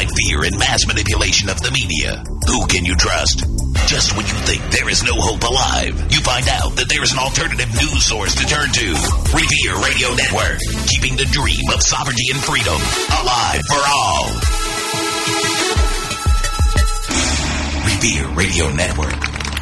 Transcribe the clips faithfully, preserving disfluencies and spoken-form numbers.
by fear and mass manipulation of the media. Who can you trust? Just when you think there is no hope alive, you find out that there is an alternative news source to turn to. Revere Radio Network, keeping the dream of sovereignty and freedom alive for all. Revere Radio Network.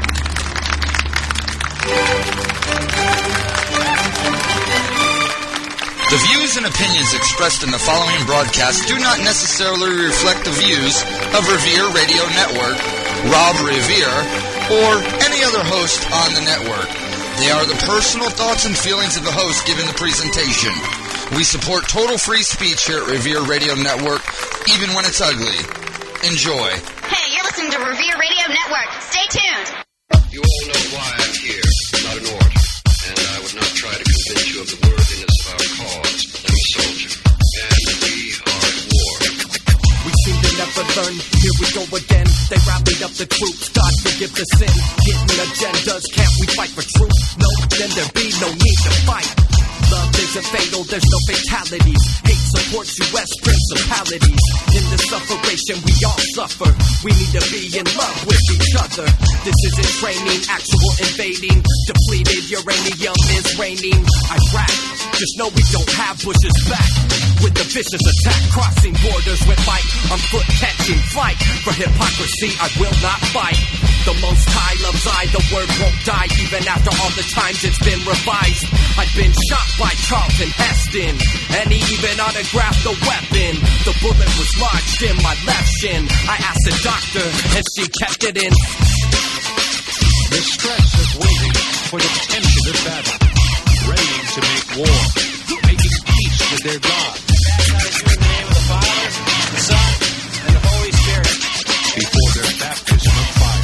The views and opinions expressed in the following broadcast do not necessarily reflect the views of Revere Radio Network, Rob Revere, or any other host on the network. They are the personal thoughts and feelings of the host giving the presentation. We support total free speech here at Revere Radio Network, even when it's ugly. Enjoy. Hey, you're listening to Revere Radio Network. Stay tuned. You all know why I'm here, not an orator, and I would not try to convince you of the worthiness of our cause. I'm a soldier, and we are at war. We seem to never learn. Here we go again. They rallied up the troops. God forgive the sin. Getting agendas. Can't we fight for truth? No, then there be no need to fight. Love isn't fatal, there's no fatalities. Hate supports U S principalities. In this sufferation we all suffer. We need to be in love with each other. This isn't training, actual invading. Depleted uranium is raining. Iraq, just know we don't have Bush's back. With the vicious attack, crossing borders with might. On foot catching fight. For hypocrisy I will not fight. The Most High loves I, the word won't die. Even after all the times it's been revised. I've been shot by Charlton Heston, and he even autographed the weapon. The bullet was lodged in my left shin. I asked the doctor, and she kept it in. The stress of waiting for the tension of battle, ready to make war, making peace with their God. Baptize you in the name of the Father, the Son, and the Holy Spirit. Before their baptism of fire.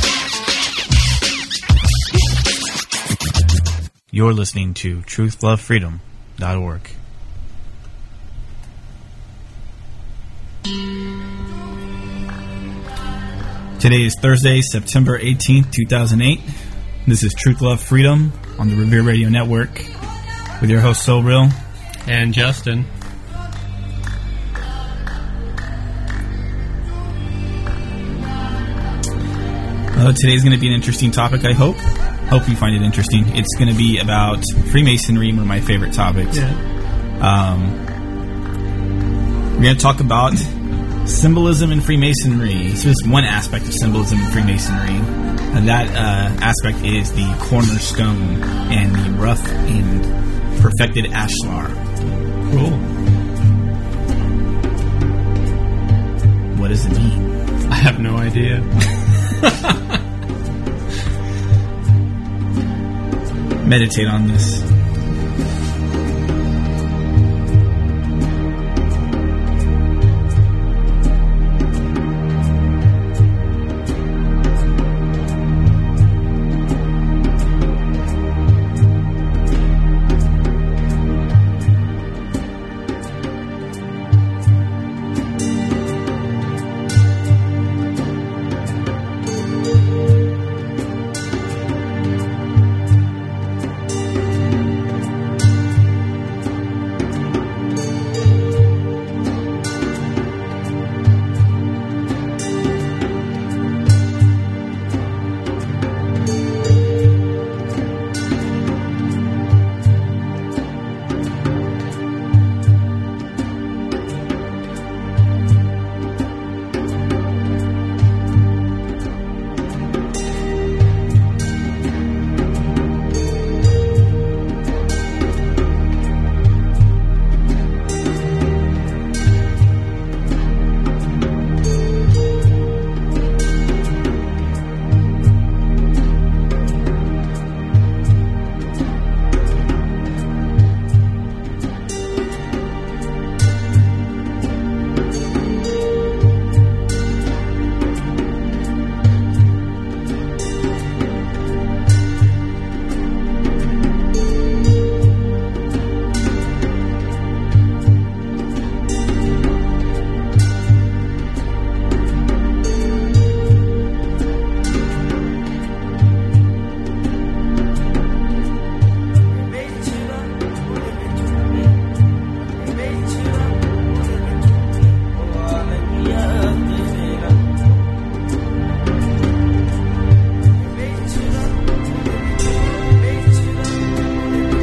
You're listening to truth love freedom dot org. Today is Thursday, September eighteenth, two thousand eight. This is Truth, Love, Freedom on the Revere Radio Network with your host, Soul Real. And Justin. Uh, today's going to be an interesting topic, I hope. Hope you find it interesting. It's going to be about Freemasonry, one of my favorite topics. Yeah. Um, we're going to talk about symbolism in Freemasonry. It's just one aspect of symbolism in Freemasonry. And that uh, aspect is the cornerstone and the rough and perfected ashlar. Cool. What does it mean? I have no idea. Meditate on this.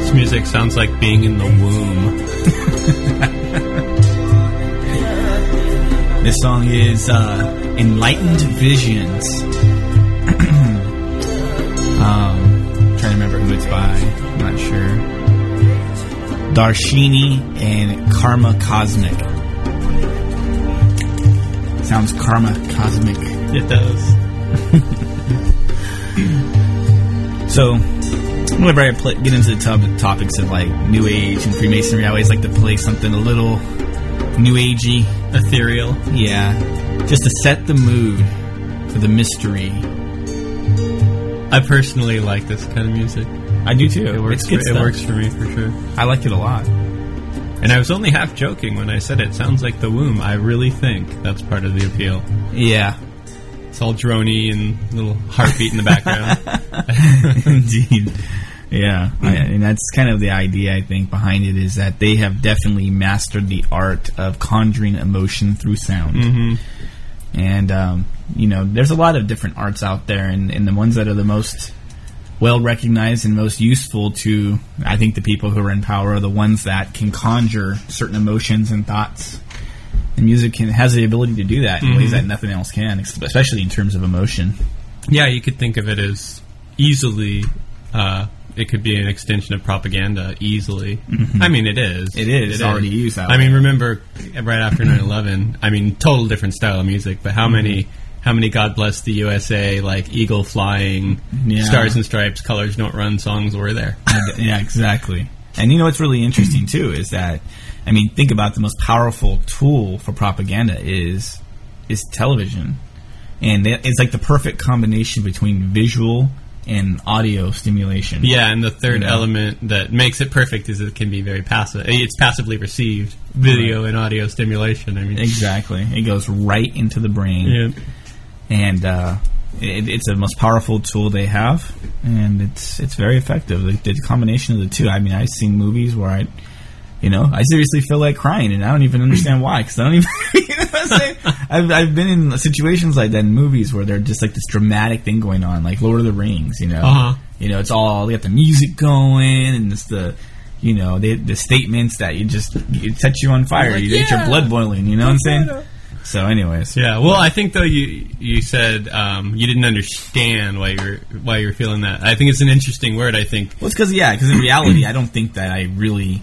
This music sounds like being in the womb. This song is uh, Enlightened Visions. um, trying to remember who it's by. I'm not sure. Darshini and Karma Cosmic. Sounds Karma Cosmic. It does. So, whenever I play, get into the tub- topics of like New Age and Freemasonry, I always like to play something a little New Agey, ethereal. Yeah, just to set the mood for the mystery. I personally like this kind of music. I do too. It works. It's good for, stuff. It works for me for sure. I like it a lot. And I was only half joking when I said it sounds like the womb. I really think that's part of the appeal. Yeah. It's all droney and little heartbeat in the background. Indeed. Yeah. I, and that's kind of the idea, I think, behind it is that they have definitely mastered the art of conjuring emotion through sound. Mm-hmm. And, um, you know, there's a lot of different arts out there, and, and the ones that are the most well-recognized and most useful to, I think, the people who are in power are the ones that can conjure certain emotions and thoughts. And music can, has the ability to do that in mm-hmm. ways that nothing else can, especially in terms of emotion. Yeah, you could think of it as easily, uh, it could be an extension of propaganda, easily. Mm-hmm. I mean, it is. It is. It It's is. already used that I way. mean, remember, right after nine eleven, I mean, total different style of music, but how mm-hmm. many... How many God Bless the U S A, like eagle flying, yeah. Stars and Stripes, Colors Don't Run songs were there? Yeah, exactly. And you know what's really interesting, too, is that, I mean, think about the most powerful tool for propaganda is is television. And it's like the perfect combination between visual and audio stimulation. Yeah, and the third you know? element that makes it perfect is it can be very passive. It's passively received, video right. and audio stimulation. I mean, exactly. It goes right into the brain. Yeah. And uh, it, it's the most powerful tool they have, and it's it's very effective. The, the combination of the two. I mean, I've seen movies where I, you know, I seriously feel like crying, and I don't even understand why, because I don't even. You know what I'm saying? I've I've been in situations like that in movies where they're just like this dramatic thing going on, like Lord of the Rings. You know, uh-huh. you know, it's all they got the music going, and it's the. You know, they, the statements that you just it sets you on fire. Like, you yeah. get your blood boiling. You know what I'm saying? So, anyways, yeah. Well, I think though you you said um, you didn't understand why you're why you're feeling that. I think it's an interesting word. I think. Well, it's because yeah, because in reality, I don't think that I really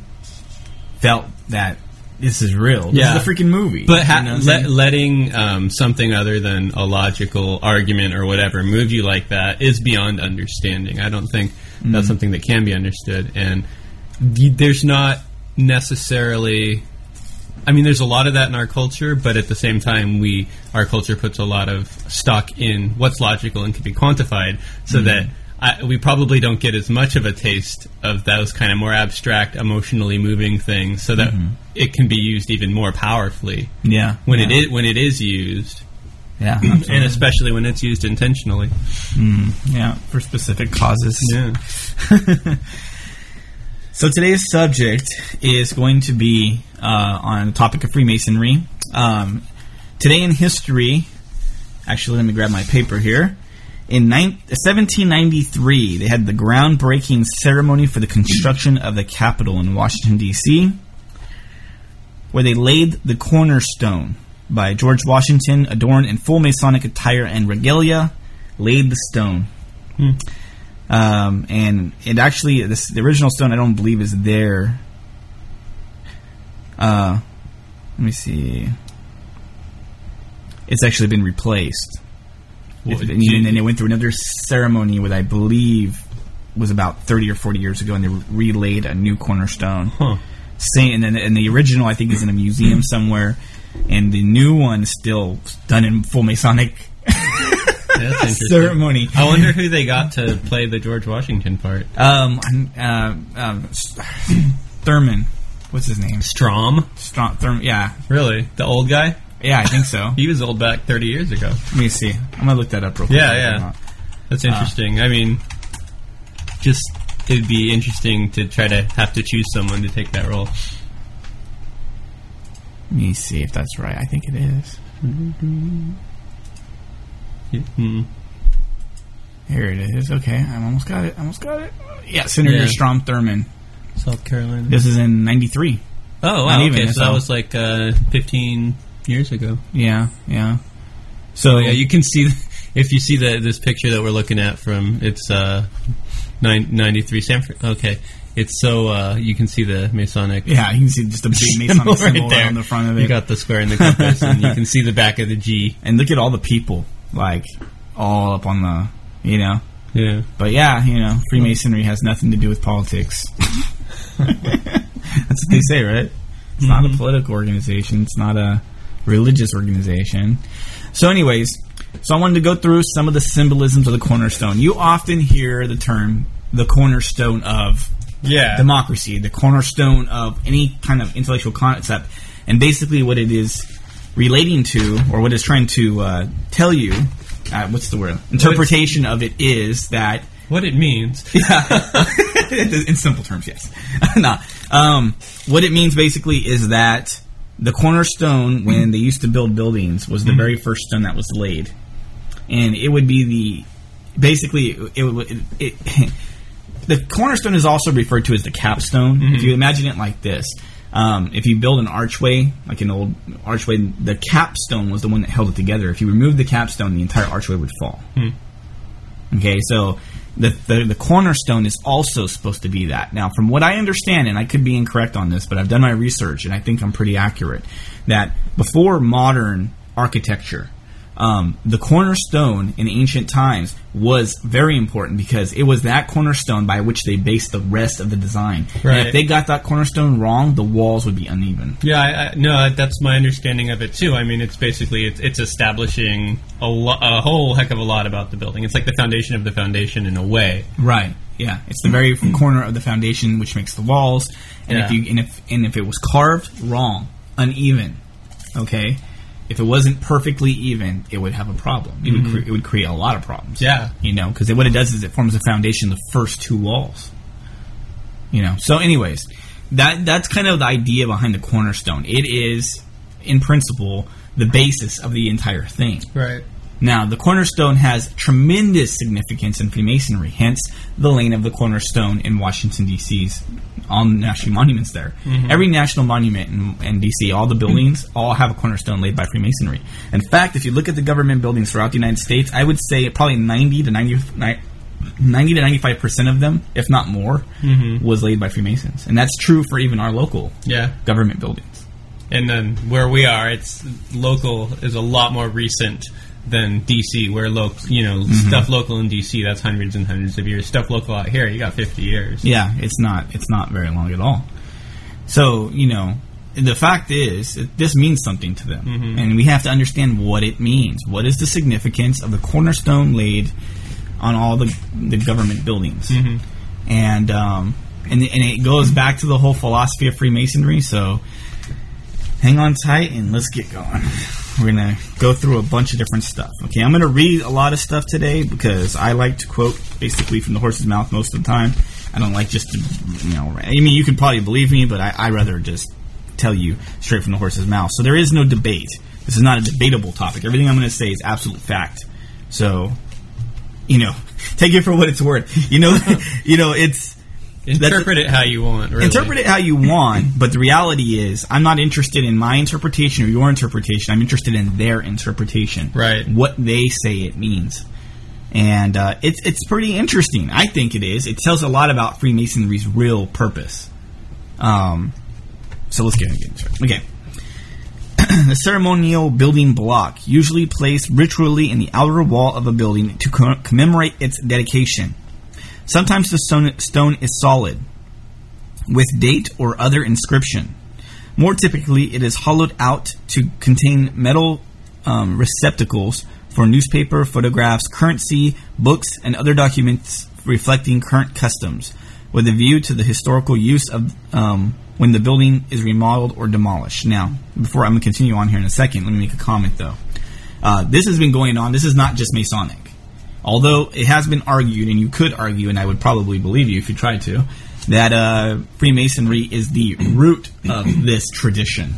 felt that this is real. This yeah. is a freaking movie. But ha- you know let, letting um, something other than a logical argument or whatever move you like that is beyond understanding. I don't think mm. that's something that can be understood, and y- there's not necessarily. I mean, there's a lot of that in our culture, but at the same time, we our culture puts a lot of stock in what's logical and can be quantified, so mm-hmm. that I, we probably don't get as much of a taste of those kind of more abstract, emotionally moving things, so that mm-hmm. it can be used even more powerfully. Yeah, when yeah. it is when it is used. Yeah, absolutely. And especially when it's used intentionally. Mm, yeah, for specific causes. Yeah. So today's subject is going to be uh, on the topic of Freemasonry. Um, today in history, actually let me grab my paper here. In seventeen ninety-three, they had the groundbreaking ceremony for the construction of the Capitol in Washington, D C, where they laid the cornerstone by George Washington, adorned in full Masonic attire and regalia, laid the stone. Hmm. Um, and it actually, this, the original stone, I don't believe is there. Uh, let me see. It's actually been replaced. Well, and, and then they went through another ceremony, what I believe was about thirty or forty years ago, and they relaid a new cornerstone. Huh. Same, and then and the original, I think, is in a museum somewhere, and the new one is still done in full Masonic. That's interesting. Ceremony. I wonder who they got to play the George Washington part. Um, uh, um, Thurman. What's his name? Strom? Strom. Thurman. Yeah. Really? The old guy? Yeah, I think so. He was old back thirty years ago. Let me see. I'm gonna look that up real quick. Yeah, yeah. That's interesting. Uh, I mean, just it'd be interesting to try to have to choose someone to take that role. Let me see if that's right. I think it is. Mm-hmm. Here it is. Okay, I almost got it. I almost got it. Yeah, Senator yeah. Strom Thurmond. South Carolina. This is in ninety-three. Oh, wow. Okay, so that was like uh, fifteen years ago. Yeah, yeah. So oh, yeah, you can see if you see the this picture that we're looking at from it's uh, nine, ninety-three Sanford. Okay, it's so uh, you can see the Masonic. Yeah, you can see just a big Masonic symbol right on the front of it. You got the square and the compass, and you can see the back of the G. And look at all the people, like all up on the, you know. Yeah. But yeah, you know, Freemasonry has nothing to do with politics. That's what they say, right? It's mm-hmm. not a political organization. It's not a religious organization. So anyways, so I wanted to go through some of the symbolisms of the cornerstone. You often hear the term the cornerstone of yeah. democracy, the cornerstone of any kind of intellectual concept. And basically what it is relating to, or what it's trying to uh, tell you, uh, what's the word? Interpretation of it is that... What it means. Yeah. In simple terms, yes. nah. Um, what it means basically is that the cornerstone, when they used to build buildings, was the mm-hmm. very first stone that was laid. And it would be the... Basically, it would... It, it, the cornerstone is also referred to as the capstone. Mm-hmm. If you imagine it like this... Um, if you build an archway, like an old archway, the capstone was the one that held it together. If you removed the capstone, the entire archway would fall. Hmm. Okay, so the, the the cornerstone is also supposed to be that. Now, from what I understand, and I could be incorrect on this, but I've done my research, and I think I'm pretty accurate, that before modern architecture, um, the cornerstone in ancient times was very important because it was that cornerstone by which they based the rest of the design. Right. And if they got that cornerstone wrong, the walls would be uneven. Yeah, I, I, no, that's my understanding of it too. I mean, it's basically it's, it's establishing a, lo- a whole heck of a lot about the building. It's like the foundation of the foundation in a way. Right. Yeah, it's the very corner of the foundation which makes the walls. And yeah. if you and if and if it was carved wrong, uneven, okay. If it wasn't perfectly even, it would have a problem. It, Mm-hmm. would, cre- it would create a lot of problems. Yeah. You know, because what it does is it forms a foundation of the first two walls. You know, so anyways, that that's kind of the idea behind the cornerstone. It is, in principle, the basis of the entire thing. Right. Now, the cornerstone has tremendous significance in Freemasonry, hence the laying of the cornerstone in Washington, D C's all national monuments there. Mm-hmm. Every national monument in, in D C, all the buildings, all have a cornerstone laid by Freemasonry. In fact, if you look at the government buildings throughout the United States, I would say probably ninety to ninety, ninety to ninety-five percent of them, if not more, mm-hmm. was laid by Freemasons. And that's true for even our local yeah. government buildings. And then where we are, it's local is a lot more recent than D C, where local, you know, mm-hmm. stuff local in D C, that's hundreds and hundreds of years. Stuff local out here, you got fifty years. Yeah, it's not it's not very long at all. So, you know, the fact is, it, this means something to them. Mm-hmm. And we have to understand what it means. What is the significance of the cornerstone laid on all the, the government buildings? Mm-hmm. And, um, and, and it goes back to the whole philosophy of Freemasonry, so hang on tight and let's get going. We're going to go through a bunch of different stuff. Okay, I'm going to read a lot of stuff today because I like to quote basically from the horse's mouth most of the time. I don't like just to, you know, I mean, you can probably believe me, but I, I rather just tell you straight from the horse's mouth. So there is no debate. This is not a debatable topic. Everything I'm going to say is absolute fact. So, you know, take it for what it's worth. You know, you know, it's... Interpret it how you want, really. Interpret it how you want, but the reality is I'm not interested in my interpretation or your interpretation. I'm interested in their interpretation. Right. What they say it means. And uh, it's it's pretty interesting. I think it is. It tells a lot about Freemasonry's real purpose. Um, so let's get into it. Okay. The ceremonial building block, usually placed ritually in the outer wall of a building to co- commemorate its dedication. Sometimes the stone, stone is solid, with date or other inscription. More typically, it is hollowed out to contain metal um, receptacles for newspaper, photographs, currency, books, and other documents reflecting current customs, with a view to the historical use of um, when the building is remodeled or demolished. Now, before I'm going to continue on here in a second, let me make a comment, though. Uh, this has been going on. This is not just Masonic. Although it has been argued, and you could argue, and I would probably believe you if you tried to, that uh, Freemasonry is the root of this tradition.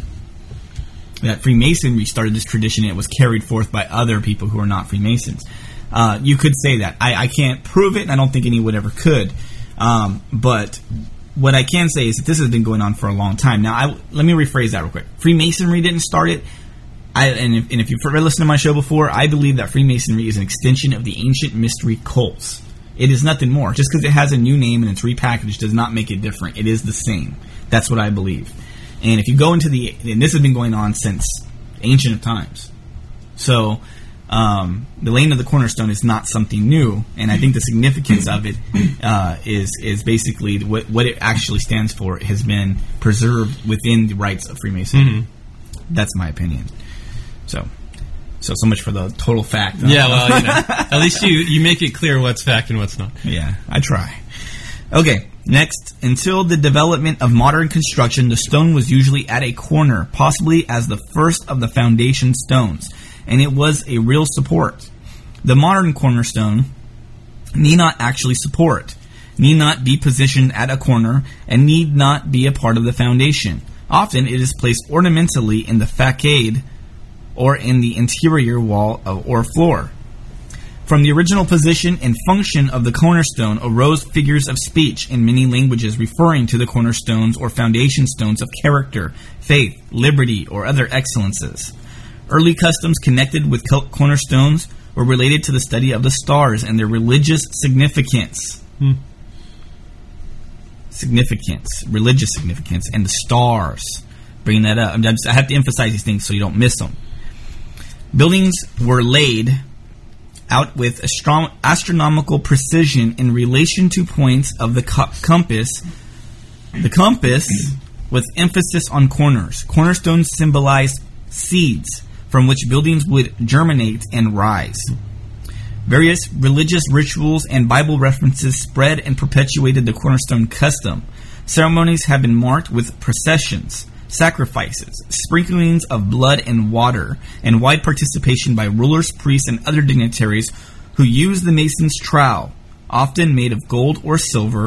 That Freemasonry started this tradition and it was carried forth by other people who are not Freemasons. Uh, you could say that. I, I can't prove it, and I don't think anyone ever could. Um, but what I can say is that this has been going on for a long time. Now, I, let me rephrase that real quick. Freemasonry didn't start it. I, and, if, and if you've ever listened to my show before, I believe that Freemasonry is an extension of the ancient mystery cults. It is nothing more. Just because it has a new name and it's repackaged does not make it different. It is the same. That's what I believe. And if you go into the... And this has been going on since ancient times. So, um, the laying of the cornerstone is not something new. And I think the significance of it uh, is is basically what, what it actually stands for has been preserved within the rites of Freemasonry. Mm-hmm. That's my opinion. So... So, so much for the total fact. Huh? Yeah, well, you know, at least you, you make it clear what's fact and what's not. Yeah, I try. Okay, next. Until the development of modern construction, the stone was usually at a corner, possibly as the first of the foundation stones, and it was a real support. The modern cornerstone need not actually support, need not be positioned at a corner, and need not be a part of the foundation. Often it is placed ornamentally in the facade or in the interior wall of, or floor. From the original position and function of the cornerstone arose figures of speech in many languages referring to the cornerstones or foundation stones of character, faith, liberty, or other excellences. Early customs connected with cornerstones were related to the study of the stars and their religious significance. Hmm. Significance, religious significance, and the stars. Bringing that up. I'm just, I have to emphasize these things so you don't miss them. Buildings were laid out with astro- astronomical precision in relation to points of the co- compass. The compass with emphasis on corners. Cornerstones symbolized seeds from which buildings would germinate and rise. Various religious rituals and Bible references spread and perpetuated the cornerstone custom. Ceremonies have been marked with processions, sacrifices, sprinklings of blood and water, and wide participation by rulers, priests, and other dignitaries who use the mason's trowel, often made of gold or silver.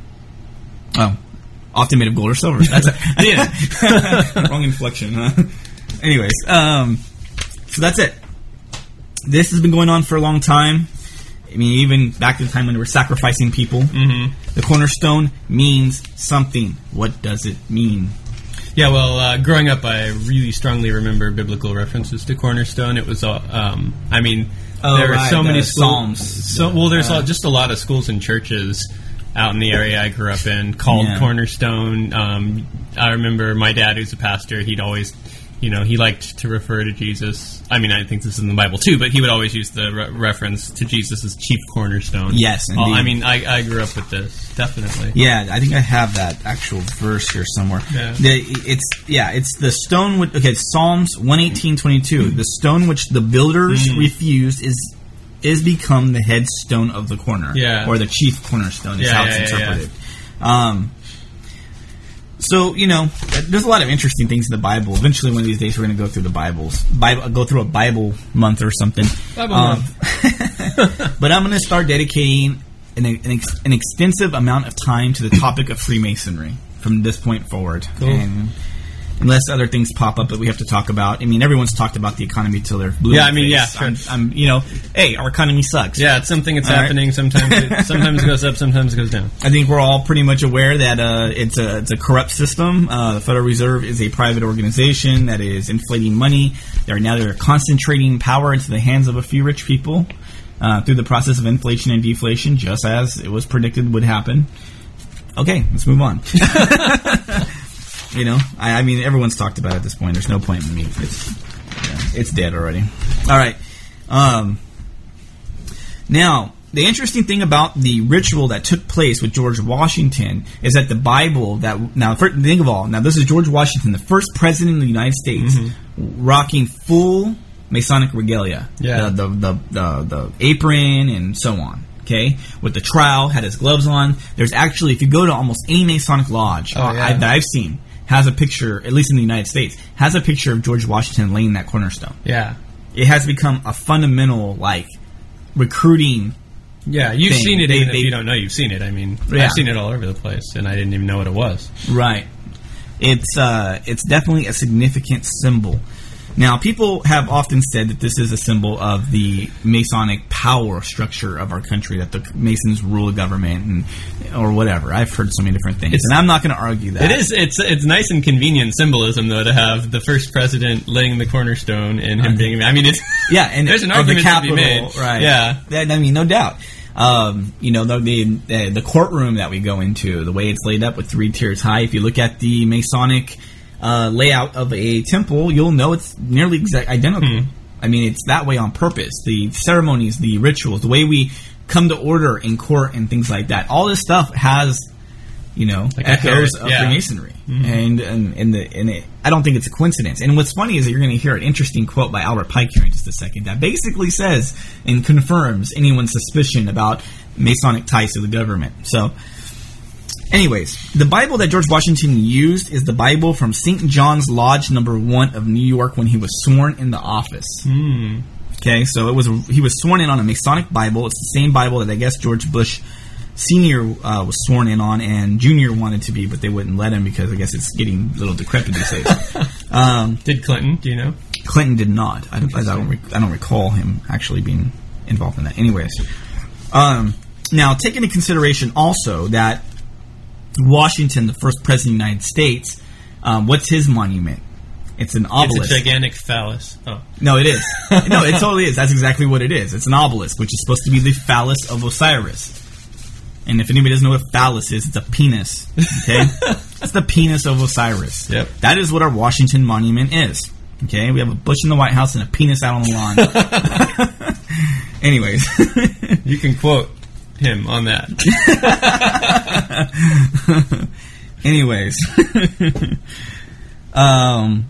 Oh, often made of gold or silver. That's it. Yeah. Wrong inflection, huh? Anyways, um, so that's it. This has been going on for a long time. I mean, even back to the time when they were sacrificing people. Mm-hmm. The cornerstone means something. What does it mean? Yeah, well, uh, growing up, I really strongly remember biblical references to Cornerstone. It was, uh, um, I mean, oh, there right, are so many schools. Psalms. So, well, there's uh, just a lot of schools and churches out in the area I grew up in called yeah. Cornerstone. Um, I remember my dad, who's a pastor, he'd always, you know, he liked to refer to Jesus. I mean, I think this is in the Bible too, but he would always use the re- reference to Jesus as chief cornerstone. Yes, indeed. Uh, I mean, I, I grew up with this, definitely. Yeah, I think I have that actual verse here somewhere. Yeah. The, it's yeah, it's the stone. Which, okay, Psalms one eighteen twenty-two. The stone which the builders mm. refused is is become the headstone of the corner. Yeah. Or the chief cornerstone is yeah, how yeah, it's yeah, interpreted. Yeah. Um. So, you know, there's a lot of interesting things in the Bible. Eventually, one of these days, we're going to go through the Bibles. Bible, go through a Bible month or something. Bible um, month. But I'm going to start dedicating an, an, ex, an extensive amount of time to the topic of Freemasonry from this point forward. Cool. And unless other things pop up that we have to talk about. I mean, everyone's talked about the economy till they're blue. Yeah, I mean, yeah, sure. I'm, I'm, you know, hey, our economy sucks. Yeah, it's something that's all happening. Right? Sometimes, it, sometimes it goes up, sometimes it goes down. I think we're all pretty much aware that uh, it's a it's a corrupt system. Uh, the Federal Reserve is a private organization that is inflating money. They're now they're concentrating power into the hands of a few rich people uh, through the process of inflation and deflation, just as it was predicted would happen. Okay, let's move on. You know, I, I mean, everyone's talked about it at this point. There's no point in me. It's yeah, it's dead already. All right. Um, now, the interesting thing about the ritual that took place with George Washington is that the Bible that now first, think of all. Now, this is George Washington, the first president of the United States, mm-hmm. rocking full Masonic regalia. Yeah. The the, the the the apron and so on. Okay, with the trowel, had his gloves on. There's actually, if you go to almost any Masonic lodge oh, yeah. I, that I've seen, has a picture, at least in the United States, has a picture of George Washington laying that cornerstone. Yeah. It has become a fundamental, like, recruiting Yeah, you've thing. seen it They- even they- if you don't know you've seen it. I mean, Yeah. I've seen it all over the place, and I didn't even know what it was. Right. It's uh, it's definitely a significant symbol. Now, people have often said that this is a symbol of the Masonic power structure of our country, that the Masons rule the government, and or whatever. I've heard so many different things, It's- and I'm not going to argue that. It is. It's it's nice and convenient symbolism, though, to have the first president laying the cornerstone and him being. I mean, it's Yeah, and there's an of the argument Capitol, to be made. right? Yeah. That, I mean, no doubt. Um, you know, the, the the courtroom that we go into, the way it's laid up with three tiers high. If you look at the Masonic uh, layout of a temple, you'll know it's nearly exact identical. Hmm. I mean, it's that way on purpose. The ceremonies, the rituals, the way we come to order in court, and things like that. All this stuff has, you know, Like echoes echo, of yeah. Freemasonry, Mhm. and and and, the, and it, I don't think it's a coincidence. And what's funny is that you're going to hear an interesting quote by Albert Pike here in just a second that basically says and confirms anyone's suspicion about Masonic ties to the government. So, anyways, the Bible that George Washington used is the Bible from Saint John's Lodge Number One of New York when he was sworn in the office. Hmm. Okay, so it was he was sworn in on a Masonic Bible. It's the same Bible that I guess George Bush Senior uh, was sworn in on, and Junior wanted to be, but they wouldn't let him because I guess it's getting a little decrepit these days. um, Did Clinton? Do you know? Clinton did not. I, I, don't. Rec- I don't recall him actually being involved in that. Anyways, um, now take into consideration also that Washington, the first president of the United States, um, what's his monument? It's an obelisk. It's a gigantic phallus. Oh. No, it is. No, it totally is. That's exactly what it is. It's an obelisk, which is supposed to be the phallus of Osiris. And if anybody doesn't know what phallus is, it's a penis. Okay? It's the penis of Osiris. Yep. That is what our Washington monument is. Okay? We have a bush in the White House and a penis out on the lawn. Anyways. You can quote him on that. Anyways. um...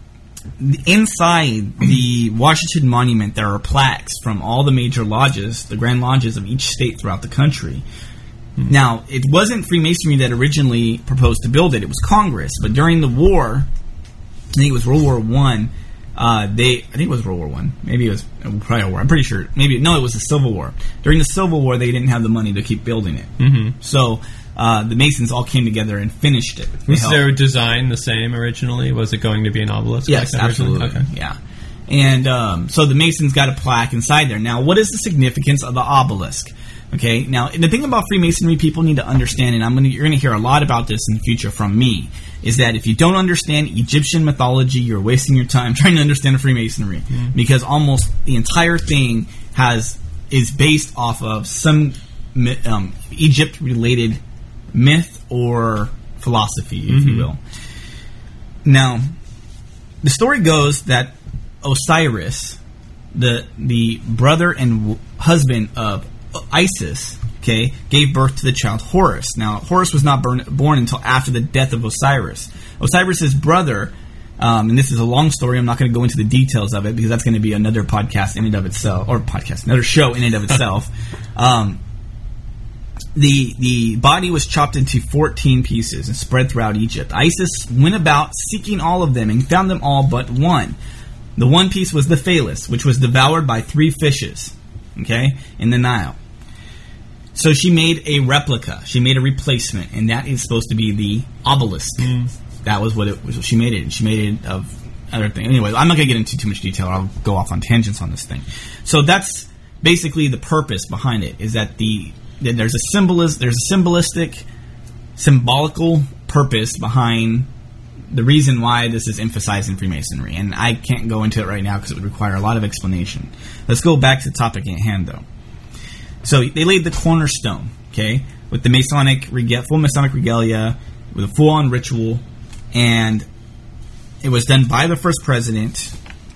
Inside the Washington Monument, there are plaques from all the major lodges, the Grand Lodges of each state throughout the country. Mm-hmm. Now, it wasn't Freemasonry that originally proposed to build it; it was Congress. But during the war, I think it was World War One. Uh, they, I think it was World War One. Maybe it was probably a war. I'm pretty sure. Maybe no, it was the Civil War. During the Civil War, they didn't have the money to keep building it. Mm-hmm. So. Uh, the Masons all came together and finished it. Was their design the same originally? Was it going to be an obelisk? Yes, like absolutely. Okay. Yeah. And um, so the Masons got a plaque inside there. Now, what is the significance of the obelisk? Okay. Now, the thing about Freemasonry, people need to understand, and I'm gonna, you're going to hear a lot about this in the future from me, is that if you don't understand Egyptian mythology, you're wasting your time trying to understand Freemasonry, mm-hmm. because almost the entire thing has is based off of some um, Egypt-related myth or philosophy, if mm-hmm. you will. Now, the story goes that Osiris, the the brother and w- husband of Isis, okay, gave birth to the child Horus. Now, Horus was not burn, born until after the death of Osiris. Osiris's brother, um, and this is a long story. I'm not going to go into the details of it because that's going to be another podcast in and of itself, or podcast, another show in and of itself. um, The the body was chopped into fourteen pieces and spread throughout Egypt. Isis went about seeking all of them and found them all but one. The one piece was the phallus, which was devoured by three fishes, okay, in the Nile. So she made a replica. She made a replacement, and that is supposed to be the obelisk. Mm. That was what it was. She made it. She made it of other things. Anyway, I'm not going to get into too much detail. I'll go off on tangents on this thing. So that's basically the purpose behind it, is that the There's a symbolism. There's a symbolistic, symbolical purpose behind the reason why this is emphasized in Freemasonry, and I can't go into it right now because it would require a lot of explanation. Let's go back to the topic at hand, though. So they laid the cornerstone, okay, with the Masonic rega- full Masonic regalia, with a full-on ritual, and it was done by the first president.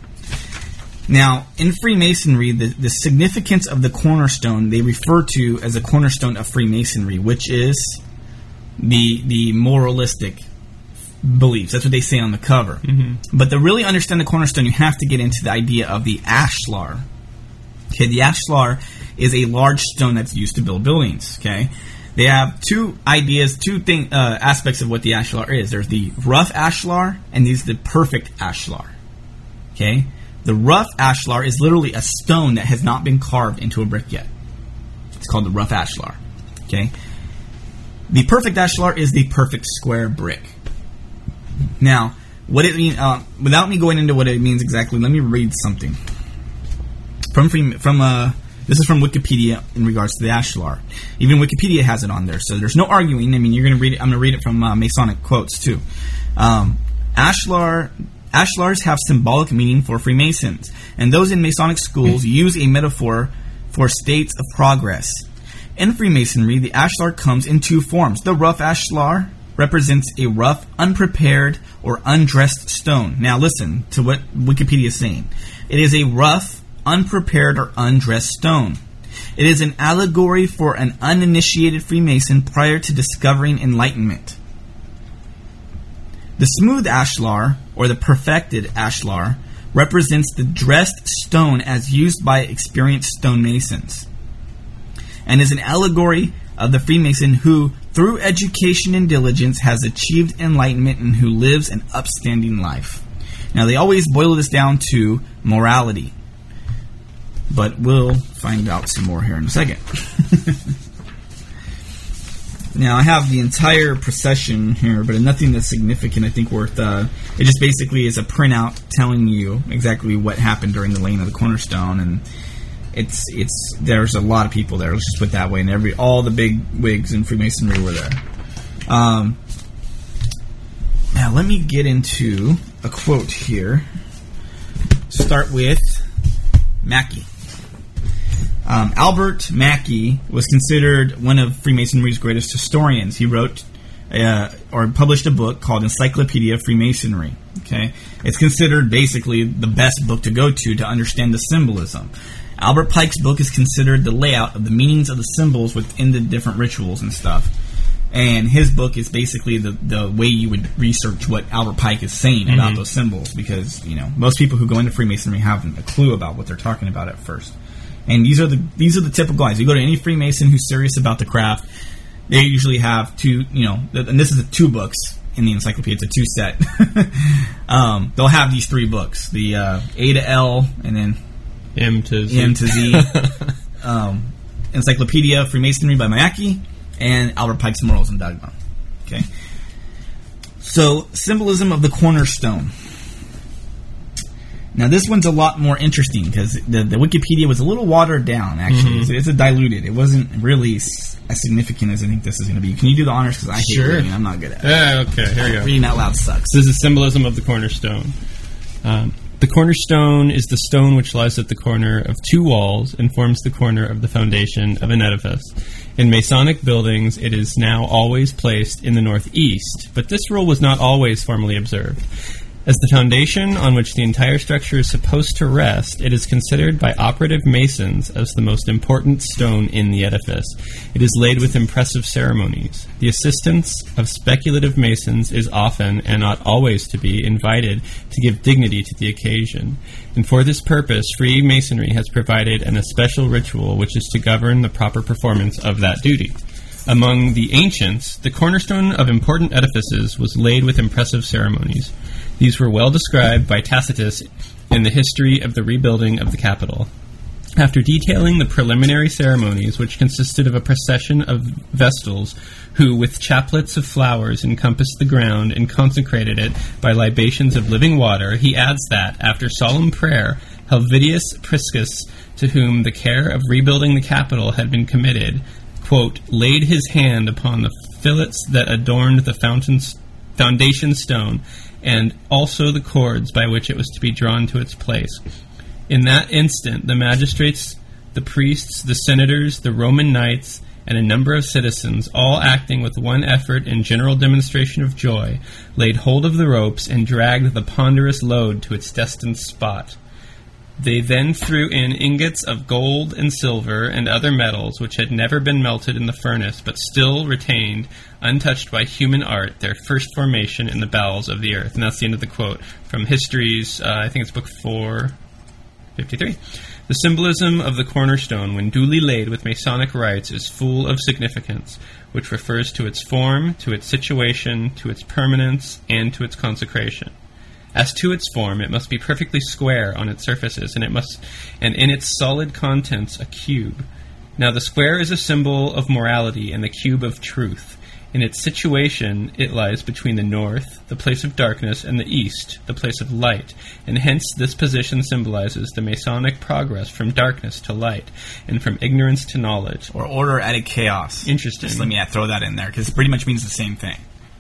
Now, in Freemasonry, the, the significance of the cornerstone they refer to as a cornerstone of Freemasonry, which is the the moralistic beliefs. That's what they say on the cover. Mm-hmm. But to really understand the cornerstone, you have to get into the idea of the ashlar. Okay, the ashlar is a large stone that's used to build buildings. Okay, they have two ideas, two thing uh, aspects of what the ashlar is. There's the rough ashlar, and there's the perfect ashlar. Okay. The rough ashlar is literally a stone that has not been carved into a brick yet. It's called the rough ashlar. Okay. The perfect ashlar is the perfect square brick. Now, what it mean, uh, without me going into what it means exactly, let me read something from free, from uh, this is from Wikipedia in regards to the Ashlar. Even Wikipedia has it on there, so there's no arguing. I mean, you're going to read it. I'm going to read it from uh, Masonic quotes too. Um, Ashlar. Ashlars have symbolic meaning for Freemasons, and those in Masonic schools use a metaphor for states of progress. In Freemasonry, the Ashlar comes in two forms. The rough Ashlar represents a rough, unprepared, or undressed stone. Now listen to what Wikipedia is saying. It is a rough, unprepared, or undressed stone. It is an allegory for an uninitiated Freemason prior to discovering enlightenment. The smooth ashlar, or the perfected ashlar, represents the dressed stone as used by experienced stonemasons, and is an allegory of the Freemason who, through education and diligence, has achieved enlightenment and who lives an upstanding life. Now, they always boil this down to morality, but we'll find out some more here in a second. Now, I have the entire procession here, but nothing that's significant, I think, worth... Uh, it just basically is a printout telling you exactly what happened during the laying of the cornerstone, and it's it's there's a lot of people there, let's just put it that way, and every all the big wigs in Freemasonry were there. Um, now, let me get into a quote here. Start with Mackey. Um, Albert Mackey was considered one of Freemasonry's greatest historians. He wrote uh, or published a book called Encyclopedia of Freemasonry. Okay, it's considered basically the best book to go to to understand the symbolism. Albert Pike's book is considered the layout of the meanings of the symbols within the different rituals and stuff. And his book is basically the, the way you would research what Albert Pike is saying mm-hmm. about those symbols, because you know most people who go into Freemasonry haven't a clue about what they're talking about at first. And these are the these are the typical guys. You go to any Freemason who's serious about the craft, they usually have two, you know, and this is the two books in the encyclopedia. It's a two set. um, they'll have these three books: the uh, A to L, and then M to Z. M to Z. um, Encyclopedia of Freemasonry by Mackey, and Albert Pike's Morals and Dogma. Okay. So, symbolism of the cornerstone. Now, this one's a lot more interesting because the, the Wikipedia was a little watered down, actually. Mm-hmm. It's, it's a diluted. It wasn't really s- as significant as I think this is going to be. Can you do the honors? Because I hate sure. reading. I'm not good at it. Yeah, okay, here we go. Reading out loud sucks. This is the symbolism of the cornerstone. Um, the cornerstone is the stone which lies at the corner of two walls and forms the corner of the foundation of an edifice. In Masonic buildings, it is now always placed in the northeast, but this rule was not always formally observed. As the foundation on which the entire structure is supposed to rest, it is considered by operative masons as the most important stone in the edifice. It is laid with impressive ceremonies. The assistance of speculative masons is often, and ought always to be, invited to give dignity to the occasion. And for this purpose, Freemasonry has provided an especial ritual which is to govern the proper performance of that duty. Among the ancients, the cornerstone of important edifices was laid with impressive ceremonies. These were well described by Tacitus in the history of the rebuilding of the Capitol. After detailing the preliminary ceremonies, which consisted of a procession of Vestals, who with chaplets of flowers encompassed the ground and consecrated it by libations of living water, he adds that, after solemn prayer, Helvidius Priscus, to whom the care of rebuilding the Capitol had been committed, quote, laid his hand upon the fillets that adorned the fountain's foundation stone, and also the cords by which it was to be drawn to its place. In that instant, the magistrates, the priests, the senators, the Roman knights, and a number of citizens, all acting with one effort and general demonstration of joy, laid hold of the ropes and dragged the ponderous load to its destined spot. They then threw in ingots of gold and silver and other metals which had never been melted in the furnace, but still retained, untouched by human art, their first formation in the bowels of the earth. And that's the end of the quote from Histories, uh, I think it's book four fifty-three. The symbolism of the cornerstone, when duly laid with Masonic rites, is full of significance, which refers to its form, to its situation, to its permanence, and to its consecration. As to its form, it must be perfectly square on its surfaces, and it must, and in its solid contents, a cube. Now the square is a symbol of morality, and the cube of truth. In its situation, it lies between the north, the place of darkness, and the east, the place of light, and hence this position symbolizes the Masonic progress from darkness to light, and from ignorance to knowledge. Or order out of chaos. Interesting. Just let me throw that in there, because it pretty much means the same thing.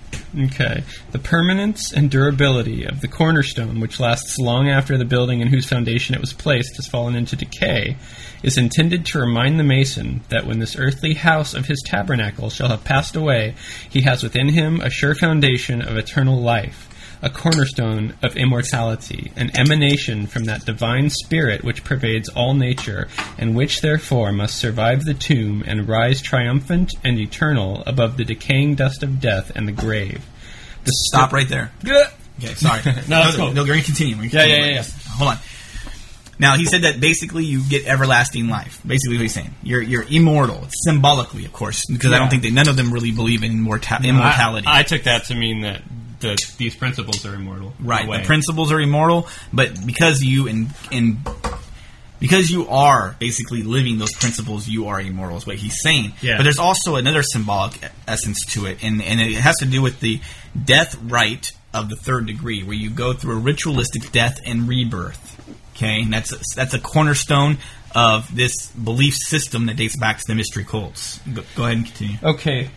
Okay. The permanence and durability of the cornerstone, which lasts long after the building in whose foundation it was placed has fallen into decay, is intended to remind the mason that when this earthly house of his tabernacle shall have passed away, he has within him a sure foundation of eternal life, a cornerstone of immortality, an emanation from that divine spirit which pervades all nature, and which therefore must survive the tomb and rise triumphant and eternal above the decaying dust of death and the grave. The Stop right there. Okay, sorry. No, that's no, cool. no, we're going to continue. We're Yeah, gonna yeah, continue yeah, with this. Hold on. Now, he said that basically you get everlasting life. Basically what he's saying. You're you're immortal. It's symbolically, of course, because I don't Yeah. think that none of them really believe in immorta- immortality. I, I took that to mean that the, these principles are immortal. Right, in a way. the principles are immortal, but because you in in because you are basically living those principles, you are immortal. Is what he's saying. Yeah. But there's also another symbolic essence to it, and and it has to do with the death rite of the third degree, where you go through a ritualistic death and rebirth. Okay, and that's a, that's a cornerstone of this belief system that dates back to the mystery cults. Go, go ahead and continue. Okay.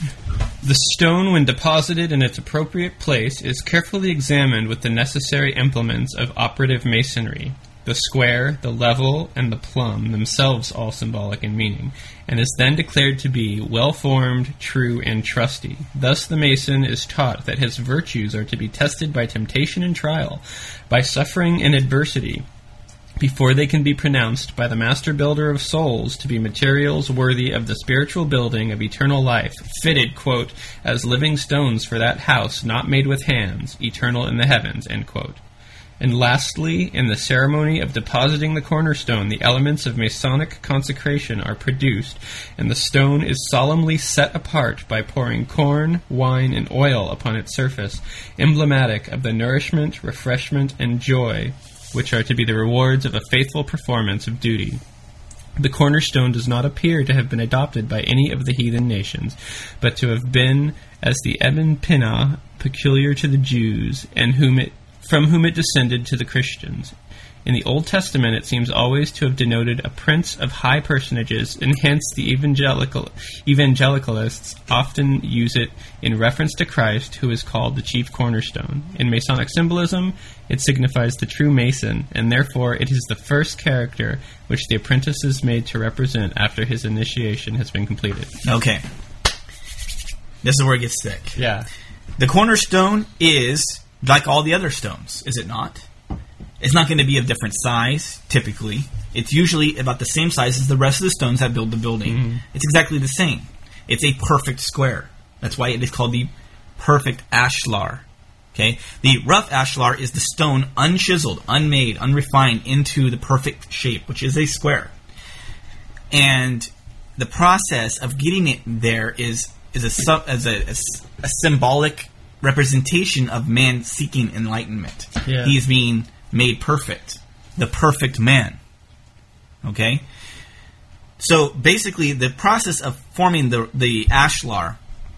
The stone, when deposited in its appropriate place, is carefully examined with the necessary implements of operative masonry. The square, the level, and the plumb, themselves all symbolic in meaning, and is then declared to be well-formed, true, and trusty. Thus the mason is taught that his virtues are to be tested by temptation and trial, by suffering and adversity, before they can be pronounced by the master builder of souls to be materials worthy of the spiritual building of eternal life, fitted, quote, as living stones for that house not made with hands, eternal in the heavens, end quote. And lastly, in the ceremony of depositing the cornerstone, the elements of Masonic consecration are produced, and the stone is solemnly set apart by pouring corn, wine, and oil upon its surface, emblematic of the nourishment, refreshment, and joy which are to be the rewards of a faithful performance of duty. The cornerstone does not appear to have been adopted by any of the heathen nations, but to have been as the Eben Pinah, peculiar to the Jews, and whom it from whom it descended to the Christians. In the Old Testament, it seems always to have denoted a prince of high personages, and hence the evangelical evangelicalists often use it in reference to Christ, who is called the chief cornerstone. In Masonic symbolism, it signifies the true Mason, and therefore it is the first character which the apprentice is made to represent after his initiation has been completed. Okay. This is where it gets thick. Yeah. The cornerstone is like all the other stones, is it not? It's not going to be of different size, typically. It's usually about the same size as the rest of the stones that build the building. Mm-hmm. It's exactly the same. It's a perfect square. That's why it is called the perfect ashlar. Okay? The rough ashlar is the stone unchiseled, unmade, unrefined into the perfect shape, which is a square. And the process of getting it there is is a sub, as a, a, a symbolic representation of man seeking enlightenment. Yeah. He is being made perfect, the perfect man. Okay? So basically, the process of forming the the ashlar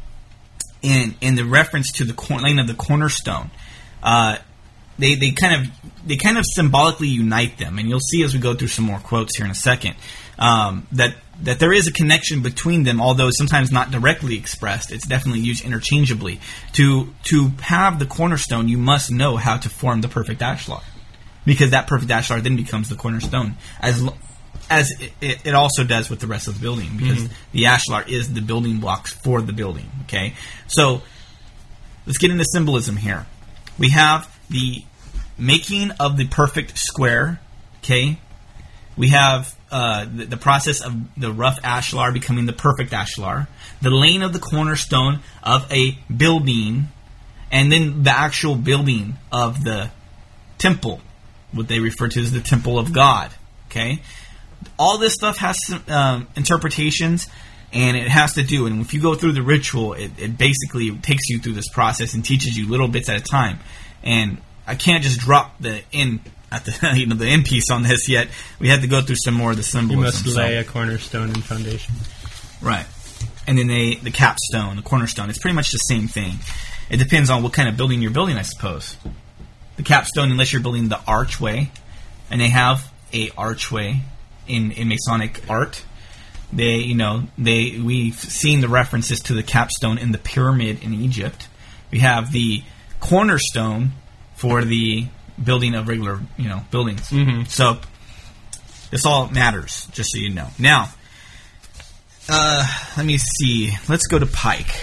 in in the reference to the cor- laying of the cornerstone, uh, they they kind of they kind of symbolically unite them, and you'll see as we go through some more quotes here in a second um, that that there is a connection between them, although sometimes not directly expressed. It's definitely used interchangeably. To to have the cornerstone, you must know how to form the perfect ashlar, because that perfect ashlar then becomes the cornerstone, as as it, it, it also does with the rest of the building, because mm-hmm. the ashlar is the building blocks for the building. Okay, so let's get into symbolism here. We have the making of the perfect square. Okay, we have uh, the, the process of the rough ashlar becoming the perfect ashlar, the laying of the cornerstone of a building, and then the actual building of the temple, what they refer to as the temple of God. Okay, all this stuff has um, interpretations, and it has to do. And if you go through the ritual, it, it basically takes you through this process and teaches you little bits at a time. And I can't just drop the in at the you know the end piece on this yet. We have to go through some more of the symbolism. You must lay so. a cornerstone and foundation. Right. and then they the capstone, the cornerstone. It's pretty much the same thing. It depends on what kind of building you're building, I suppose. The capstone, unless you're building the archway, and they have a archway in, in Masonic art. They, you know, they we've seen the references to the capstone in the pyramid in Egypt. We have the cornerstone for the building of regular, you know, buildings. Mm-hmm. So this all matters, just so you know. Now, uh, let me see. Let's go to Pike.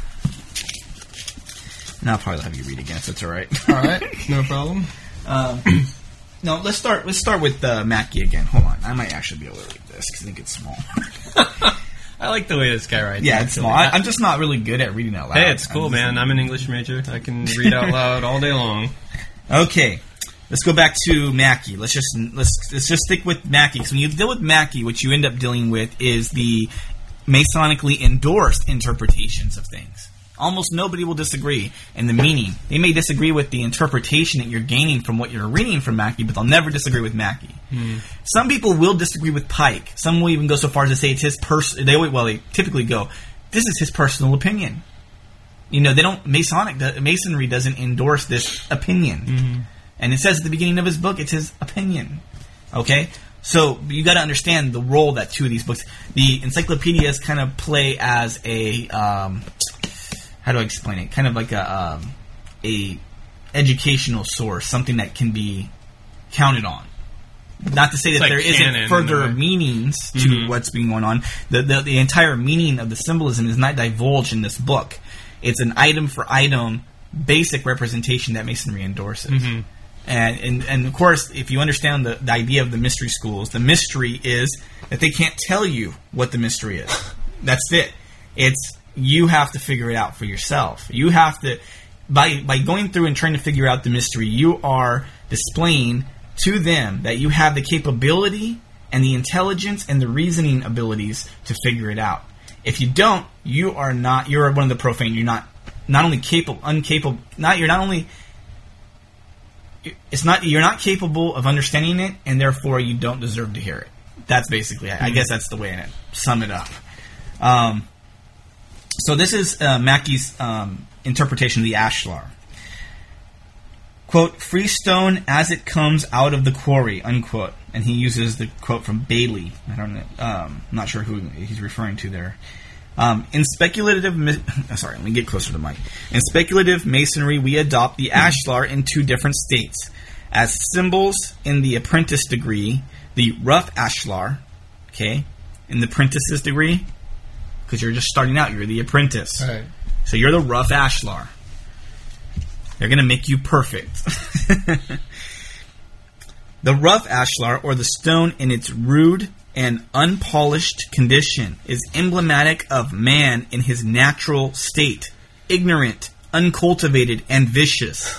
And I'll probably have you read again, if that's all right. All right, no problem. Um, no, let's start. Let's start with uh, Mackie again. Hold on, I might actually be able to read this because I think it's small. I like the way this guy writes. Yeah, it's small. I, I'm just not really good at reading out loud. Hey, it's cool, I'm man. I'm an English major. I can read out loud all day long. Okay, let's go back to Mackie. Let's just let's let's just stick with Mackie, because when you deal with Mackie, what you end up dealing with is the Masonically endorsed interpretations of things. Almost nobody will disagree in the meaning. They may disagree with the interpretation that you're gaining from what you're reading from Mackie, but they'll never disagree with Mackie. Hmm. Some people will disagree with Pike. Some will even go so far as to say it's his person. They well, they typically go, "This is his personal opinion." You know, they don't. Masonic the, Masonry doesn't endorse this opinion, mm-hmm. and it says at the beginning of his book, it's his opinion. Okay. So you got to understand the role that two of these books, the encyclopedias, kind of play as a. Um, How do I explain it? Kind of like a um, a educational source, something that can be counted on. Not to say it's that like there isn't further meanings to mm-hmm. what's being going on. The, the the entire meaning of the symbolism is not divulged in this book. It's an item for item, basic representation that Masonry endorses. Mm-hmm. And, and and of course, if you understand the, the idea of the mystery schools, the mystery is that they can't tell you what the mystery is. That's it. It's you have to figure it out for yourself. You have to, by by going through and trying to figure out the mystery, you are displaying to them that you have the capability and the intelligence and the reasoning abilities to figure it out. If you don't, you are not. You're one of the profane. You're not not only capable, uncapable. Not you're not only. It's not you're not capable of understanding it, and therefore you don't deserve to hear it. That's basically. I, I guess that's the way to sum it up. Um, So this is uh, Mackie's um, interpretation of the ashlar. Quote, "Freestone as it comes out of the quarry," unquote. And he uses the quote from Bailey. I don't know. Um, I'm not sure who he's referring to there. Um, in speculative... Mi- sorry, let me get closer to the mic. In speculative masonry, we adopt the ashlar in two different states. As symbols in the apprentice degree, the rough ashlar, okay, in the apprentice's degree... Because you're just starting out. You're the apprentice. Right. So you're the rough ashlar. They're going to make you perfect. The rough ashlar, or the stone in its rude and unpolished condition, is emblematic of man in his natural state. Ignorant, uncultivated, and vicious.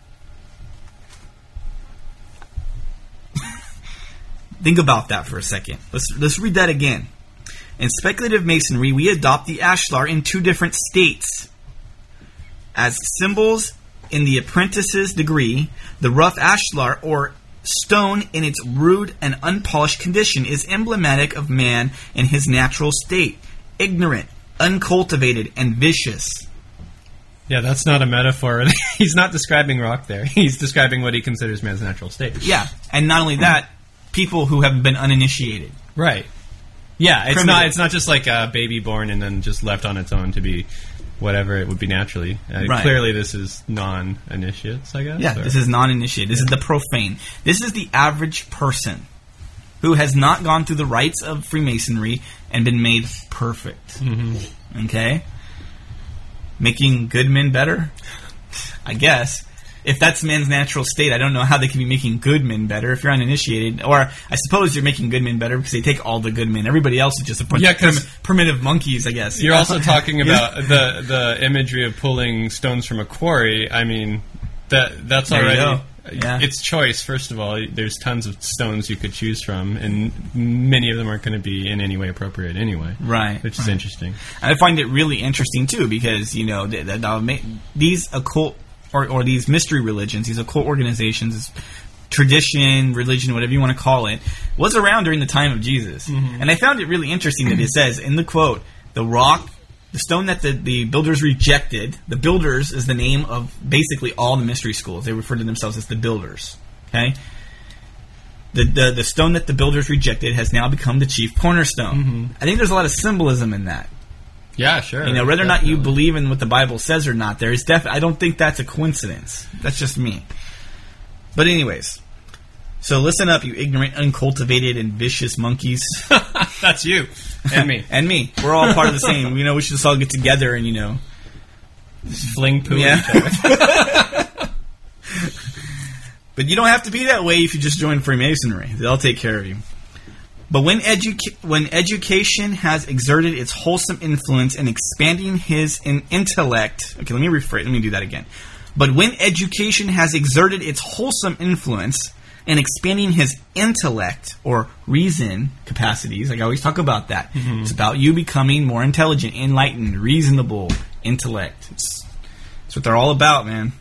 Think about that for a second. Let's, let's read that again. In speculative masonry, we adopt the ashlar in two different states. As symbols in the apprentice's degree, the rough ashlar, or stone in its rude and unpolished condition, is emblematic of man in his natural state. Ignorant, uncultivated, and vicious. Yeah, that's not a metaphor. He's not describing rock there. He's describing what he considers man's natural state. Yeah, and not only that, people who have been uninitiated. Right. Yeah, it's Primitive. not It's not just like a baby born and then just left on its own to be whatever it would be naturally. Uh, right. Clearly this is non-initiates, I guess. Yeah, or? This is non-initiated. This is the profane. This is the average person who has not gone through the rites of Freemasonry and been made perfect. Mm-hmm. Okay? Making good men better? I guess. If that's man's natural state, I don't know how they can be making good men better if you're uninitiated. Or I suppose you're making good men better because they take all the good men. Everybody else is just a bunch yeah, of prim- primitive monkeys, I guess. You're also talking about the the imagery of pulling stones from a quarry. I mean, that that's there already... Yeah. It's choice, first of all. There's tons of stones you could choose from, and many of them aren't going to be in any way appropriate anyway. Right. Which is right. interesting. And I find it really interesting, too, because, you know, the, the, the, these occult... Or, or these mystery religions, these occult organizations, tradition, religion, whatever you want to call it, was around during the time of Jesus. Mm-hmm. And I found it really interesting that it says in the quote the rock, the stone that the, the builders rejected. The builders is the name of basically all the mystery schools. They refer to themselves as the builders. Okay? The, the the stone that the builders rejected has now become the chief cornerstone. Mm-hmm. I think there's a lot of symbolism in that. Yeah, sure. You know, whether or not definitely. you believe in what the Bible says or not, there is def- I don't think that's a coincidence. That's just me. But anyways, so listen up, you ignorant, uncultivated, and vicious monkeys. That's you and me and me. We're all part of the same. You know, we should just all get together and you know, just fling poo yeah. at each other. But you don't have to be that way if you just join Freemasonry. They'll take care of you. But when, educa- when education has exerted its wholesome influence in expanding his in intellect... Okay, let me rephrase. Let me do that again. But when education has exerted its wholesome influence in expanding his intellect or reason capacities, like I always talk about that. Mm-hmm. It's about you becoming more intelligent, enlightened, reasonable intellect. It's, it's what they're all about, man.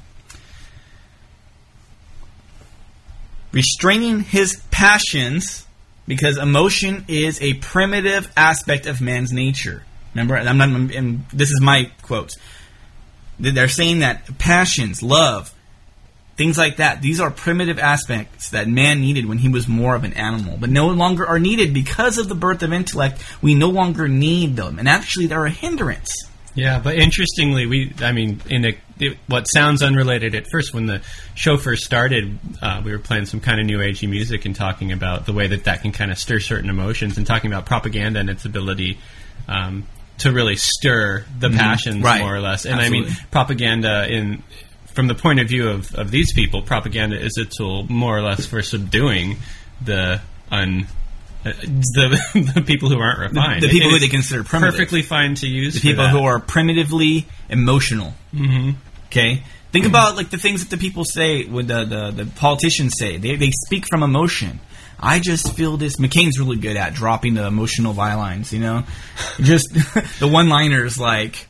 Restraining his passions, because emotion is a primitive aspect of man's nature. Remember, I'm not. I'm, this is my quotes. They're saying that passions, love, things like that, these are primitive aspects that man needed when he was more of an animal, but no longer are needed because of the birth of intellect. We no longer need them, and actually, they're a hindrance. Yeah, but interestingly, we, I mean, in a, it, what sounds unrelated at first, when the show first started, uh, we were playing some kind of new agey music and talking about the way that that can kind of stir certain emotions, and talking about propaganda and its ability um, to really stir the mm-hmm. passions, right. more or less. And Absolutely. I mean, propaganda, in from the point of view of, of these people, propaganda is a tool more or less for subduing the un. Uh, the the people who aren't refined, the, the people who they consider primitive, perfectly fine to use. The people that. who are primitively emotional. Mm-hmm. Okay, think mm-hmm. about like the things that the people say, what the, the the politicians say. They they speak from emotion. I just feel this. McCain's really good at dropping the emotional bylines. You know, just the one-liners like.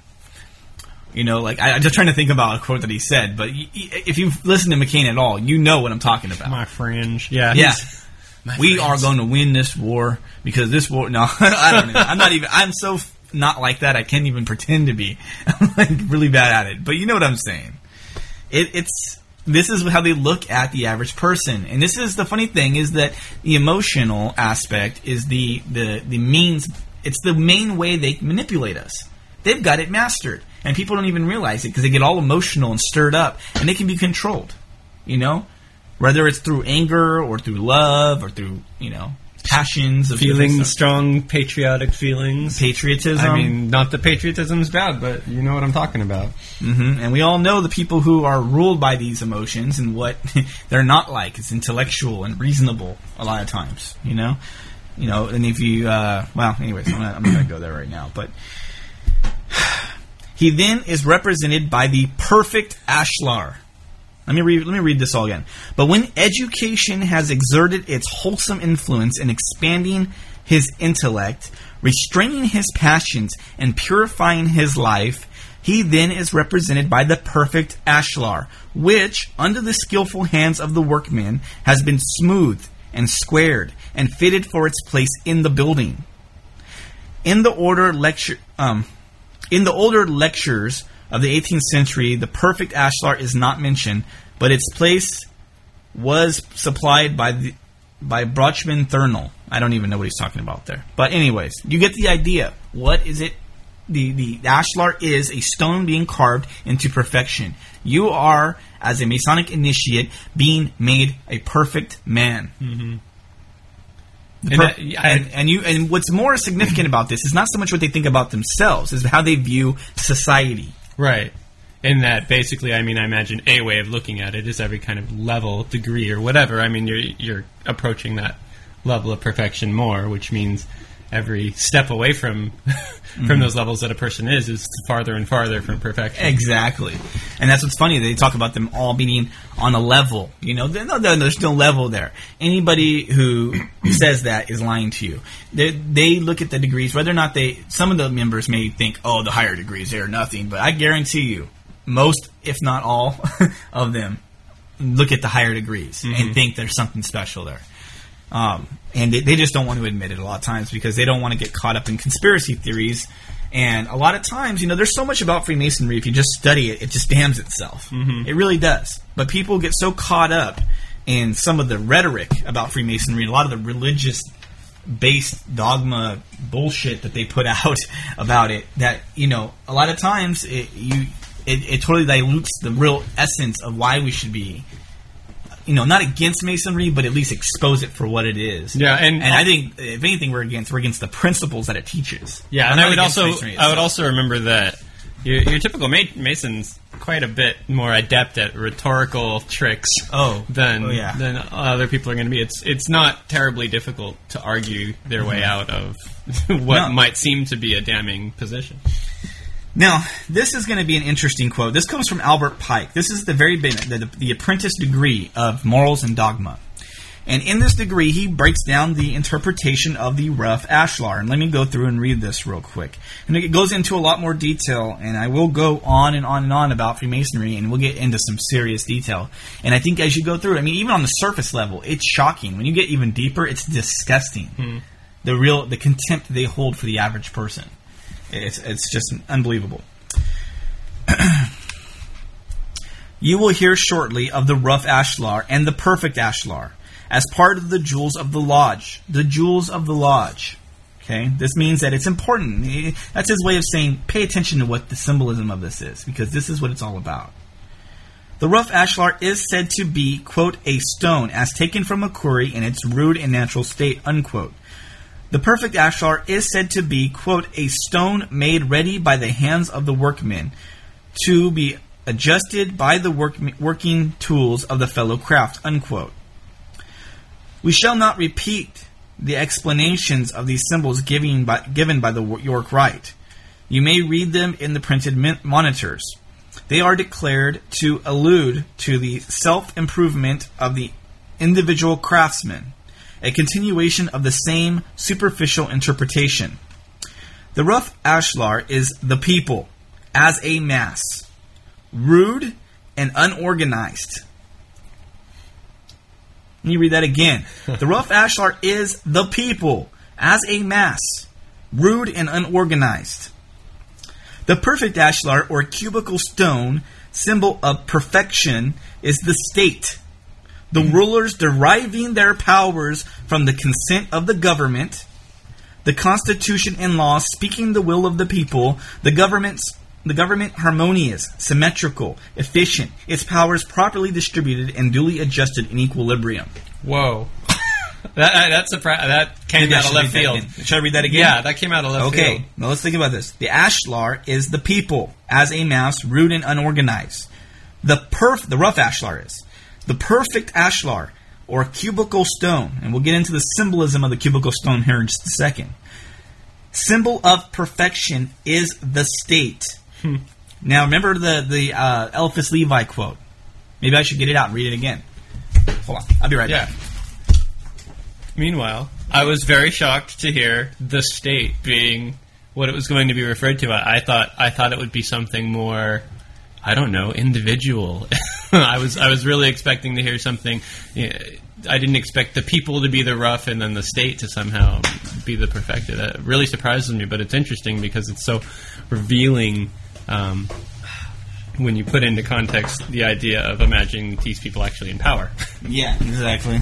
You know, like I, I'm just trying to think about a quote that he said, but y- y- if you've listened to McCain at all, you know what I'm talking about. My fringe, yeah, yeah. My we friends. are going to win this war because this war. No, I don't know. I'm not even. I'm so f- not like that. I can't even pretend to be. I'm like really bad at it. But you know what I'm saying. It, it's this is how they look at the average person, and this is the funny thing is that the emotional aspect is the the the means. It's the main way they manipulate us. They've got it mastered, and people don't even realize it because they get all emotional and stirred up, and they can be controlled. You know. Whether it's through anger or through love or through, you know, passions. Of feeling strong patriotic feelings. Patriotism. I mean, not that patriotism's bad, but you know what I'm talking about. Mm-hmm. And we all know the people who are ruled by these emotions and what they're not like. It's intellectual and reasonable a lot of times, you know? You know, and if you, uh, well, anyways, I'm not, I'm not going to go there right now. But he then is represented by the perfect ashlar. Let me read, let me read this all again. But when education has exerted its wholesome influence in expanding his intellect, restraining his passions, and purifying his life, he then is represented by the perfect ashlar, which, under the skillful hands of the workmen, has been smoothed and squared and fitted for its place in the building. In the order lecture, um, in the older lectures of the eighteenth century, the perfect ashlar is not mentioned, but its place was supplied by the by Brochman Thurnall. I don't even know what he's talking about there. But anyways, you get the idea. What is it? The, the ashlar is a stone being carved into perfection. You are, as a Masonic initiate, being made a perfect man. Mm-hmm. Per- and, that, I, and, and you and what's more significant about this is not so much what they think about themselves, is how they view society. Right. In that, basically, I mean, I imagine a way of looking at it is every kind of level, degree, or whatever. I mean, you're you're approaching that level of perfection more, which means every step away from from mm-hmm. those levels that a person is is farther and farther from perfection. Exactly. And that's what's funny. They talk about them all being on a level. You know, no, there's no level there. Anybody who says that is lying to you. They, they look at the degrees, whether or not they... Some of the members may think, oh, the higher degrees, they're nothing. But I guarantee you, most, if not all, of them look at the higher degrees mm-hmm. and think there's something special there. Um, and they, they just don't want to admit it a lot of times because they don't want to get caught up in conspiracy theories And a lot of times, you know, there's so much about Freemasonry, if you just study it, it just damns itself. Mm-hmm. It really does. But people get so caught up in some of the rhetoric about Freemasonry, and a lot of the religious-based dogma bullshit that they put out about it, that, you know, a lot of times it, you, it, it totally dilutes the real essence of why we should be, you know, not against Masonry, but at least expose it for what it is. Yeah, and, and I think if anything, we're against we're against the principles that it teaches. Yeah, We're and not I would against also Masonry I would itself. also remember that your, your typical ma- Mason's quite a bit more adept at rhetorical tricks Oh. than Oh, yeah. than other people are going to be. It's it's not terribly difficult to argue their way out of what No. might seem to be a damning position. Now, this is going to be an interesting quote. This comes from Albert Pike. This is the very beginning, the, the apprentice degree of morals and dogma. And in this degree, he breaks down the interpretation of the rough ashlar. And let me go through and read this real quick. And it goes into a lot more detail, and I will go on and on and on about Freemasonry, and we'll get into some serious detail. And I think as you go through it, I mean, even on the surface level, it's shocking. When you get even deeper, it's disgusting. Hmm. The real, the contempt they hold for the average person. It's it's just unbelievable. You will hear shortly of the rough ashlar and the perfect ashlar as part of the jewels of the lodge. The jewels of the lodge. Okay, this means that it's important. That's his way of saying pay attention to what the symbolism of this is, because this is what it's all about. The rough ashlar is said to be, quote, a stone as taken from a quarry in its rude and natural state, unquote. The perfect ashlar is said to be, quote, a stone made ready by the hands of the workmen to be adjusted by the work, working tools of the fellow craft, unquote. We shall not repeat the explanations of these symbols given by, given by the York Rite. You may read them in the printed min- monitors. They are declared to allude to the self-improvement of the individual craftsman, a continuation of the same superficial interpretation. The rough ashlar is the people as a mass, rude and unorganized. Let me read that again. The rough ashlar is the people as a mass, rude and unorganized. The perfect ashlar, or cubical stone, symbol of perfection, is the state. The rulers deriving their powers from the consent of the government, the constitution and laws speaking the will of the people, the government's the government harmonious, symmetrical, efficient, its powers properly distributed and duly adjusted in equilibrium. Whoa. that that's surpri- that came Maybe I out of should left read that field. again. Should I read that again? Yeah, that came out of left Okay, field. now let's think about this. The ashlar is the people as a mass, rude and unorganized. The perf the rough ashlar is the perfect ashlar, or cubical stone, and we'll get into the symbolism of the cubical stone here in just a second. Symbol of perfection is the state. Hmm. Now remember the the uh, Eliphas Levi quote. Maybe I should get it out and read it again. Hold on, I'll be right Yeah. back. Meanwhile, I was very shocked to hear the state being what it was going to be referred to. I, I thought I thought it would be something more, I don't know, individual. I was I was really expecting to hear something. You know, I didn't expect the people to be the rough and then the state to somehow be the perfected. That really surprises me, but it's interesting because it's so revealing um, when you put into context the idea of imagining these people actually in power. Yeah, exactly.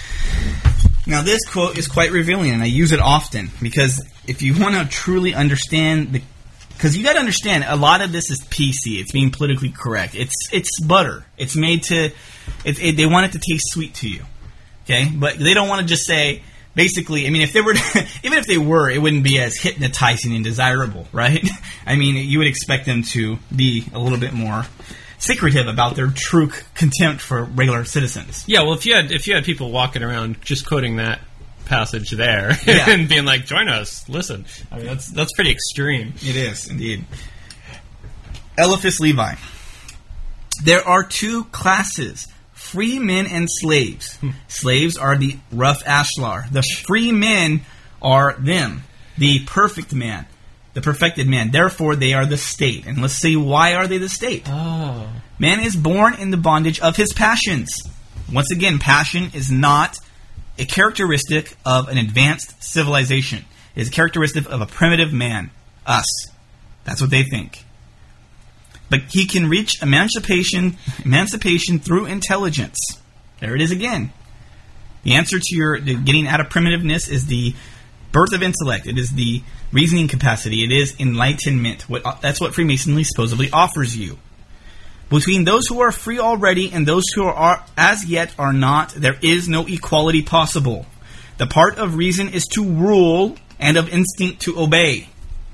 Now this quote is quite revealing, and I use it often because if you want to truly understand the, because you got to understand a lot of this is P C. It's being politically correct. It's it's butter. It's made to. It, it, they want it to taste sweet to you, okay? But they don't want to just say. Basically, I mean, if they were, even if they were, it wouldn't be as hypnotizing and desirable, right? I mean, you would expect them to be a little bit more secretive about their true c- contempt for regular citizens. Yeah, well, if you had if you had people walking around just quoting that passage there Yeah. and being like, "Join us, listen," I mean, that's that's pretty extreme. It is indeed. Eliphas Levi. There are two classes. Free men and slaves. Slaves are the rough ashlar. The free men are them, the perfect man, the perfected man. Therefore, they are the state. And let's see, why are they the state? Oh. Man is born in the bondage of his passions. Once again, passion is not a characteristic of an advanced civilization. It is a characteristic of a primitive man, us. That's what they think. But he can reach emancipation, emancipation through intelligence. There it is again. The answer to your the getting out of primitiveness is the birth of intellect. It is the reasoning capacity. It is enlightenment. What, that's what Freemasonry supposedly offers you. Between those who are free already and those who are as yet are not, there is no equality possible. The part of reason is to rule and of instinct to obey.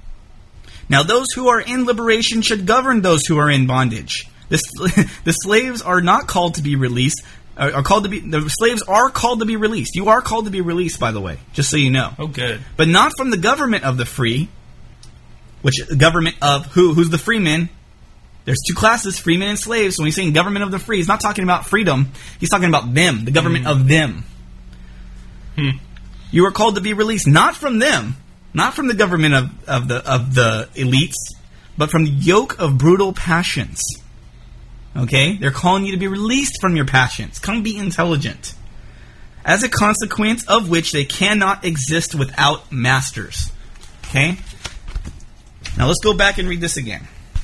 Now those who are in liberation should govern those who are in bondage. The, the slaves are not called to be released. Are, are called to be the slaves are called to be released. You are called to be released, by the way, just so you know. Oh, good. But not from the government of the free, which government of who? Who's the freemen? There's two classes, freemen and slaves. So when he's saying government of the free, he's not talking about freedom. He's talking about them, the government mm. of them. Hmm. You are called to be released, not from them, not from the government of, of the of the elites, but from the yoke of brutal passions. Okay? They're calling you to be released from your passions. Come be intelligent. As a consequence of which they cannot exist without masters. Okay? Now let's go back and read this again.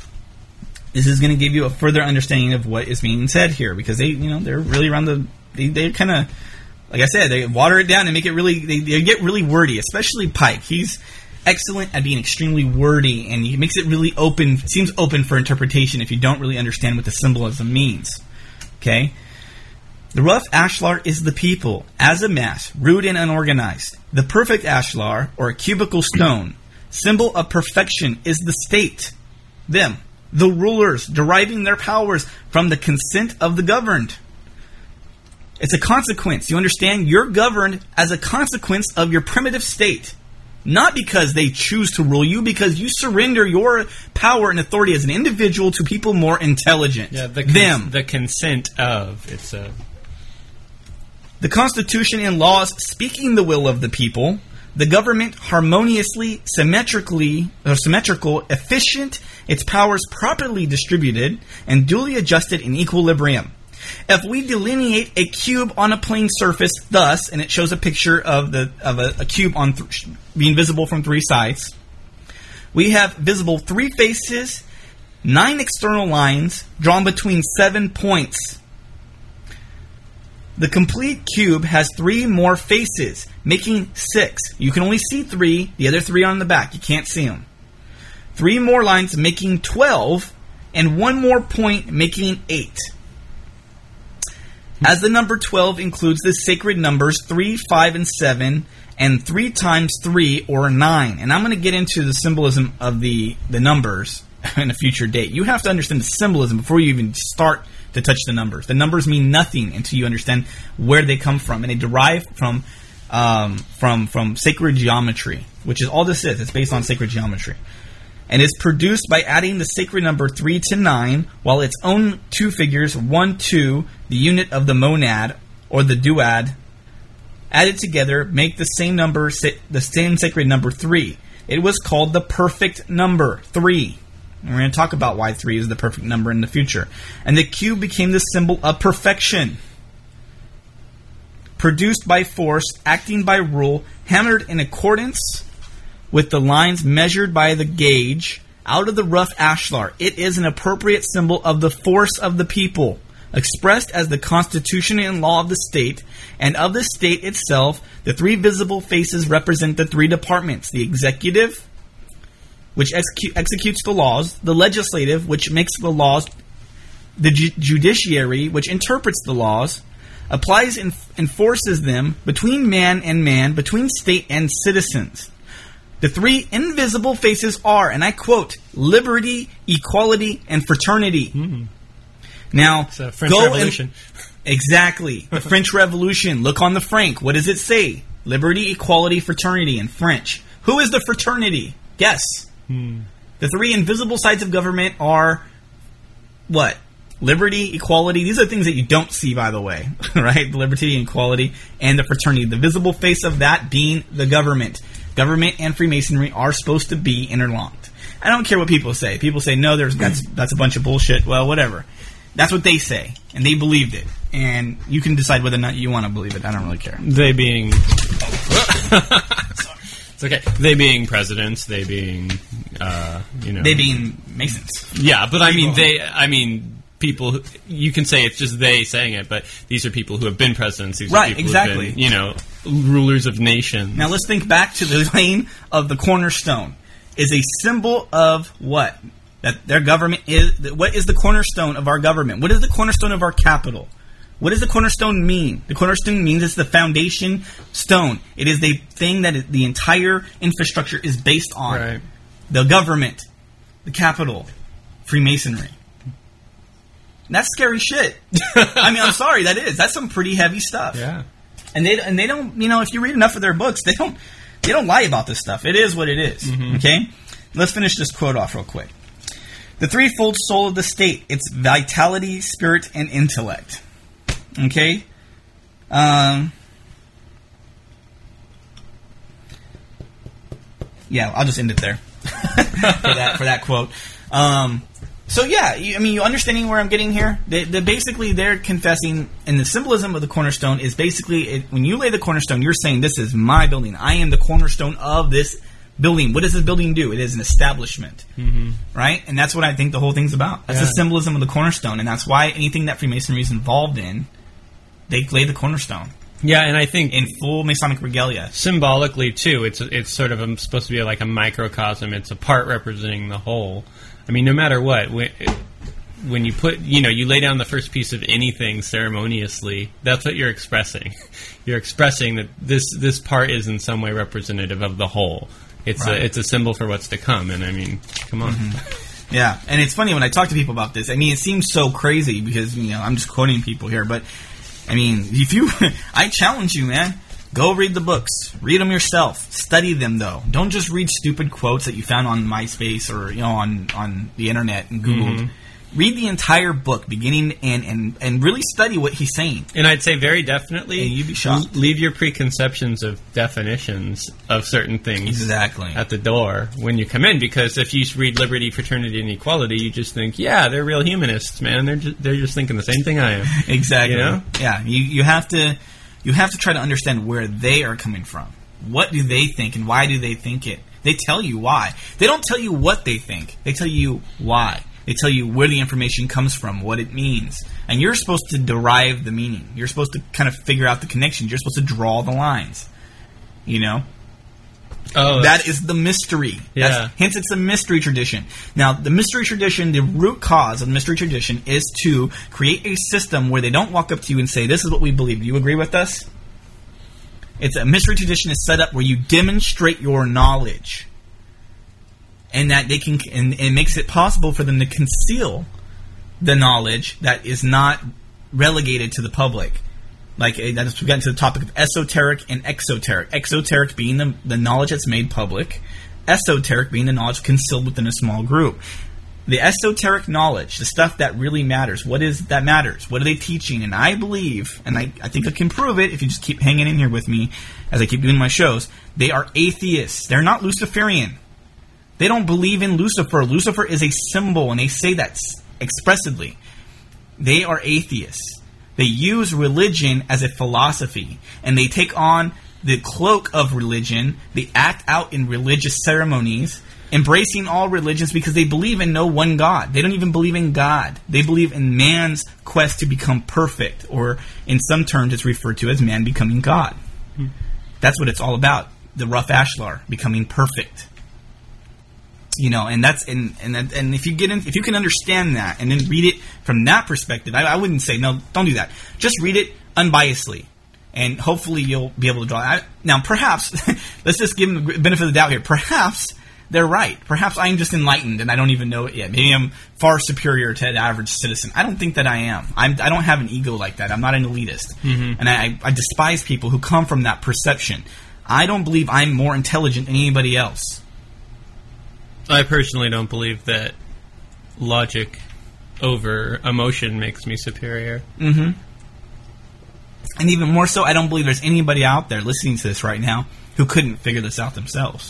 This is going to give you a further understanding of what is being said here, because they, you know, they're really around the, they, they kind of, like I said, they water it down and make it really, they, they get really wordy, especially Pike. He's excellent at being extremely wordy, and he makes it really open, seems open for interpretation if you don't really understand what the symbolism means. Okay? The rough ashlar is the people, as a mass, rude and unorganized. The perfect ashlar, or a cubical stone, symbol of perfection, is the state, them. The rulers deriving their powers from the consent of the governed. It's a consequence. You understand? You're governed as a consequence of your primitive state. Not because they choose to rule you, because you surrender your power and authority as an individual to people more intelligent. Yeah, the cons- them. The consent of. It's a... The Constitution and laws speaking the will of the people. The government harmoniously, symmetrically, or symmetrical, efficient, its powers properly distributed, and duly adjusted in equilibrium. If we delineate a cube on a plane surface thus, and it shows a picture of the of a, a cube on th- being visible from three sides, we have visible three faces, nine external lines drawn between seven points. The complete cube has three more faces, making six. You can only see three. The other three are on the back. You can't see them. Three more lines making twelve, and one more point making eight. As the number twelve includes the sacred numbers three, five, and seven, and three times three, or nine. And I'm going to get into the symbolism of the, the numbers in a future date. You have to understand the symbolism before you even start to touch the numbers. The numbers mean nothing until you understand where they come from, and they derive from um, from from sacred geometry, which is all this is. It's based on sacred geometry, and is produced by adding the sacred number three to nine, while its own two figures, one, two, the unit of the monad or the duad, added together make the same number, the same sacred number three. It was called the perfect number three. And we're going to talk about why three is the perfect number in the future. And the cube became the symbol of perfection. Produced by force, acting by rule, hammered in accordance with the lines measured by the gauge out of the rough ashlar. It is an appropriate symbol of the force of the people, expressed as the constitution and law of the state, and of the state itself. The three visible faces represent the three departments: the executive, which execu- executes the laws; the legislative, which makes the laws; the ju- judiciary, which interprets the laws, applies and enforces them between man and man, between state and citizens. The three invisible faces are, and I quote, liberty, equality, and fraternity. Mm-hmm. Now, it's a French go Revolution. And, exactly. The French Revolution. Look on the franc. What does it say? Liberty, equality, fraternity in French. Who is the fraternity? Guess. Hmm. The three invisible sides of government are what? Liberty, equality. These are things that you don't see, by the way. Right? The liberty, equality, and the fraternity. The visible face of that being the government. Government and Freemasonry are supposed to be interlocked. I don't care what people say. People say, no, there's that's, that's a bunch of bullshit. Well, whatever. That's what they say, and they believed it. And you can decide whether or not you want to believe it. I don't really care. They being... It's okay. They being presidents, they being uh, you know, They being Masons. yeah, but I mean, People. they, I mean, people, who, you can say it's just they saying it, but these are people who have been presidents. These Right, are people who have exactly. been, you know, rulers of nations. Now let's think back to the laying of the cornerstone. Is a symbol of what? That their government is. What is the cornerstone of our government? What is the cornerstone of our capital? What does the cornerstone mean? The cornerstone means it's the foundation stone. It is the thing that it, the entire infrastructure is based on. Right. The government, the capital, Freemasonry. That's scary shit. I mean, I'm sorry, that is. That's some pretty heavy stuff. Yeah. And they and they don't, you know, if you read enough of their books, they don't they don't lie about this stuff. It is what it is. Mm-hmm. Okay? Let's finish this quote off real quick. The threefold soul of the state, its vitality, spirit, and intellect. Okay? Um Yeah, I'll just end it there. for that for that quote. Um So yeah, you, I mean, you understanding where I'm getting here? They, they basically, they're confessing, and the symbolism of the cornerstone is basically, it, when you lay the cornerstone, you're saying, this is my building. I am the cornerstone of this building. What does this building do? It is an establishment, Mm-hmm. right? And that's what I think the whole thing's about. That's Yeah. the symbolism of the cornerstone, and that's why anything that Freemasonry is involved in, they lay the cornerstone Yeah, and I think in full Masonic regalia. symbolically too, it's it's sort of a, supposed to be like a microcosm. It's a part representing the whole. I mean, no matter what, when, when you put, you know, you lay down the first piece of anything ceremoniously, that's what you're expressing. You're expressing that this this part is in some way representative of the whole. It's Right. a it's a symbol for what's to come. And I mean, come on. Mm-hmm. Yeah, and it's funny when I talk to people about this. I mean, it seems so crazy because, you know, I'm just quoting people here, but I mean, if you, I challenge you, man. Go read the books. Read them yourself. Study them, though. Don't just read stupid quotes that you found on MySpace or, you know, on, on the internet and Googled. Mm-hmm. Read the entire book, beginning and, and, and really study what he's saying. And I'd say very definitely, And you'd be shocked. l- leave your preconceptions of definitions of certain things Exactly. at the door when you come in. Because if you read liberty, fraternity, and equality, you just think, yeah, they're real humanists, man. They're just, they're just thinking the same thing I am. Exactly. You know? Yeah. You you have to you have to try to understand where they are coming from. What do they think, and why do they think it? They tell you why. They don't tell you what they think. They tell you why. They tell you where the information comes from, what it means, and you're supposed to derive the meaning. You're supposed to kind of figure out the connections. You're supposed to draw the lines. You know. Oh, That is the mystery. Yeah. That's, hence, it's a mystery tradition. Now, the mystery tradition, the root cause of the mystery tradition is to create a system where they don't walk up to you and say, this is what we believe. Do you agree with us? It's a mystery tradition is set up where you demonstrate your knowledge. And that they can, and it makes it possible for them to conceal the knowledge that is not relegated to the public. Like, uh, that's, we got into the topic of esoteric and exoteric. Exoteric being the, the knowledge that's made public. Esoteric being the knowledge concealed within a small group. The esoteric knowledge, the stuff that really matters, what is that matters? What are they teaching? And I believe, and I, I think I can prove it if you just keep hanging in here with me as I keep doing my shows, they are atheists. They're not Luciferian. They don't believe in Lucifer. Lucifer is a symbol, and they say that expressively. They are atheists. They use religion as a philosophy, and they take on the cloak of religion. They act out in religious ceremonies, embracing all religions because they believe in no one God. They don't even believe in God. They believe in man's quest to become perfect, or in some terms it's referred to as man becoming God. Hmm. That's what it's all about. The rough ashlar, becoming perfect. You know, and that's and and and if you get in, if you can understand that and then read it from that perspective, I, I wouldn't say no, don't do that. Just read it unbiasedly, and hopefully you'll be able to draw. I, now, perhaps let's just give them the benefit of the doubt here. Perhaps they're right. Perhaps I'm just enlightened and I don't even know it yet. Maybe I'm far superior to the average citizen. I don't think that I am. I'm, I don't have an ego like that. I'm not an elitist, Mm-hmm. and I, I despise people who come from that perception. I don't believe I'm more intelligent than anybody else. I personally don't believe that logic over emotion makes me superior. Mm-hmm. And even more so, I don't believe there's anybody out there listening to this right now who couldn't figure this out themselves.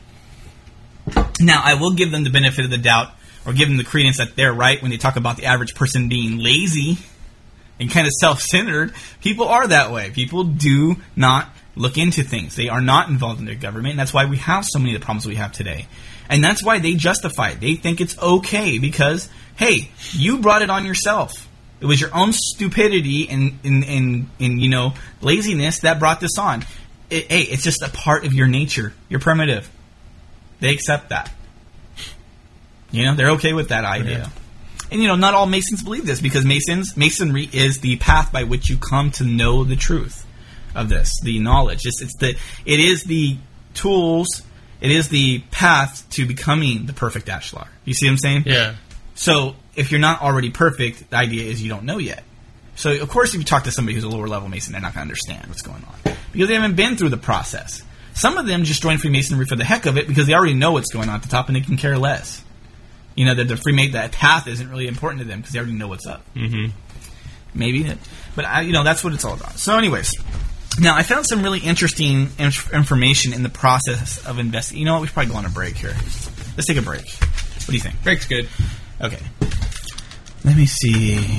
Now, I will give them the benefit of the doubt, or give them the credence that they're right when they talk about the average person being lazy and kind of self-centered. People are that way. People do not look into things. They are not involved in their government, and that's why we have so many of the problems we have today. And that's why they justify it. They think it's okay because, hey, you brought it on yourself. It was your own stupidity and, and, and, and you know, laziness that brought this on. It, hey, it's just a part of your nature. You're primitive. They accept that. You know, they're okay with that idea. Yeah. And, you know, not all Masons believe this because Masons, Masonry is the path by which you come to know the truth of this, the knowledge. It's, it's the, it is the tools, it is the path to becoming the perfect Ashlar. You see what I'm saying? Yeah. So, if you're not already perfect, the idea is you don't know yet. So, of course, if you talk to somebody who's a lower level Mason, they're not going to understand what's going on because they haven't been through the process. Some of them just join Freemasonry for the heck of it because they already know what's going on at the top and they can care less. You know, that the Freemason, that path isn't really important to them because they already know what's up. Mm-hmm. Maybe. But, I, you know, that's what it's all about. So, anyways. Now, I found some really interesting inf- information in the process of investing. You know what? We should probably go on a break here. Let's take a break. What do you think? Break's good. Okay. Let me see.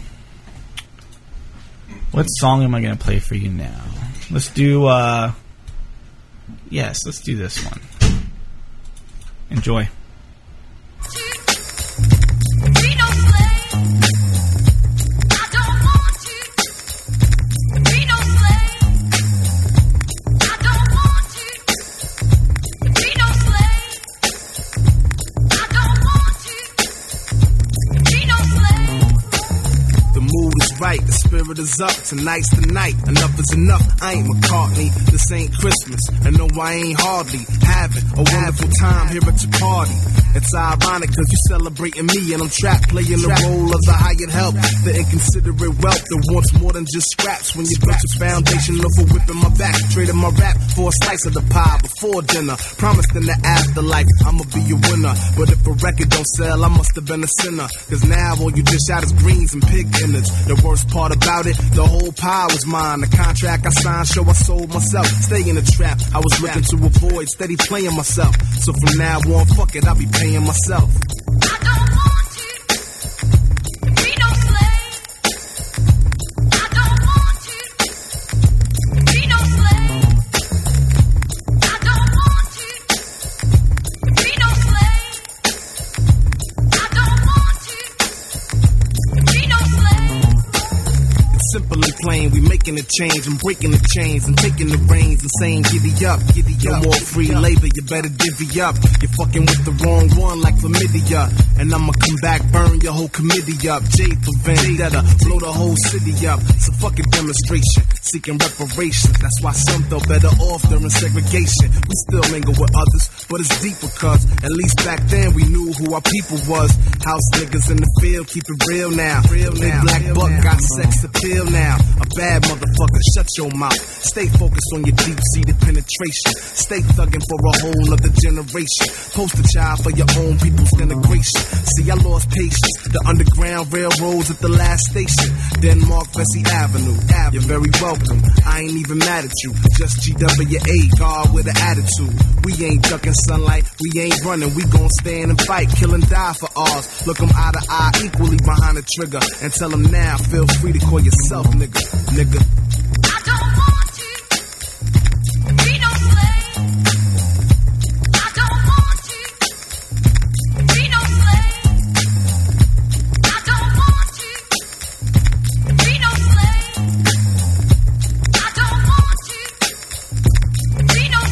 What song am I going to play for you now? Let's do, uh... Yes, let's do this one. Enjoy. Right, the spirit is up, tonight's the night. Enough is enough, I ain't McCartney. This ain't Christmas, and no, I ain't hardly having a wonderful time here at your party. It's ironic cause you celebrating me and I'm trapped playing the role of the hired help, the inconsiderate wealth that wants more than just scraps. When you built your foundation of a whip in my back, trading my rap for a slice of the pie before dinner. Promised in the afterlife I'ma be a winner, but if a record don't sell I must have been a sinner. Cause now all you dish out is greens and pig innards. The worst part about it, the whole pie was mine. The contract I signed show I sold myself. Stay in the trap, I was looking to avoid steady playing myself. So from now on, fuck it, I'll be paying myself. I don't want to be no slave. I don't want to be no slave. I don't want to be no slave. I don't want to be no slave. It's simple and plain, we making a change and breaking the chains and taking the reins and saying giddy up, giddy up. No more free labor, you better divvy up. You're fucking with the wrong one like chlamydia, and I'ma come back, burn your whole committee up. J for vendetta, blow the whole city up. It's a fucking demonstration, seeking reparations. That's why some felt better off during segregation. We still mingle with others, but it's deeper cause at least back then we knew who our people was. House niggas in the field, keep it real now. Real now. Black real buck now. Got sex appeal now. A bad motherfucker, shut your mouth. Stay focused on your deep-seated penetration. Stay thugging for a whole nother generation. Poster child for your own people's integration. See, I lost patience. The Underground Railroad's at the last station. Denmark, Vesey Avenue. You're very welcome. I ain't even mad at you. Just G W A, God with an attitude. We ain't ducking sunlight. We ain't running. We gon' stand and fight. Kill and die for ours. Look them eye to eye equally behind the trigger. And tell them now, feel free to call yourself nigga. Nigga. I don't want to be no slave. I don't want to be no slave. I don't want to be no slave. I don't want to be no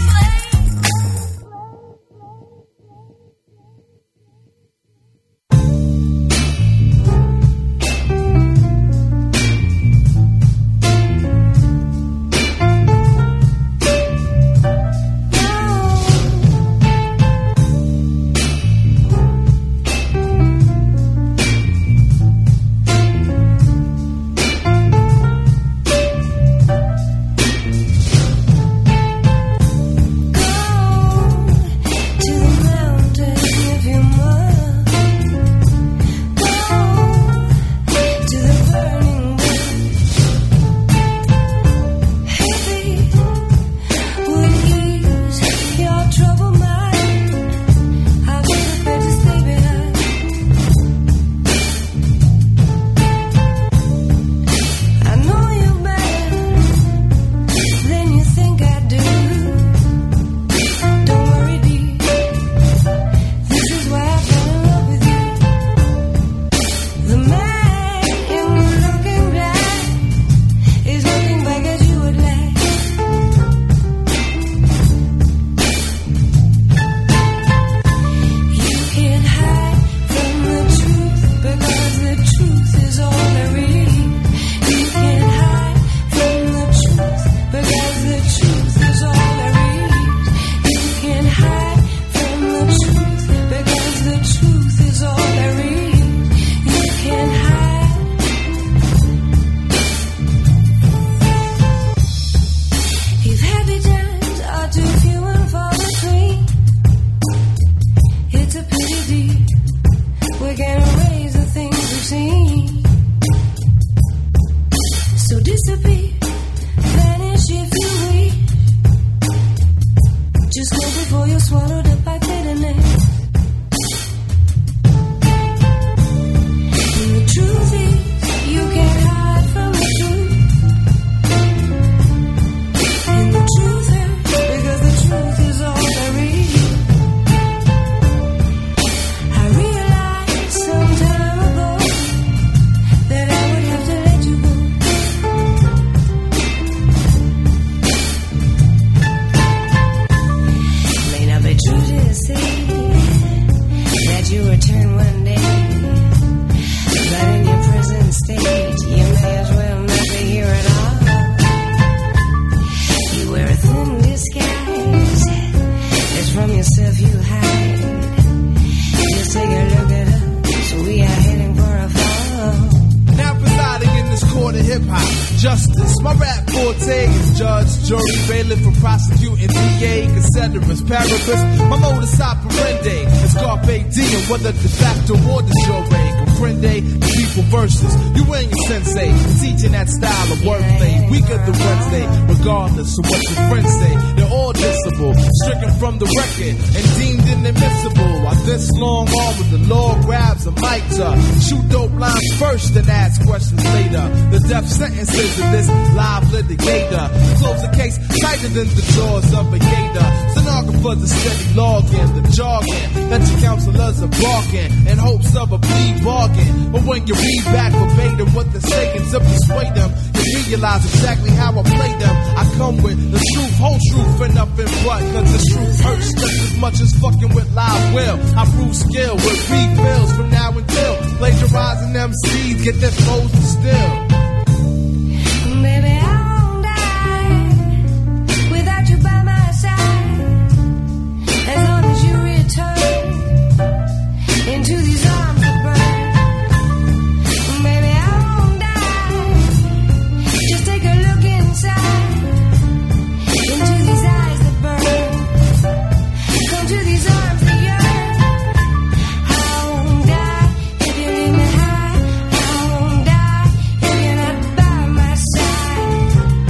hip hop. Justice, my rap forte is judge, jury, bailiff, for prosecuting D A, considerus, paribus. My modus operandi is carpe diem, whether de facto or de jure. Comprende the people versus you and your sensei, teaching that style of wordplay. Weaker than Wednesday, regardless of what your friends say. They're all dissable, stricken from the record and deemed inadmissible. While this long arm with the law grabs a mic to shoot dope lines first and ask questions later. The death sentences of this live litigator close the case tighter than the jaws of a gator. Stenographers are steady logging the jargon that your counselors are barking in hopes of a plea bargain. But when you read back verbatim what they're saying to persuade them, you realize exactly how I play them. I come with the truth, whole truth, and nothing but. Cause the truth hurts just as much as fucking with live will. I prove skill with refills from now until plagiarizing M Cs get their flows to still. Baby, I won't die without you by my side. As long as you return into these arms that burn. Baby, I won't die. Just take a look inside into these eyes that burn. Come to these arms that yearn. I won't die if you leave me high. I won't die if you're not by my side.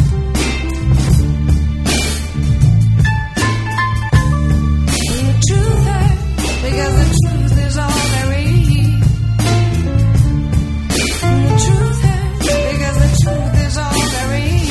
And the truth hurts because the truth is all there is. And the truth hurts because the truth is all there is.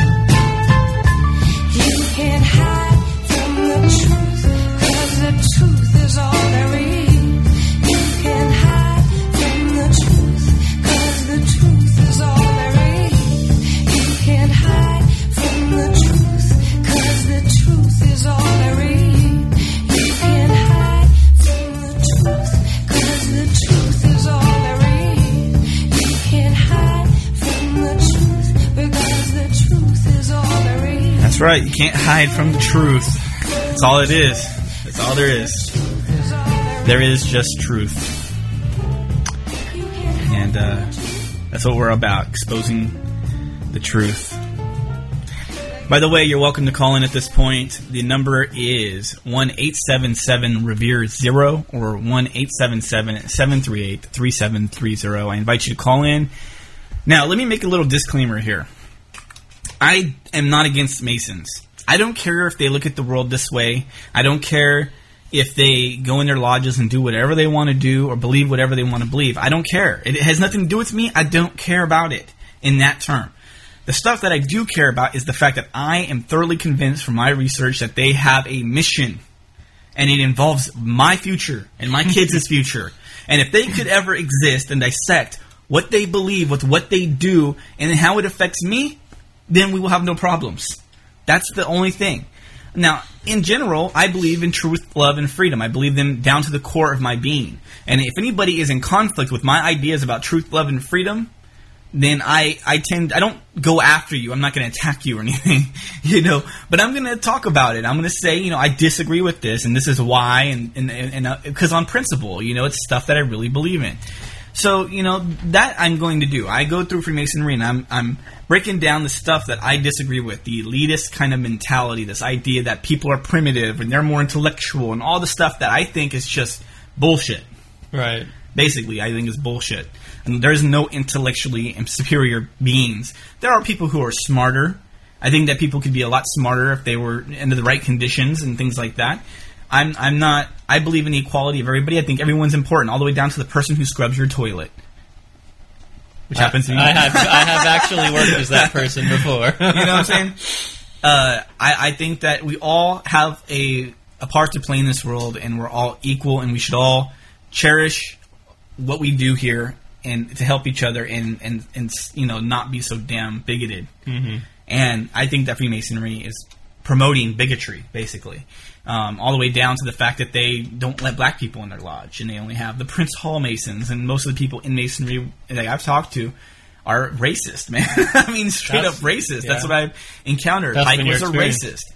You can't hide from the truth, cause the truth is all there is. You can't hide from the truth, cause the truth is all there is. You can't hide from the truth, cause the truth is all there is. You can't hide from the truth, cause the truth is all there is. You can't hide from the truth, because the truth is all there is. That's right. You can't hide from the truth. That's all it is. That's all there is. There is just truth. And uh, that's what we're about, exposing the truth. By the way, you're welcome to call in at this point. The number is one eight seven seven Revere zero or one eight seven seven, seven three eight, three seven three zero. I invite you to call in. Now, let me make a little disclaimer here. I am not against Masons. I don't care if they look at the world this way. I don't care if they go in their lodges and do whatever they want to do or believe whatever they want to believe. I don't care. It has nothing to do with me. I don't care about it in that term. The stuff that I do care about is the fact that I am thoroughly convinced from my research that they have a mission. And it involves my future and my kids' future. And if they could ever exist and dissect what they believe with what they do and how it affects me, then we will have no problems. That's the only thing. Now, in general, I believe in truth, love, and freedom. I believe them down to the core of my being. And if anybody is in conflict with my ideas about truth, love, and freedom, then I, I tend, I don't go after you. I'm not going to attack you or anything, you know, but I'm going to talk about it. I'm going to say, you know, I disagree with this and this is why, and, and, and, uh, because on principle, you know, it's stuff that I really believe in. So, you know, that I'm going to do. I go through Freemasonry and I'm, I'm breaking down the stuff that I disagree with, the elitist kind of mentality, this idea that people are primitive and they're more intellectual and all the stuff that I think is just bullshit. Right. Basically, I think is bullshit. And there's no intellectually superior beings. There are people who are smarter. I think that people could be a lot smarter if they were under the right conditions and things like that. I'm I'm not. I believe in the equality of everybody. I think everyone's important, all the way down to the person who scrubs your toilet, which I, happens to me. I have I have actually worked as that person before. You know what I'm saying? Uh, I I think that we all have a a part to play in this world, and we're all equal, and we should all cherish what we do here and to help each other, and and and you know, not be so damn bigoted. Mm-hmm. And I think that Freemasonry is promoting bigotry, basically. Um, all the way down to the fact that they don't let black people in their lodge, and they only have the Prince Hall Masons, and most of the people in Masonry that I've talked to are racist, man. I mean, straight That's, up racist. yeah. That's what I've encountered. That's Pike been your was a experience. racist.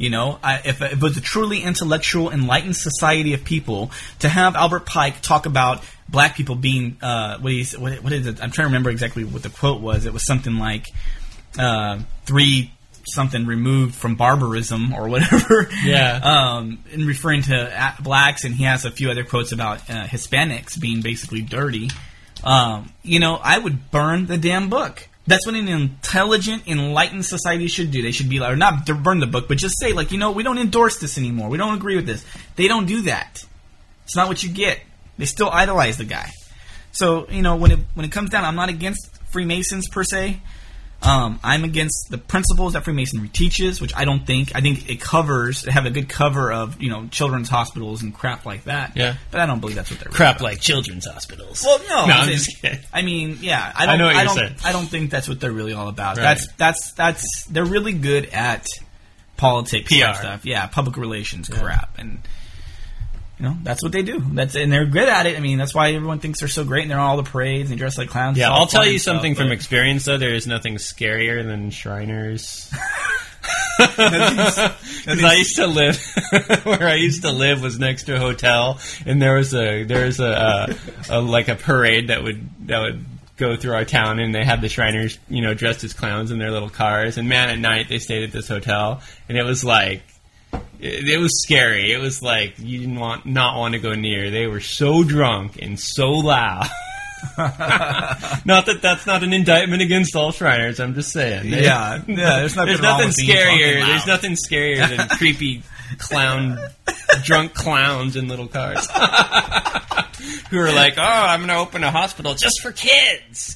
You know, I, if, if it was a truly intellectual, enlightened society of people, to have Albert Pike talk about black people being, uh, what, he's, what, what is it? I'm trying to remember exactly what the quote was. It was something like, uh, three something removed from barbarism or whatever. Yeah. um, in referring to a- blacks, and he has a few other quotes about uh, Hispanics being basically dirty. Um, you know, I would burn the damn book. That's what an intelligent, enlightened society should do. They should be like, or not burn the book, but just say, like, you know, we don't endorse this anymore. We don't agree with this. They don't do that. It's not what you get. They still idolize the guy. So, you know, when it when it comes down, I'm not against Freemasons per se. Um, I'm against the principles that Freemasonry teaches, which I don't think. I think it covers, they have a good cover of, you know, children's hospitals and crap like that. Yeah. But I don't believe that's what they're Crap about. like children's hospitals. Well, no. No, I'm I'm saying- just kidding. I mean, yeah. I don't, I know what you're don't, saying. I don't think that's what they're really all about. Right. That's, that's, that's, they're really good at politics P R. and stuff. Yeah, public relations crap. And, you know, that's what they do. That's And they're good at it. I mean, that's why everyone thinks they're so great, and they're on all the parades, and they dress like clowns. Yeah, It's all I'll tell fun you and something stuff, from but- experience, though. There is nothing scarier than Shriners. Nothing's- Because I used to live where I used to live was next to a hotel, and there was a there was a, uh, a like a parade that would that would go through our town, and they had the Shriners, you know, dressed as clowns in their little cars. And man, at night they stayed at this hotel, and it was like. It, it was scary. It was like you didn't want not want to go near. They were so drunk and so loud. Not that that's not an indictment against all Shriners. I'm just saying. They- Yeah, yeah, there's nothing there's wrong nothing with being drunk scarier. and loud. There's nothing scarier than creepy clown, drunk clowns in little cars who are like, "Oh, I'm going to open a hospital just for kids."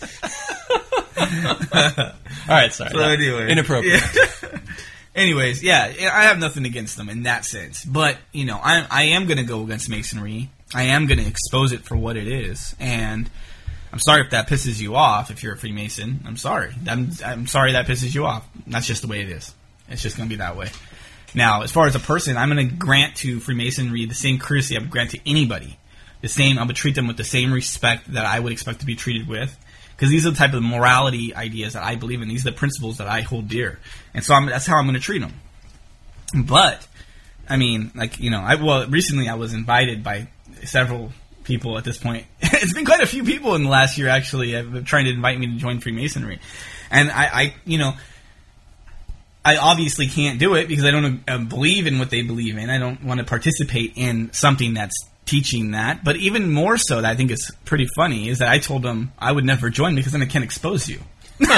All right, sorry. So That- anyway, inappropriate. Yeah. Anyways, yeah, I have nothing against them in that sense, but you know, I, I am going to go against Masonry. I am going to expose it for what it is, and I'm sorry if that pisses you off. If you're a Freemason, I'm sorry. I'm, I'm sorry that pisses you off. That's just the way it is. It's just going to be that way. Now, as far as a person, I'm going to grant to Freemasonry the same courtesy I would grant to anybody. The same, I would treat them with the same respect that I would expect to be treated with. Because these are the type of morality ideas that I believe in. These are the principles that I hold dear. And so I'm, that's how I'm going to treat them. But, I mean, like, you know, I well, recently I was invited by several people at this point. It's been quite a few people in the last year, actually, have been trying to invite me to join Freemasonry. And I, I you know, I obviously can't do it because I don't uh, believe in what they believe in. I don't want to participate in something that's teaching that. But even more so, that I think is pretty funny, is that I told them I would never join because then I can't expose you.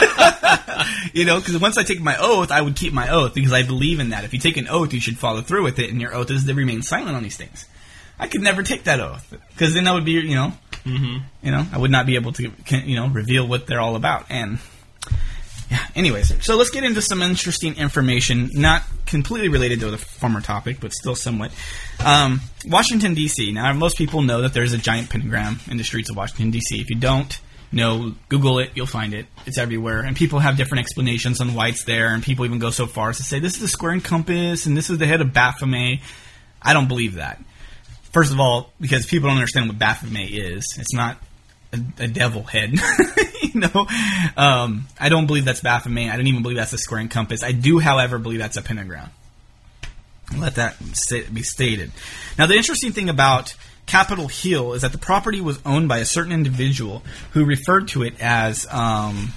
You know, because once I take my oath, I would keep my oath because I believe in that. If you take an oath, you should follow through with it, and your oath is to remain silent on these things. I could never take that oath because then I would be, you know, Mm-hmm. you know, I would not be able to, you know, reveal what they're all about. And yeah, anyways, so let's get into some interesting information, not completely related to the former topic, but still somewhat. Um, Washington, D C Now, most people know that there's a giant pentagram in the streets of Washington, D C If you don't know, Google it, you'll find it. It's everywhere. And people have different explanations on why it's there, and people even go so far as to say, this is a square and compass, and this is the head of Baphomet. I don't believe that. First of all, because people don't understand what Baphomet is. It's not a, a devil head. You know? Um, I don't believe that's Baphomet. I don't even believe that's a square and compass. I do, however, believe that's a pentagram. Let that be stated. Now, the interesting thing about Capitol Hill is that the property was owned by a certain individual who referred to it as um,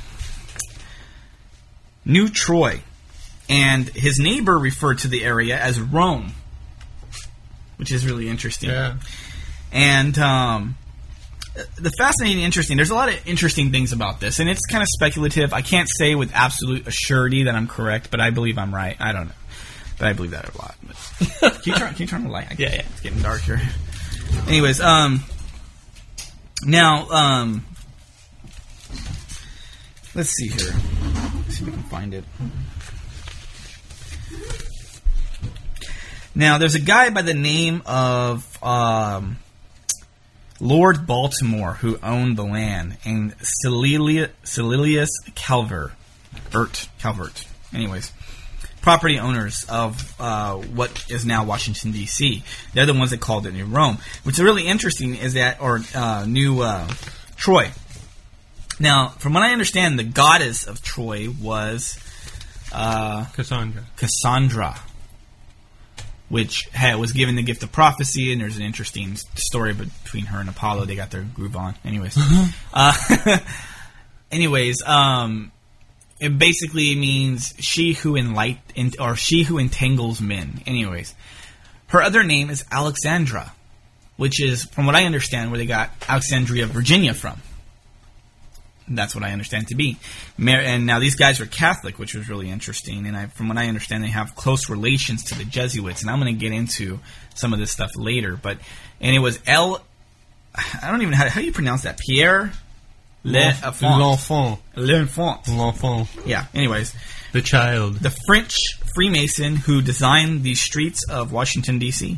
New Troy. And his neighbor referred to the area as Rome, which is really interesting. Yeah. And um, the fascinating, interesting, there's a lot of interesting things about this, and it's kind of speculative. I can't say with absolute assurity that I'm correct, but I believe I'm right. I don't know. But I believe that a lot. But can, you turn, can you turn the light? I Yeah, yeah. It's getting dark here. Anyways, um, now, um, let's see here. Let's see if we can find it. Now, there's a guy by the name of um, Lord Baltimore who owned the land, and Celilius, Celilius Calvert, Ert, Calvert. Anyways, property owners of uh, what is now Washington, D C They're the ones that called it New Rome. What's really interesting is that, or uh, New uh, Troy. Now, from what I understand, the goddess of Troy was uh, Cassandra. Cassandra. which had, was given the gift of prophecy, and there's an interesting story between her and Apollo. They got their groove on. Anyways. uh, anyways, um, it basically means she who enlight, or she who entangles men. Anyways. Her other name is Alexandra, which is, from what I understand, where they got Alexandria, Virginia from. That's what I understand to be. And now these guys are Catholic, which was really interesting. And I, from what I understand, they have close relations to the Jesuits. And I'm going to get into some of this stuff later. But and it was L. I don't even know how, how do you pronounce that. Pierre L'Enfant. L'Enfant. L'Enfant. Yeah. Anyways, the child, the French Freemason who designed the streets of Washington D C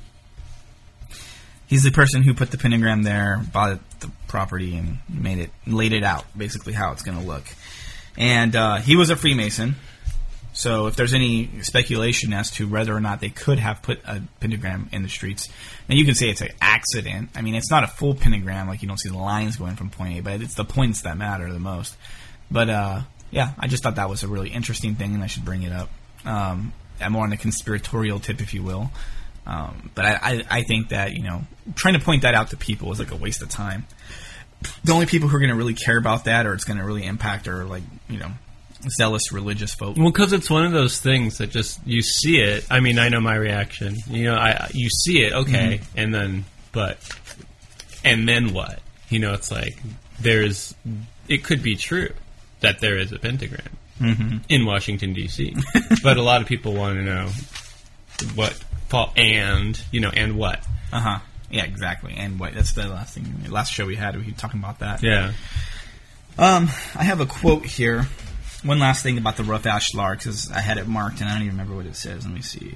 He's the person who put the pentagram there, bought the property, and made it, laid it out, basically how it's going to look. And uh, he was a Freemason, so if there's any speculation as to whether or not they could have put a pentagram in the streets, now you can say it's an accident. I mean, it's not a full pentagram, like you don't see the lines going from point A, but it's the points that matter the most. But uh, yeah, I just thought that was a really interesting thing, and I should bring it up. Um, I'm more on the conspiratorial tip, if you will. Um, but I, I, I think that, you know, trying to point that out to people is like a waste of time. The only people who are going to really care about that, or it's going to really impact, are like, you know, zealous religious folk. Well, because it's one of those things that just, you see it. I mean, I know my reaction. You know, I you see it, okay, mm-hmm. and then, but, and then what? You know, it's like, there's, it could be true that there is a pentagram mm-hmm. in Washington, D C But a lot of people want to know what... Paul, and, you know, and what? Uh-huh. Yeah, exactly. And what? That's the last thing, the last show we had, we were talking about that. Yeah. Um, I have a quote here. One last thing about the rough ashlar, because I had it marked, and I don't even remember what it says. Let me see.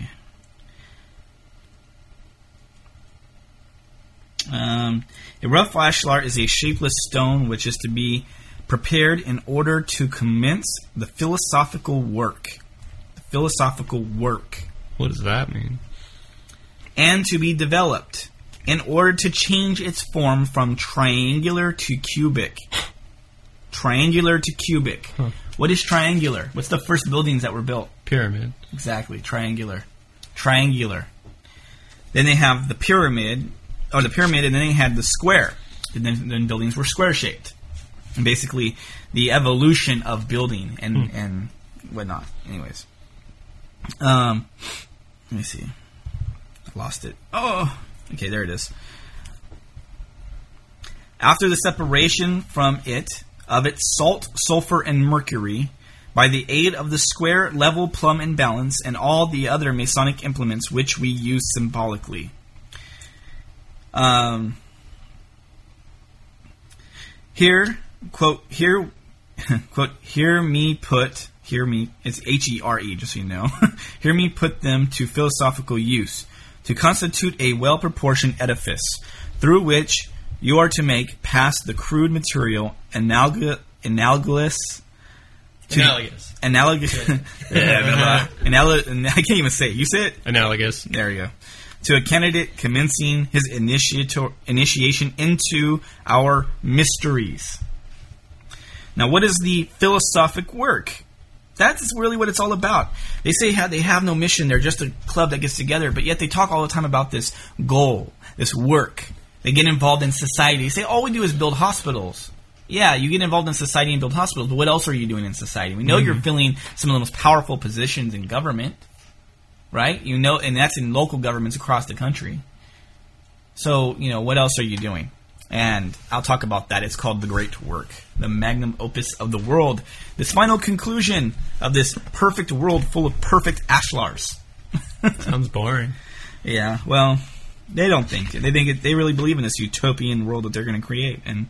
Um, a rough ashlar is a shapeless stone which is to be prepared in order to commence the philosophical work. The philosophical work. What does that mean? And to be developed in order to change its form from triangular to cubic. Triangular to cubic. Huh. What is triangular? What's the first buildings that were built? Pyramid. Exactly, triangular. Triangular. Then they have the pyramid, or the pyramid, and then they had the square. And then, then buildings were square-shaped. And basically, the evolution of building and, hmm. and whatnot. Anyways. Um, let me see. I lost it. Oh, okay, there it is. After the separation from it of its salt, sulfur, and mercury, by the aid of the square, level, plumb, and balance, and all the other Masonic implements which we use symbolically. Um, here, quote, here, quote, hear me put... Hear me, it's H E R E, just so you know. Hear me put them to philosophical use, to constitute a well-proportioned edifice, through which you are to make pass the crude material analog- analogous to analogous. Analogous. yeah, anal- I can't even say it. You say it? Analogous. There you go. To a candidate commencing his initiator- initiation into our mysteries. Now, what is the philosophic work? That's really what it's all about. They say how they have no mission. They're just a club that gets together, but yet they talk all the time about this goal, this work. They get involved in society. They say, all we do is build hospitals. Yeah, you get involved in society and build hospitals, but what else are you doing in society? We know mm-hmm. you're filling some of the most powerful positions in government, right? You know, and that's in local governments across the country. So, you know, what else are you doing? And I'll talk about that. It's called The Great Work, the magnum opus of the world. This final conclusion of this perfect world full of perfect ashlars. Sounds boring. Yeah, well, they don't think it. They think it, they really believe in this utopian world that they're going to create. And,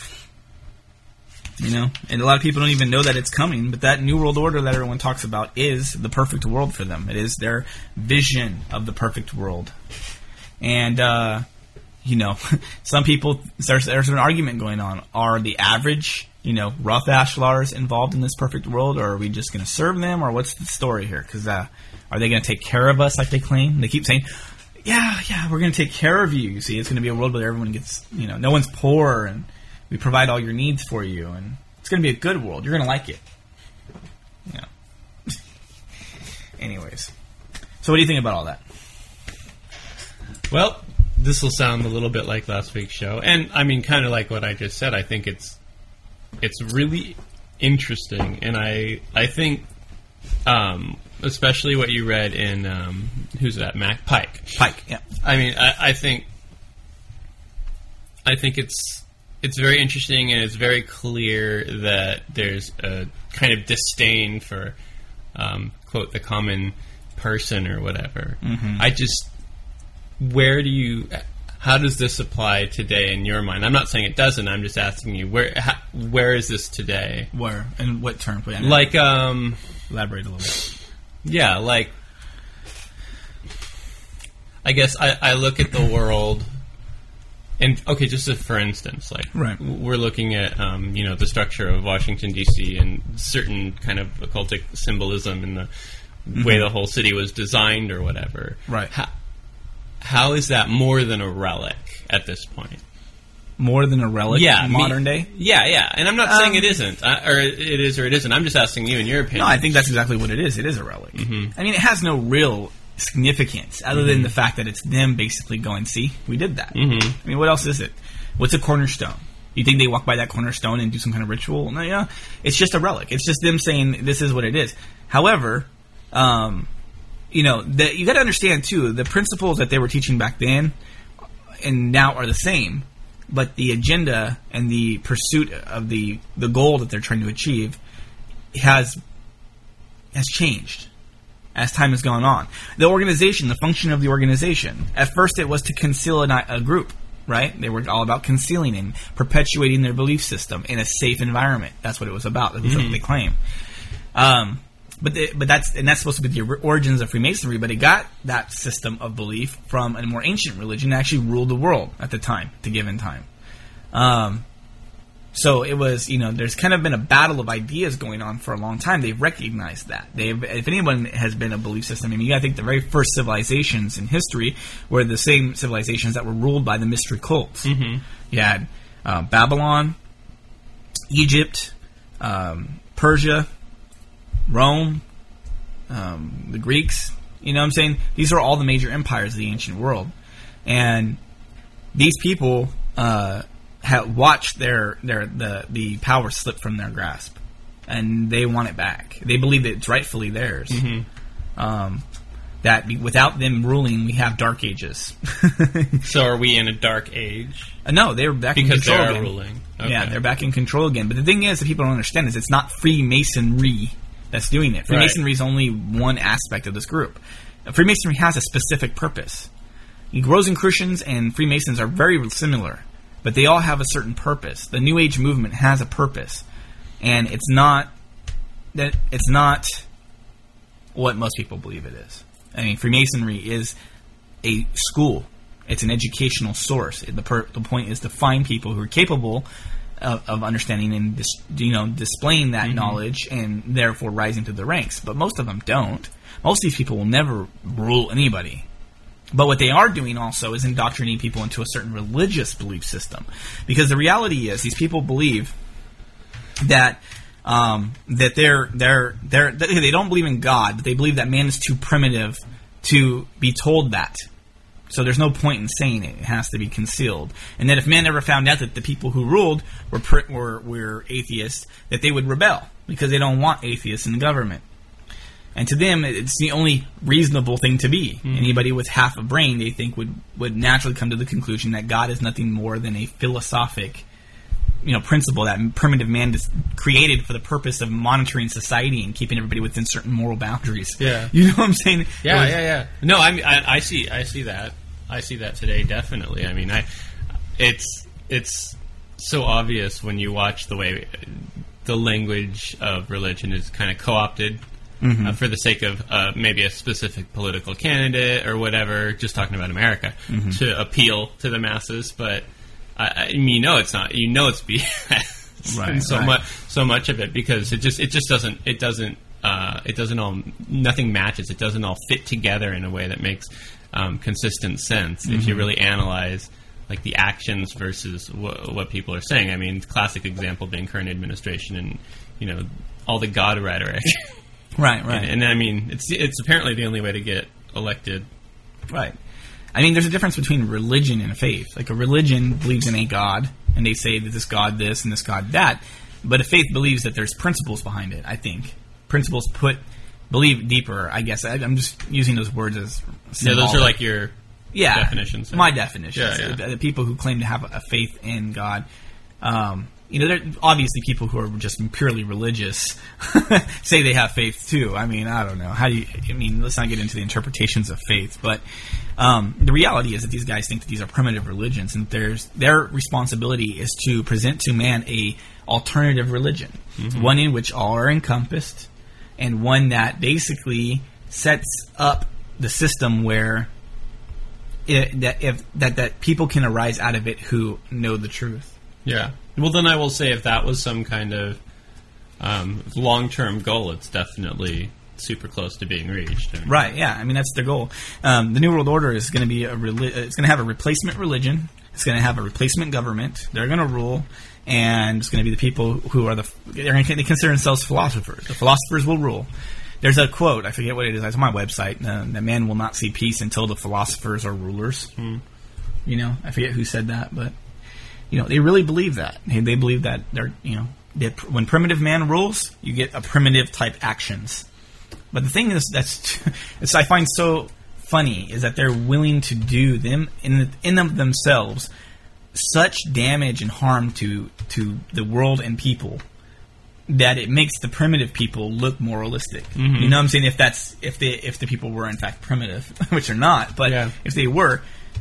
you know, and a lot of people don't even know that it's coming. But that New World Order that everyone talks about is the perfect world for them. It is their vision of the perfect world. And, uh... You know, some people, there's, there's an argument going on. Are the average, you know, rough ashlars involved in this perfect world, or are we just going to serve them, or what's the story here? Because uh, are they going to take care of us like they claim? They keep saying, yeah, yeah, we're going to take care of you. You see, it's going to be a world where everyone gets, you know, no one's poor, and we provide all your needs for you, and it's going to be a good world. You're going to like it. Yeah. Anyways. So what do you think about all that? Well, this will sound a little bit like last week's show, and I mean, kind of like what I just said. I think it's it's really interesting, and I I think, um, especially what you read in um, who's that? Mac Pike. Pike. Yeah. I mean, I, I think I think it's it's very interesting, and it's very clear that there's a kind of disdain for um, quote the common person or whatever. Mm-hmm. I just where do you? How does this apply today in your mind? I'm not saying it doesn't. I'm just asking you where. How, where is this today? Where and what terms? Wait, like, um, elaborate a little bit. Yeah, like I guess I, I look at the world, and okay, just as for instance, like right. we're looking at um, you know the structure of Washington D C and certain kind of occultic symbolism in the mm-hmm. way the whole city was designed or whatever. Right. How, How is that more than a relic at this point? More than a relic yeah, in modern me, day? Yeah, yeah. And I'm not um, saying it isn't, uh, or it is or it isn't. I'm just asking you in your opinion. No, I think that's exactly what it is. It is a relic. Mm-hmm. I mean, it has no real significance other mm-hmm. than the fact that it's them basically going, see, we did that. Mm-hmm. I mean, what else is it? What's a cornerstone? You think they walk by that cornerstone and do some kind of ritual? No, yeah. It's just a relic. It's just them saying this is what it is. However, um... you know, the, you got to understand, too, the principles that they were teaching back then and now are the same, but the agenda and the pursuit of the, the goal that they're trying to achieve has has changed as time has gone on. The organization, the function of the organization, at first it was to conceal a, a group, right? They were all about concealing and perpetuating their belief system in a safe environment. That's what it was about. That's mm-hmm. what they claim. Um... But the, but that's and that's supposed to be the origins of Freemasonry. But it got that system of belief from a more ancient religion that actually ruled the world at the time, at the given time. Um, so it was, you know, there's kind of been a battle of ideas going on for a long time. They've recognized that. They've, if anyone has been a belief system, I mean, you got to think the very first civilizations in history were the same civilizations that were ruled by the mystery cults. Mm-hmm. You had uh, Babylon, Egypt, um, Persia, Rome, um, the Greeks, you know what I'm saying? These are all the major empires of the ancient world. And these people uh, have watched their, their the, the power slip from their grasp. And they want it back. They believe that it's rightfully theirs. Mm-hmm. Um, that without them ruling, we have dark ages. So are we in a dark age? Uh, no, they're back because in control they are again. ruling. Okay. Yeah, they're back in control again. But the thing is that people don't understand is it's not Freemasonry that's doing it. Freemasonry is only one aspect of this group. Freemasonry has a specific purpose. Rosicrucians and Freemasons are very similar, but they all have a certain purpose. The New Age movement has a purpose, and it's not that it's not what most people believe it is. I mean, Freemasonry is a school. It's an educational source. The per, the point is to find people who are capable Of, of understanding and dis, you know displaying that mm-hmm. knowledge and therefore rising to the ranks. But most of them don't. Most of these people will never rule anybody. But what they are doing also is indoctrinating people into a certain religious belief system. Because the reality is these people believe that um, that they're they're they're they don't believe in God, but they believe that man is too primitive to be told that. So there's no point in saying it. It has to be concealed. And that if man ever found out that the people who ruled were pr- were, were atheists, that they would rebel because they don't want atheists in the government. And to them, it's the only reasonable thing to be. Mm-hmm. Anybody with half a brain, they think, would, would naturally come to the conclusion that God is nothing more than a philosophic, you know, principle that primitive man just created for the purpose of monitoring society and keeping everybody within certain moral boundaries. Yeah, you know what I'm saying? Yeah, was, yeah, yeah. No, I, I, I see, I see that. I see that today, definitely. I mean, I, it's it's so obvious when you watch the way the language of religion is kind of co-opted mm-hmm. uh, for the sake of uh, maybe a specific political candidate or whatever. Just talking about America mm-hmm. to appeal to the masses, but. I, I mean, you know, it's not. You know, it's B S. Right, so right. much, so much of it because it just, it just doesn't, it doesn't, uh, it doesn't all, nothing matches. It doesn't all fit together in a way that makes um, consistent sense. Mm-hmm. If you really analyze, like the actions versus wh- what people are saying. I mean, classic example being current administration and you know all the God rhetoric. Right, right. And, and I mean, it's it's apparently the only way to get elected. Right. I mean, there's a difference between religion and faith. Like, a religion believes in a God, and they say that this God this and this God that. But a faith believes that there's principles behind it, I think. Principles put, believe deeper, I guess. I, I'm just using those words as symbolic. Yeah, those are like your yeah, definitions. My definitions. Yeah, yeah. The, the people who claim to have a faith in God. Um, you know, there obviously people who are just purely religious say they have faith too. I mean, I don't know. How do you, I mean, let's not get into the interpretations of faith, but um, the reality is that these guys think that these are primitive religions, and there's their responsibility is to present to man a alternative religion, mm-hmm. one in which all are encompassed, and one that basically sets up the system where it, that if that that people can arise out of it who know the truth. Yeah. Well, then I will say if that was some kind of um, long-term goal, it's definitely super close to being reached. I mean, right, yeah. I mean, that's their goal. Um, the New World Order is going to be a reli- it's going to have a replacement religion. It's going to have a replacement government. They're going to rule, and it's going to be the people who are the they're gonna, they consider themselves philosophers. The philosophers will rule. There's a quote, I forget what it is. It's on my website. Uh, that man will not see peace until the philosophers are rulers. Hmm. You know, I forget who said that, but you know, they really believe that. They, they believe that they're, you know, that when primitive man rules, you get a primitive type actions. But the thing is, that's it's I find so funny is that they're willing to do them in the, in of themselves such damage and harm to to the world and people that it makes the primitive people look moralistic. Mm-hmm. You know what I'm saying? If that's if they if the people were in fact primitive, which they're not, but yeah. if they were,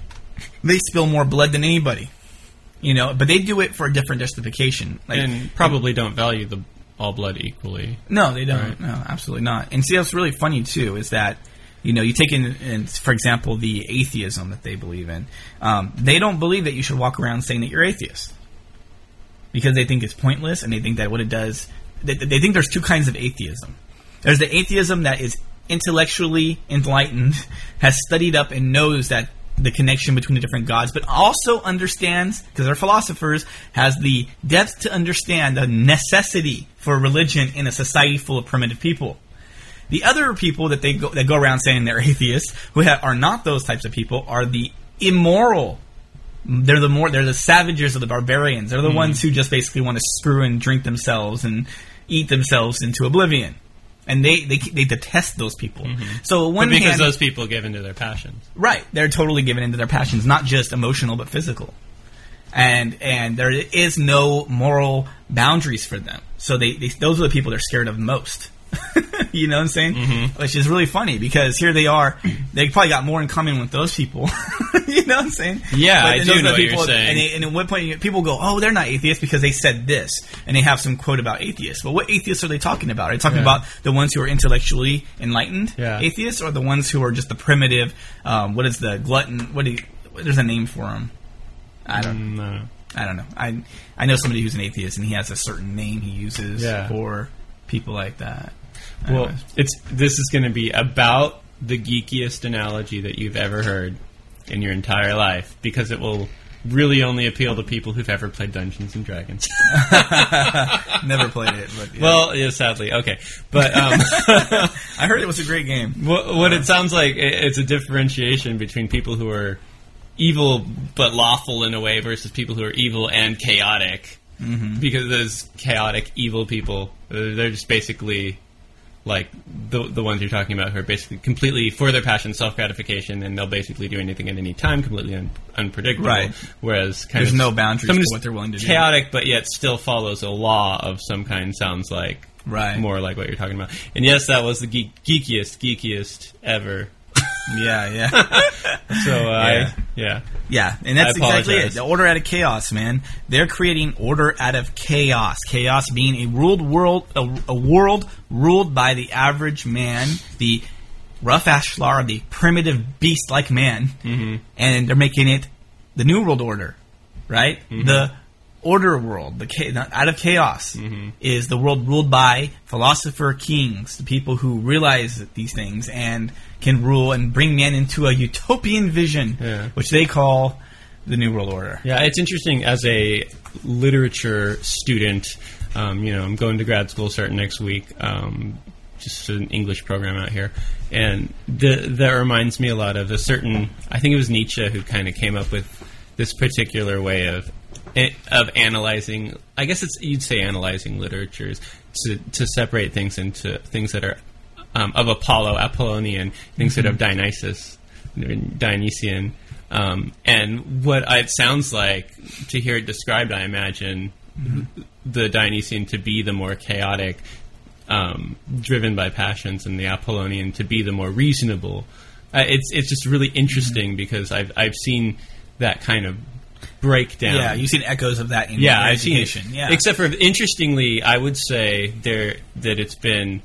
they spill more blood than anybody. You know, but they do it for a different justification. Like, and probably don't value the all blood equally. No, they don't. Right. No, absolutely not. And see, what's really funny, too, is that, you know, you take in, in for example, the atheism that they believe in. Um, they don't believe that you should walk around saying that you're atheist. Because they think it's pointless, and they think that what it does... They, they think there's two kinds of atheism. There's the atheism that is intellectually enlightened, has studied up and knows that the connection between the different gods, but also understands, because they're philosophers, has the depth to understand the necessity for religion in a society full of primitive people. The other people that they go, that go around saying they're atheists, who have, are not those types of people, are the immoral. They're the more they're the savages or the barbarians. They're the mm. ones who just basically want to screw and drink themselves and eat themselves into oblivion. And they, they they detest those people. Mm-hmm. So one but because hand, those people give into their passions, right? They're totally given into their passions, not just emotional but physical. And and there is no moral boundaries for them. So they, they those are the people they're scared of most. You know what I'm saying? Mm-hmm. Which is really funny because here they are. They probably got more in common with those people. You know what I'm saying? Yeah, but I do those know are what people, you're saying. And, they, and at one point, people go, "Oh, they're not atheists because they said this," and they have some quote about atheists. But what atheists are they talking about? Are they talking Yeah. about the ones who are intellectually enlightened Yeah. atheists, or the ones who are just the primitive? Um, what is the glutton? What do you, there's a name for them? I don't. Mm, no. I don't know. I I know somebody who's an atheist, and he has a certain name he uses Yeah. for people like that. Well, Anyways. it's this is going to be about the geekiest analogy that you've ever heard in your entire life, because it will really only appeal to people who've ever played Dungeons and Dragons. Never played it, but yeah. Well, yeah, sadly, okay, but um, I heard it was a great game. What, what it sounds like, it's a differentiation between people who are evil but lawful in a way versus people who are evil and chaotic. Mm-hmm. Because those chaotic, evil people, they're just basically like the the ones you're talking about, who are basically completely for their passion, self-gratification, and they'll basically do anything at any time, completely un- unpredictable. Right. Whereas kind there's of no boundaries someone to who's what they're willing to do. chaotic, but yet still follows a law of some kind, sounds like right. more like what you're talking about. And yes, that was the geek- geekiest, geekiest ever. Yeah, yeah. So, uh, yeah. I, yeah. Yeah, and that's I exactly it. apologize. The order out of chaos, man. They're creating order out of chaos. Chaos being a ruled world, a, a world ruled by the average man, the rough ashlar, the primitive beast-like man, Mm-hmm. and they're making it the New World Order, right? Mm-hmm. The order world, the cha- out of chaos, Mm-hmm. is the world ruled by philosopher kings, the people who realize these things and can rule and bring man into a utopian vision, Yeah. which they call the New World Order. Yeah, it's interesting as a literature student. Um, you know, I'm going to grad school starting next week. Um, just an English program out here, and the, that reminds me a lot of a certain. I think it was Nietzsche who kind of came up with this particular way of of analyzing. I guess it's you'd say analyzing literatures to to separate things into things that are um, of Apollo, Apollonian, things mm-hmm. that are Dionysus, Dionysian. Um, and what it sounds like to hear it described, I imagine mm-hmm. the Dionysian to be the more chaotic, um, driven by passions, and the Apollonian to be the more reasonable. Uh, it's it's just really interesting mm-hmm. because I've I've seen that kind of breakdown. Yeah, you've seen echoes of that in yeah, your I've seen education. it. Yeah, except for interestingly, I would say there that it's been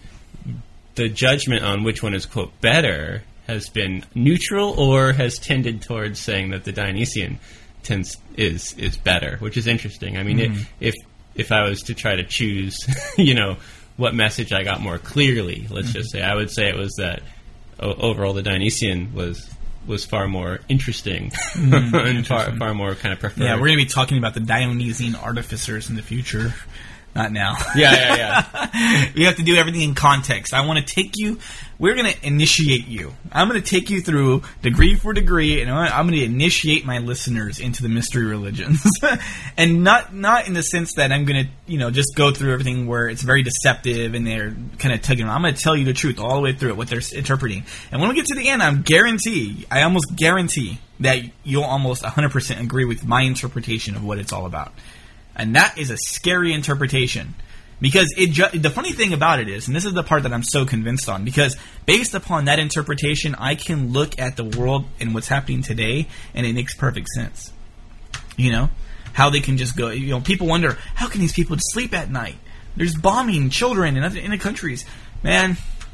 the judgment on which one is quote better has been neutral or has tended towards saying that the Dionysian tends is is better, which is interesting. I mean, mm. it, if if I was to try to choose, you know, what message I got more clearly, let's mm-hmm. just say, I would say it was that o- overall the Dionysian was was far more interesting mm, and interesting. far far more kind of preferred. Yeah, we're going to be talking about the Dionysian artificers in the future. Not now. Yeah, yeah, yeah. We have to do everything in context. I want to take you... We're going to initiate you. I'm going to take you through degree for degree, and I'm going to initiate my listeners into the mystery religions. And not not in the sense that I'm going to, you know, just go through everything where it's very deceptive and they're kind of tugging. I'm going to tell you the truth all the way through it, what they're interpreting. And when we get to the end, I'm guarantee, I almost guarantee that you'll almost one hundred percent agree with my interpretation of what it's all about. And that is a scary interpretation. Because it ju- the funny thing about it is, and this is the part that I'm so convinced on, because based upon that interpretation, I can look at the world and what's happening today, and it makes perfect sense. You know? How they can just go, you know, people wonder, how can these people sleep at night? There's bombing children in other, in the countries. Man,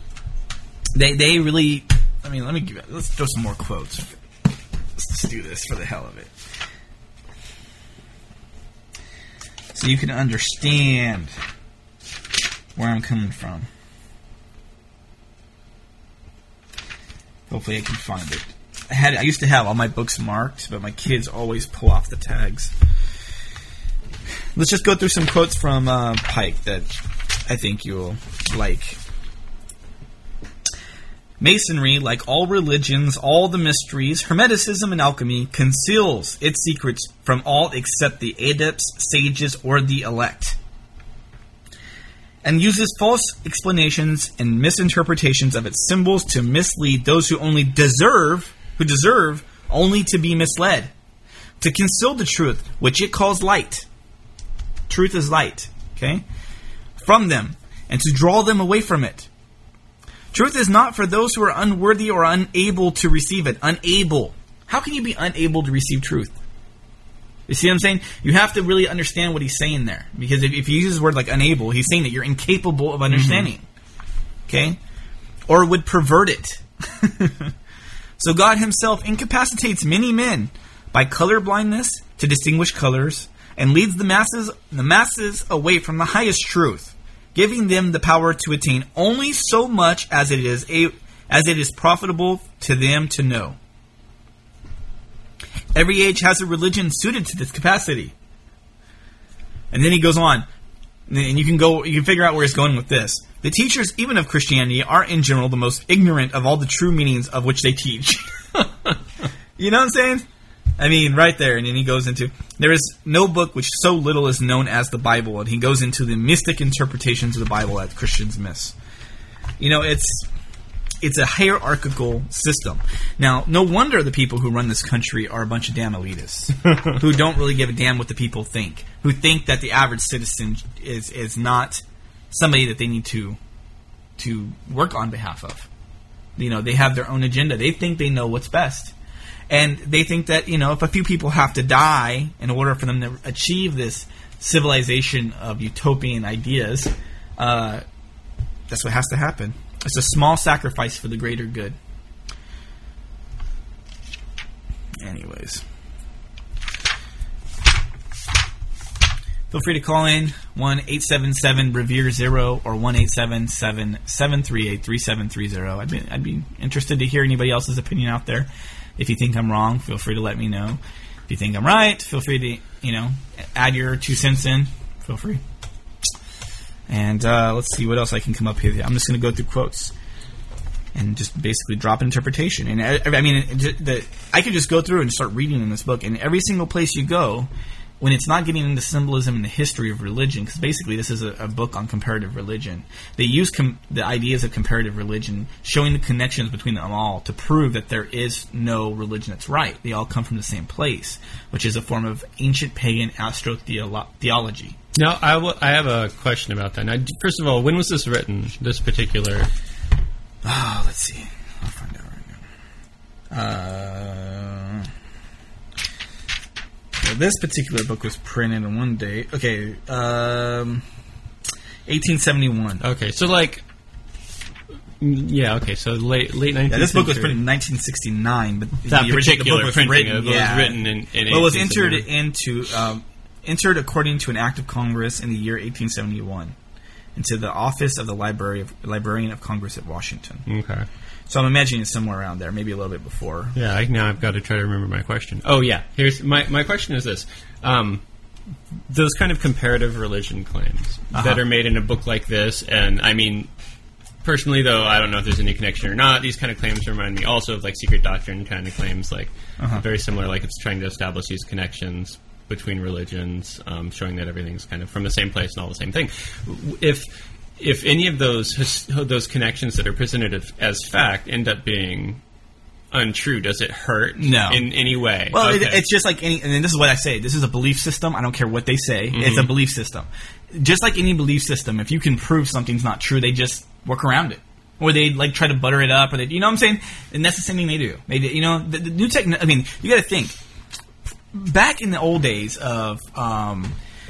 they they really, I mean, let me give it, let's throw some more quotes. Let's just do this for the hell of it. So you can understand where I'm coming from. Hopefully I can find it. I had I used to have all my books marked, but my kids always pull off the tags. Let's just go through some quotes from uh, Pike that I think you'll like. Masonry, like all religions, all the mysteries, Hermeticism and alchemy, conceals its secrets from all except the adepts, sages, or the elect, and uses false explanations and misinterpretations of its symbols to mislead those who only deserve, who deserve only to be misled, to conceal the truth, which it calls light. Truth is light, okay? From them, and to draw them away from it. Truth is not for those who are unworthy or unable to receive it. Unable. How can you be unable to receive truth? You see what I'm saying? You have to really understand what he's saying there. Because if, if you use the word like unable, he's saying that you're incapable of understanding. Mm-hmm. Okay? Or would pervert it. So God himself incapacitates many men by color blindness to distinguish colors, and leads the masses the masses away from the highest truth, giving them the power to attain only so much as it is a, as it is profitable to them to know. Every age has a religion suited to this capacity. And then he goes on, and you can go, you can figure out where he's going with this. The teachers, even of Christianity, are in general the most ignorant of all the true meanings of which they teach. You know what I'm saying? I mean, right there. And then he goes into, there is no book which so little is known as the Bible. And he goes into the mystic interpretations of the Bible that Christians miss. You know, it's it's a hierarchical system. Now, no wonder the people who run this country are a bunch of damn elitists who don't really give a damn what the people think, who think that the average citizen is is not somebody that they need to to work on behalf of. You know, they have their own agenda. They think they know what's best. And they think that, you know, if a few people have to die in order for them to achieve this civilization of utopian ideas, uh, that's what has to happen. It's a small sacrifice for the greater good. Anyways. Feel free to call in one eight seven seven Revere zero or one eight seven seven, seven three eight, three seven three zero. I'd be, I'd be interested to hear anybody else's opinion out there. If you think I'm wrong, feel free to let me know. If you think I'm right, feel free to, you know, add your two cents in. Feel free. And uh, let's see what else I can come up here. I'm just going to go through quotes and just basically drop an interpretation. And I, I mean, it, the, I could just go through and start reading in this book, and every single place you go, when it's not getting into symbolism and the history of religion, because basically this is a, a book on comparative religion, they use com- the ideas of comparative religion, showing the connections between them all to prove that there is no religion that's right. They all come from the same place, which is a form of ancient pagan astrotheology. Now, I, w- I have a question about that. Now, first of all, when was this written, this particular... Oh, let's see. I'll find out right now. Uh... So this particular book was printed on one date. Okay, um, eighteen seventy-one. Okay, so like, yeah, okay, so late late nineteenth. Yeah, this book was century. printed in nineteen sixty-nine, but that the particular book was printing written, of it yeah. was written in, in well, it was entered into um, entered according to an act of Congress in the year eighteen seventy-one into the office of the Library of Librarian of Congress at Washington. Okay. So I'm imagining it's somewhere around there, maybe a little bit before. Yeah, I, now I've got to try to remember my question. Oh, yeah. Here's my my question is this: um, those kind of comparative religion claims uh-huh. that are made in a book like this, and I mean, personally, though, I don't know if there's any connection or not. These kind of claims remind me also of like secret doctrine kind of claims, like uh-huh. very similar. Like it's trying to establish these connections between religions, um, showing that everything's kind of from the same place and all the same thing. If If any of those those connections that are presented as, as fact end up being untrue, does it hurt no. in any way? Well, okay. it, it's just like any, and this is what I say, this is a belief system. I don't care what they say. Mm-hmm. It's a belief system. Just like any belief system, if you can prove something's not true, they just work around it. Or they like try to butter it up, or they, you know what I'm saying? And that's the same thing they do. They, you know, the, the new techno- I mean, you got to think. Back in the old days of... Um,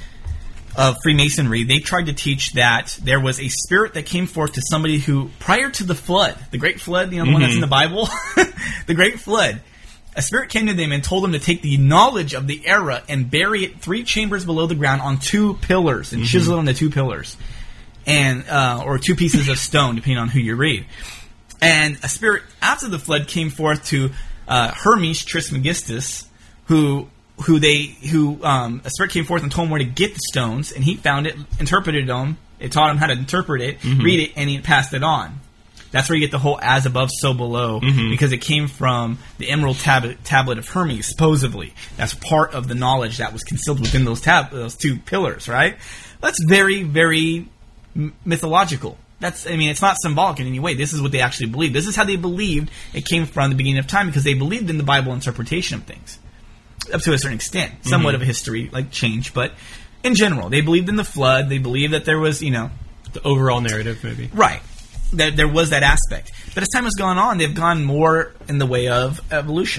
of Freemasonry, they tried to teach that there was a spirit that came forth to somebody who, prior to the flood, the Great Flood, you know, the mm-hmm. one that's in the Bible, the Great Flood, a spirit came to them and told them to take the knowledge of the era and bury it three chambers below the ground on two pillars and mm-hmm. chisel it on the two pillars, and uh, or two pieces of stone, depending on who you read. And a spirit after the flood came forth to uh, Hermes Trismegistus, who. Who they who um, a spirit came forth and told him where to get the stones, and he found it, interpreted them. It taught him how to interpret it, mm-hmm. read it, and he passed it on. That's where you get the whole "as above, so below," mm-hmm. because it came from the Emerald tab- Tablet of Hermes, supposedly. That's part of the knowledge that was concealed within those tab- those two pillars, right? That's very, very m- mythological. That's, I mean, it's not symbolic in any way. This is what they actually believed. This is how they believed it came from the beginning of time, because they believed in the Bible interpretation of things. Up to a certain extent. Somewhat mm-hmm. of a history, like, change, but in general, they believed in the flood. They believed that there was, you know... The overall narrative, maybe. Right. That there was that aspect. But as time has gone on, they've gone more in the way of evolution.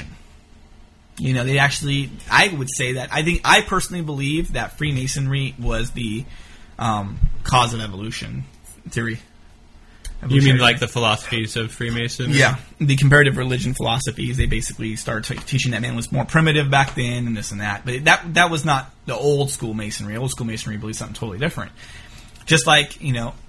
You know, they actually... I would say that... I think... I personally believe that Freemasonry was the um, cause of evolution theory. You mean like the philosophies of Freemasonry? Yeah. The comparative religion philosophies, they basically started t- teaching that man was more primitive back then and this and that. But that that was not the old school Masonry. Old school Masonry believes something totally different. Just like, you know,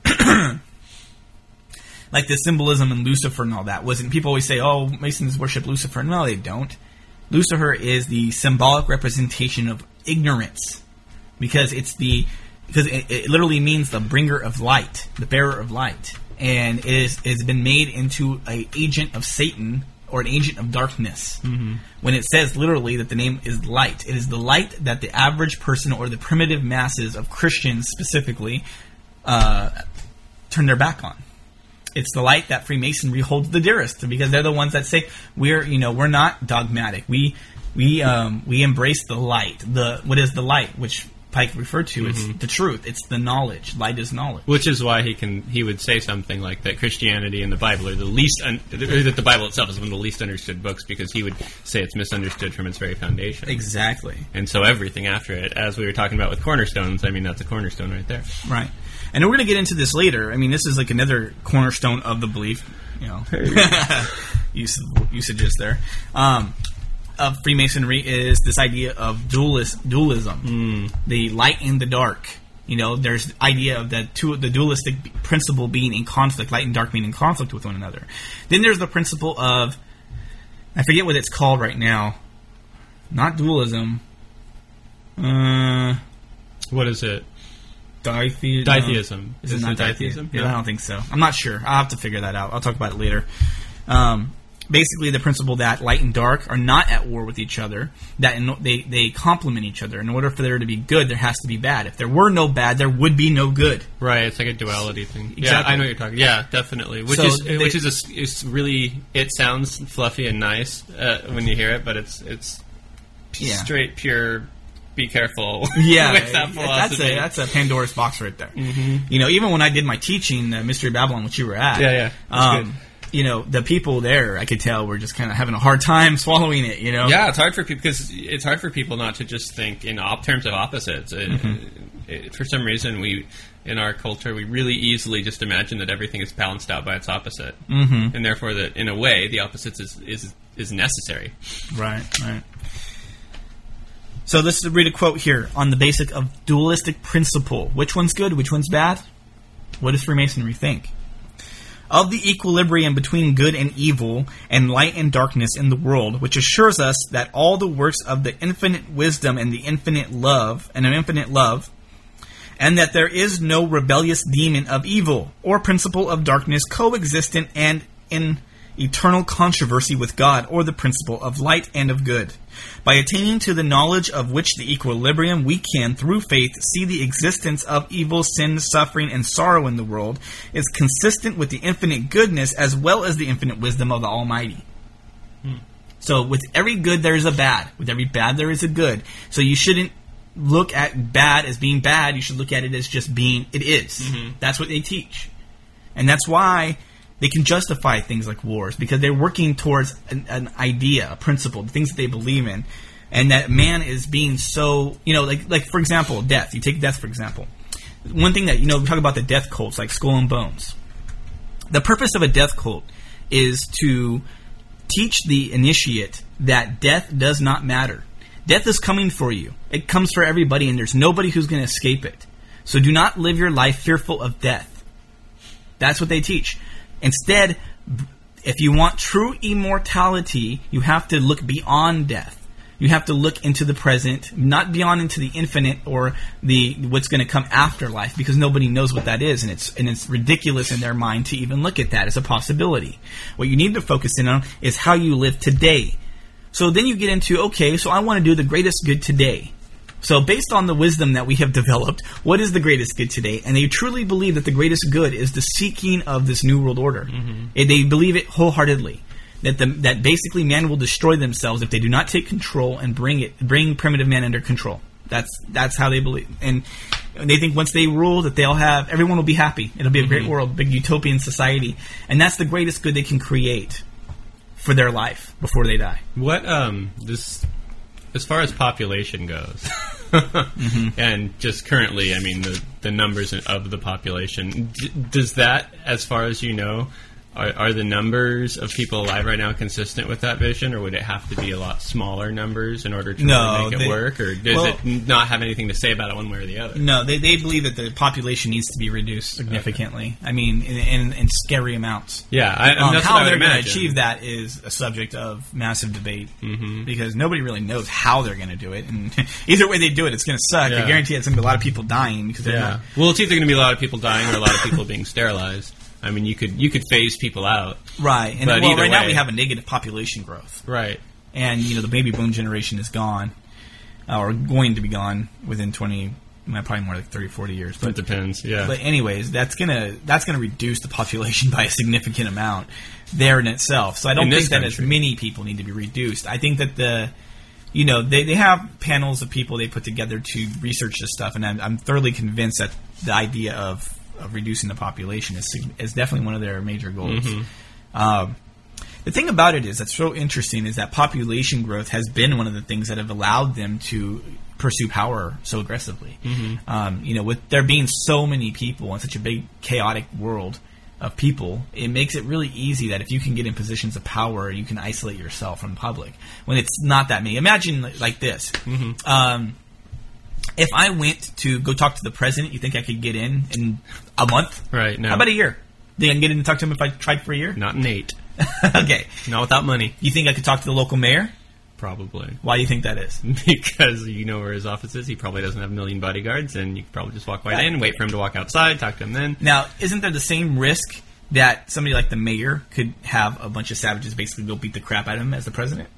like the symbolism in Lucifer and all that. Wasn't people always say, oh, Masons worship Lucifer. No, they don't. Lucifer is the symbolic representation of ignorance. Because it's the... Because it, it literally means the bringer of light, the bearer of light. And it is has been made into an agent of Satan or an agent of darkness. Mm-hmm. When it says literally that the name is light, it is the light that the average person or the primitive masses of Christians specifically uh, turn their back on. It's the light that Freemasonry holds the dearest, because they're the ones that say we're you know we're not dogmatic. We we um, we embrace the light. The what is the light? Which Pike referred to, mm-hmm. it's the truth. It's the knowledge. Light is knowledge. Which is why he can he would say something like that Christianity and the Bible are the least, un- or that the Bible itself is one of the least understood books, because he would say it's misunderstood from its very foundation. Exactly. And so everything after it, as we were talking about with cornerstones, I mean, that's a cornerstone right there. Right. And we're going to get into this later. I mean, this is like another cornerstone of the belief, you know, use, usages there. Um, of Freemasonry is this idea of dualist, dualism, mm. the light and the dark. You know, there's the idea of the two, the dualistic principle being in conflict, light and dark being in conflict with one another. Then there's the principle of, I forget what it's called right now, not dualism. Uh, what is it? dithe- Ditheism. No. Is Is it it not ditheism? ditheism? No. Yeah, I don't think so. I'm not sure. I'll have to figure that out. I'll talk about it later. Um, basically, the principle that light and dark are not at war with each other, that in, they, they complement each other. In order for there to be good, there has to be bad. If there were no bad, there would be no good. Right, it's like a duality thing. Exactly. Yeah, I know what you're talking. Yeah, definitely. Which So is they- which is a, is really, it sounds fluffy and nice uh, when you hear it, but it's it's Yeah. straight pure. Be careful. Yeah, with that that's philosophy. a that's a Pandora's box right there. Mhm. You know, even when I did my teaching, uh, Mystery of Babylon, which you were at, Yeah, yeah, that's um, good. you know, the people there, I could tell, were just kind of having a hard time swallowing it. You know, Yeah, it's hard for people because it's hard for people not to just think in op- terms of opposites. It, Mhm. it, for some reason, we in our culture we really easily just imagine that everything is balanced out by its opposite, Mhm. and therefore that in a way the opposites is is, is necessary. Right, right. So let's read a quote here on the basic of dualistic principle. Which one's good? Which one's bad? What does Freemasonry think? Of the equilibrium between good and evil and light and darkness in the world, which assures us that all the works of the infinite wisdom and the infinite love and an infinite love, and that there is no rebellious demon of evil or principle of darkness coexistent and in eternal controversy with God or the principle of light and of good. By attaining to the knowledge of which the equilibrium, we can, through faith, see the existence of evil, sin, suffering, and sorrow in the world is consistent with the infinite goodness as well as the infinite wisdom of the Almighty. Hmm. So with every good there is a bad. With every bad there is a good. So you shouldn't look at bad as being bad. You should look at it as just being it is. Mhm. That's what they teach. And that's why they can justify things like wars, because they're working towards an, an idea, a principle, the things that they believe in, and that man is being so, you know, like, like for example, death. You take death, for example. One thing that, you know, we talk about the death cults, like Skull and Bones. The purpose of a death cult is to teach the initiate that death does not matter. Death is coming for you. It comes for everybody, and there's nobody who's going to escape it. So do not live your life fearful of death. That's what they teach. Instead, if you want true immortality, you have to look beyond death. You have to look into the present, not beyond into the infinite or the what's going to come after life, because nobody knows what that is, and it's and it's ridiculous in their mind to even look at that as a possibility. What you need to focus in on is how you live today. So then you get into, okay, so I want to do the greatest good today. So based on the wisdom that we have developed, what is the greatest good today? And they truly believe that the greatest good is the seeking of this new world order. Mm-hmm. And they believe it wholeheartedly. That the, that basically man will destroy themselves if they do not take control and bring it bring primitive man under control. That's that's how they believe. And they think once they rule that they'll have, everyone will be happy. It'll be a great Mhm. world, big utopian society. And that's the greatest good they can create for their life before they die. What um this as far as population goes, mm-hmm. and just currently, I mean the the numbers of the population. D- does that, as far as you know, are, are the numbers of people alive right now consistent with that vision, or would it have to be a lot smaller numbers in order to No, really make it they- work, or does well- it not have anything to say about it one way or the other? No, they, they believe that the population needs to be reduced significantly. I mean, in, in, in scary amounts. Yeah, I, Um, that's how what I would they're going to imagine. achieve that is a subject of massive debate, Mhm. because nobody really knows how they're going to do it. And either way they do it, it's going to suck. Yeah. I guarantee it's going to be a lot of people dying because they're Yeah. not. Well, it's either going to be a lot of people dying or a lot of people being sterilized. I mean, you could you could phase people out. Right. And But well, either right now way- we have a negative population growth. Right. And, you know, the baby boom generation is gone, uh, or going to be gone within twenty, well, probably more like thirty, forty years. But It depends, yeah. But anyways, that's gonna that's gonna reduce the population by a significant amount there in itself. So I don't In think this that as country. many people need to be reduced. I think that the you know they, they have panels of people they put together to research this stuff, and I'm, I'm thoroughly convinced that the idea of, of reducing the population is sig- is definitely one of their major goals. Mhm. Um, the thing about it is that's so interesting is that population growth has been one of the things that have allowed them to pursue power so aggressively. Mhm. Um, you know, with there being so many people in such a big chaotic world of people, it makes it really easy that if you can get in positions of power, you can isolate yourself from the public when it's not that many. Imagine li- like this. Mhm. Um, if I went to go talk to the president, you think I could get in in a month? Right. No. How about a year? Think I can get in and talk to him if I tried for a year? Not in eight. Okay. Not without money. You think I could talk to the local mayor? probably. Why do you think that is? Because you know where his office is. He probably doesn't have a million bodyguards, and you could probably just walk right in, wait for him to walk outside, talk to him then. Now, isn't there the same risk that somebody like the mayor could have a bunch of savages basically go beat the crap out of him as the president?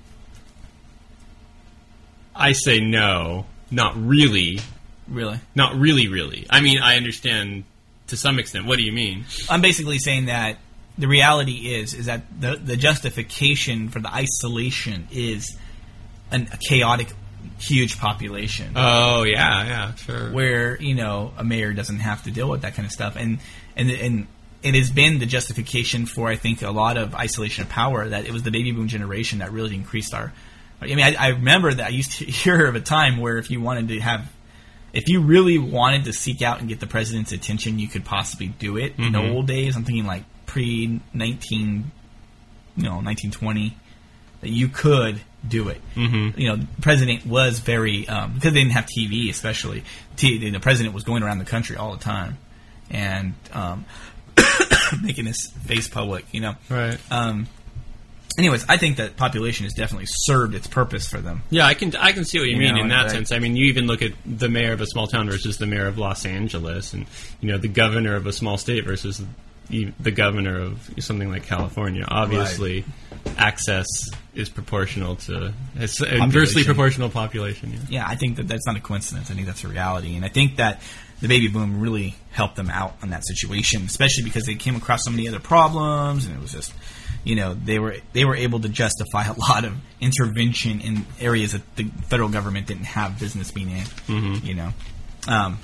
I say no. Not really. Really? Not really, really. I mean, I understand to some extent. What do you mean? I'm basically saying that the reality is is that the the justification for the isolation is an, a chaotic, huge population. Oh, yeah, yeah, sure. Where, you know, a mayor doesn't have to deal with that kind of stuff. And and and it has been the justification for, I think, a lot of isolation of power, that it was the baby boom generation that really increased our... I mean, I, I remember that I used to hear of a time where if you wanted to have... If you really wanted to seek out and get the president's attention, you could possibly do it. Mm-hmm. In the old days, I'm thinking like pre nineteen, you know, nineteen twenty, that you could do it. Mm-hmm. You know, the president was very um, because they didn't have T V, especially. T- the president was going around the country all the time and um, making his face public. You know, right. Um, Anyways, I think that population has definitely served its purpose for them. Yeah, I can I can see what you, you mean know, in that right. sense. I mean, you even look at the mayor of a small town versus the mayor of Los Angeles, and you know the governor of a small state versus the, the governor of something like California. Obviously, right. access is proportional to it's inversely proportional population. Yeah. yeah, I think that that's not a coincidence. I think that's a reality, and I think that the baby boom really helped them out on that situation, especially because they came across so many other problems, and it was just. You know, they were they were able to justify a lot of intervention in areas that the federal government didn't have business being in. Mm-hmm. You know, um,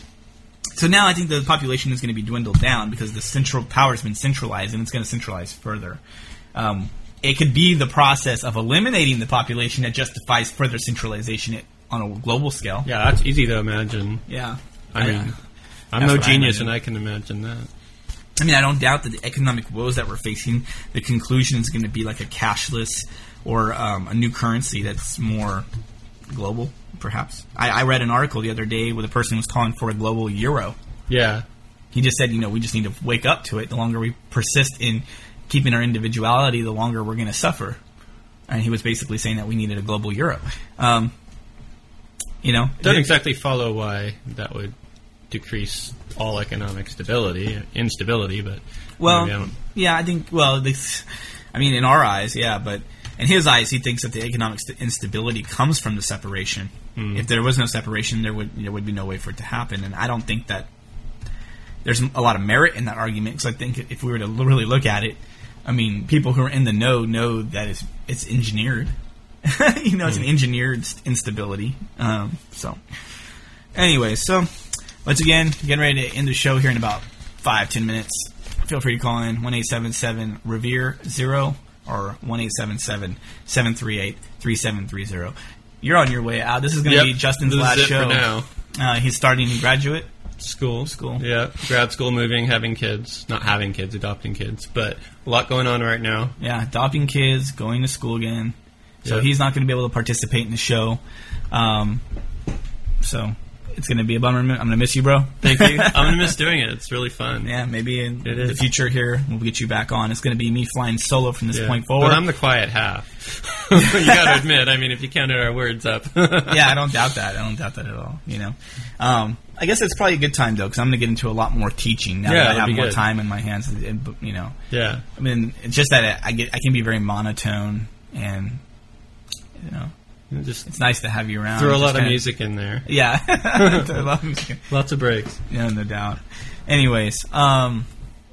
so now I think the population is going to be dwindled down because the central power has been centralized, and it's going to centralize further. Um, it could be the process of eliminating the population that justifies further centralization on a global scale. Yeah, that's easy to imagine. Yeah, I mean, I, I'm no genius, and I can imagine that. I mean, I don't doubt that the economic woes that we're facing, the conclusion is going to be like a cashless or um, a new currency that's more global, perhaps. I, I read an article the other day where the person was calling for a global euro. Yeah. He just said, you know, we just need to wake up to it. The longer we persist in keeping our individuality, the longer we're going to suffer. And he was basically saying that we needed a global euro. Um, you know. Doesn't exactly follow why that would decrease all economic stability, instability, but well, I don't... yeah, I think. Well, this, I mean, in our eyes, yeah, but in his eyes, he thinks that the economic st- instability comes from the separation. Mm. If there was no separation, there would there would be no way for it to happen, and I don't think that there's a lot of merit in that argument. Because I think if we were to really look at it, I mean, people who are in the know know that it's it's engineered. you know, it's mm. an engineered instability. Um, so, anyway, so. Once again, getting ready to end the show here in about five, ten minutes. Feel free to call in one eight seven seven Revere zero or one eight seven seven, seven three eight, three seven three zero. You're on your way out. This is going to yep. be Justin's this last is it show. For now. Uh, he's starting graduate school. School. Yeah, grad school, moving, having kids. Not having kids, adopting kids. But a lot going on right now. Yeah, adopting kids, going to school again. So yep. he's not going to be able to participate in the show. Um, so... It's going to be a bummer. I'm going to miss you, bro. Thank you. I'm going to miss doing it. It's really fun. Yeah, maybe in it the is. future here, we'll get you back on. It's going to be me flying solo from this yeah. point forward. But I'm the quiet half. You got to admit, I mean, if you counted our words up. Yeah, I don't doubt that. I don't doubt that at all, you know. Um, I guess it's probably a good time, though, because I'm going to get into a lot more teaching now yeah, that I have more good. time in my hands. And, you know. Yeah. I mean, it's just that I get I can be very monotone and, you know. Just it's nice to have you around. Throw a lot of kinda, music in there. Yeah. a lot of music. Lots of breaks. Yeah, no doubt. Anyways, um,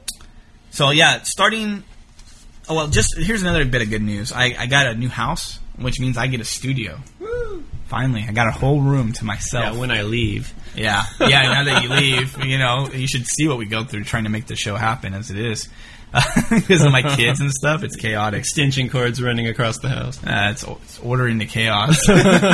so yeah, starting... Oh, well, just here's another bit of good news. I, I got a new house, which means I get a studio. Woo! Finally, I got a whole room to myself. Yeah, when I leave. Yeah. Yeah, now that you leave, you know, you should see what we go through trying to make the show happen as it is. Because of my kids and stuff, it's chaotic. Extension cords running across the house. Uh, it's, it's order into chaos.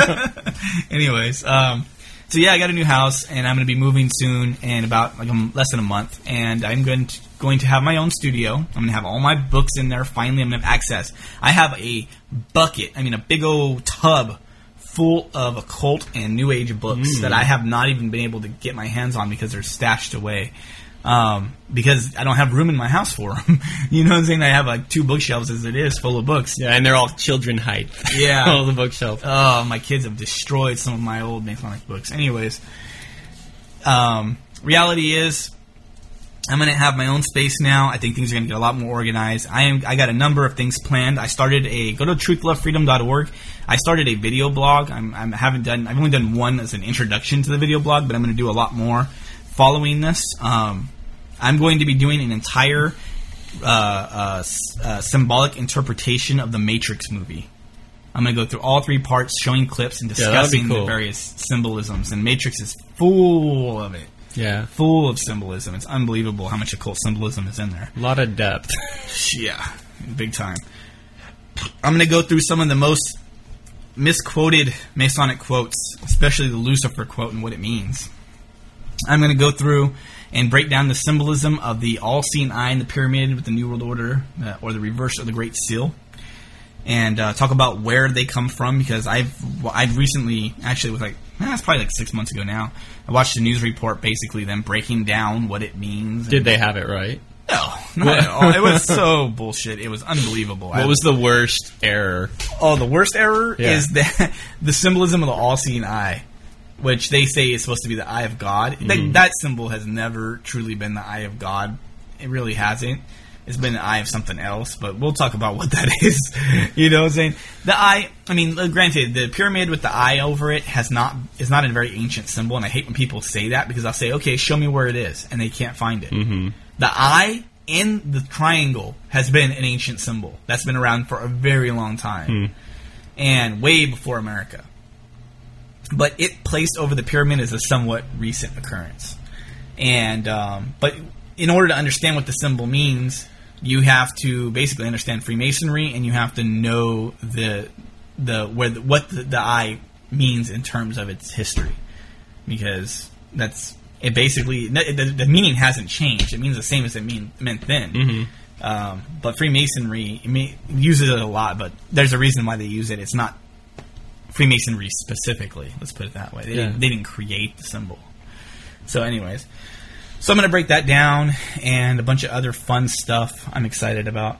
Anyways, um, so yeah, I got a new house, and I'm going to be moving soon, in about like a, less than a month. And I'm going to going to have my own studio. I'm going to have all my books in there. Finally, I'm going to have access. I have a bucket, I mean, a big old tub full of occult and New Age books mm. that I have not even been able to get my hands on because they're stashed away. Um, because I don't have room in my house for them. You know what I'm saying? I have like two bookshelves as it is, full of books. Yeah, and they're all children height. Yeah. All the bookshelves. Oh, my kids have destroyed some of my old Masonic books. Anyways, um, reality is, I'm going to have my own space now. I think things are going to get a lot more organized. I am. I got a number of things planned. I started a, go to truth love freedom dot org. I started a video blog. I'm, I'm haven't done, I've only done one as an introduction to the video blog, but I'm going to do a lot more following this. Um, I'm going to be doing an entire uh, uh, uh, symbolic interpretation of the Matrix movie. I'm going to go through all three parts, showing clips and discussing yeah, cool. the various symbolisms. And Matrix is full of it. Yeah. Full of symbolism. It's unbelievable how much occult symbolism is in there. A lot of depth. Yeah. Big time. I'm going to go through some of the most misquoted Masonic quotes, especially the Lucifer quote and what it means. I'm going to go through and break down the symbolism of the all-seeing eye in the pyramid with the New World Order, uh, or the reverse of the Great Seal, and uh, talk about where they come from, because I've I've recently, actually, was like, eh, it's probably like six months ago now, I watched a news report, basically them breaking down what it means. Did they have it right? No, not at all. It was so bullshit. It was unbelievable. What was the worst error? Oh, the worst error Yeah. is that the symbolism of the all-seeing eye, which they say is supposed to be the eye of God. Mm-hmm. That, that symbol has never truly been the eye of God. It really hasn't. It's been the eye of something else, but we'll talk about what that is. You know what I'm saying? The eye, I mean, granted, the pyramid with the eye over it has not is not a very ancient symbol, and I hate when people say that, because I'll say, okay, show me where it is, and they can't find it. Mm-hmm. The eye in the triangle has been an ancient symbol. That's been around for a very long time, Mm. and way before America. But it placed over the pyramid is a somewhat recent occurrence. And um, but in order to understand what the symbol means, you have to basically understand Freemasonry, and you have to know the the where the, what the, the eye means in terms of its history, because that's it. Basically, the, the meaning hasn't changed. It means the same as it mean, meant then. Mm-hmm. Um, but Freemasonry it may, uses it a lot, but there's a reason why they use it. It's not Freemasonry specifically. Let's put it that way. They, Yeah. didn't, they didn't create the symbol. So, anyways, so I'm going to break that down and a bunch of other fun stuff I'm excited about.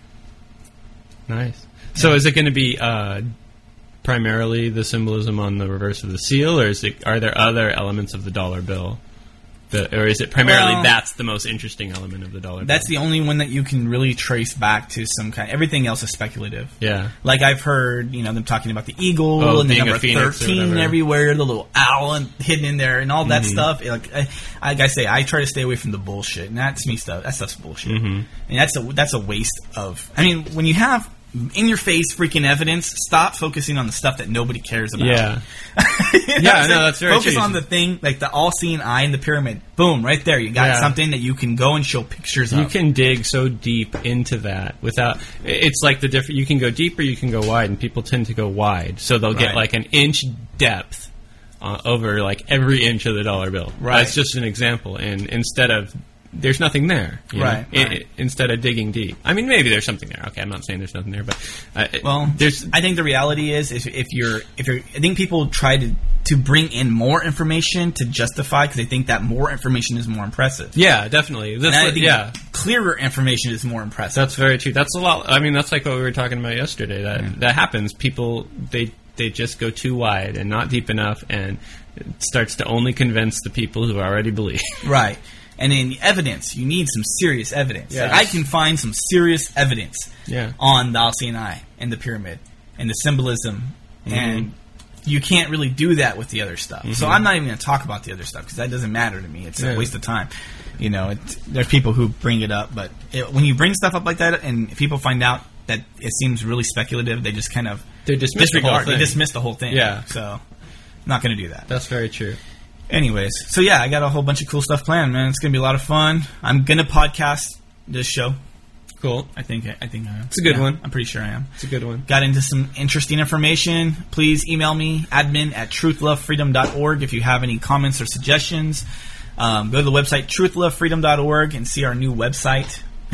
Nice. So is it going to be uh, primarily the symbolism on the reverse of the seal, or is it, are there other elements of the dollar bill? The, or is it primarily Well, that's the most interesting element of the dollar bill? That's the only one that you can really trace back to some kind. Everything else is speculative. Yeah. Like I've heard, you know, them talking about the eagle Oh, and the being a number phoenix or thirteen whatever. everywhere, the little owl and, hidden in there, and all that Mhm. stuff. Like I, like I say, I try to stay away from the bullshit, and that's me stuff. That stuff's bullshit, Mhm. and that's a that's a waste of. I mean, when you have in your face freaking evidence, stop focusing on the stuff that nobody cares about. Yeah. You know Yeah, what I'm no, saying? that's very Focus true. on the thing, like the all-seeing eye in the pyramid. Boom, right there. You got Yeah. something that you can go and show pictures You of. can dig so deep into that without. It's like the different. You can go deep or you can go wide, and people tend to go wide, so they'll get Right. like an inch depth uh, over like every inch of the dollar bill. Right. That's just an example, and instead of. There's nothing there, you know? Right, I- right. I- instead of digging deep. I mean, maybe there's something there. Okay, I'm not saying there's nothing there, but uh, Well, there's. I think the reality is, if, if you're, if you're, I think people try to to bring in more information to justify, because they think that more information is more impressive. Yeah, definitely. That's And I what- think yeah, clearer information is more impressive. that's very true. That's a lot. I mean, that's like what we were talking about yesterday. That Mm. that happens. People they they just go too wide and not deep enough, and it starts to only convince the people who already believe. Right. And in evidence, you need some serious evidence. Yes. Like I can find some serious evidence Yeah. on the all-seeing eye and the pyramid and the symbolism, Mm-hmm. and you can't really do that with the other stuff. So Mhm. I'm not even going to talk about the other stuff because that doesn't matter to me. It's Yeah. a waste of time. You know, it, there's people who bring it up, but it, when you bring stuff up like that, and if people find out that it seems really speculative, they just kind of They dismiss the whole disregard. They thing. dismiss the whole thing. Yeah. So, I'm not going to do that. That's very true. Anyways, so yeah, I got a whole bunch of cool stuff planned, man. It's gonna be a lot of fun. I'm gonna podcast this show. Cool. I think I think I am. It's a good Yeah, one. I'm pretty sure I am. It's a good one. Got into some interesting information. Please email me, admin at truth love freedom dot org, if you have any comments or suggestions. Um, go to the website truth love freedom dot org and see our new website.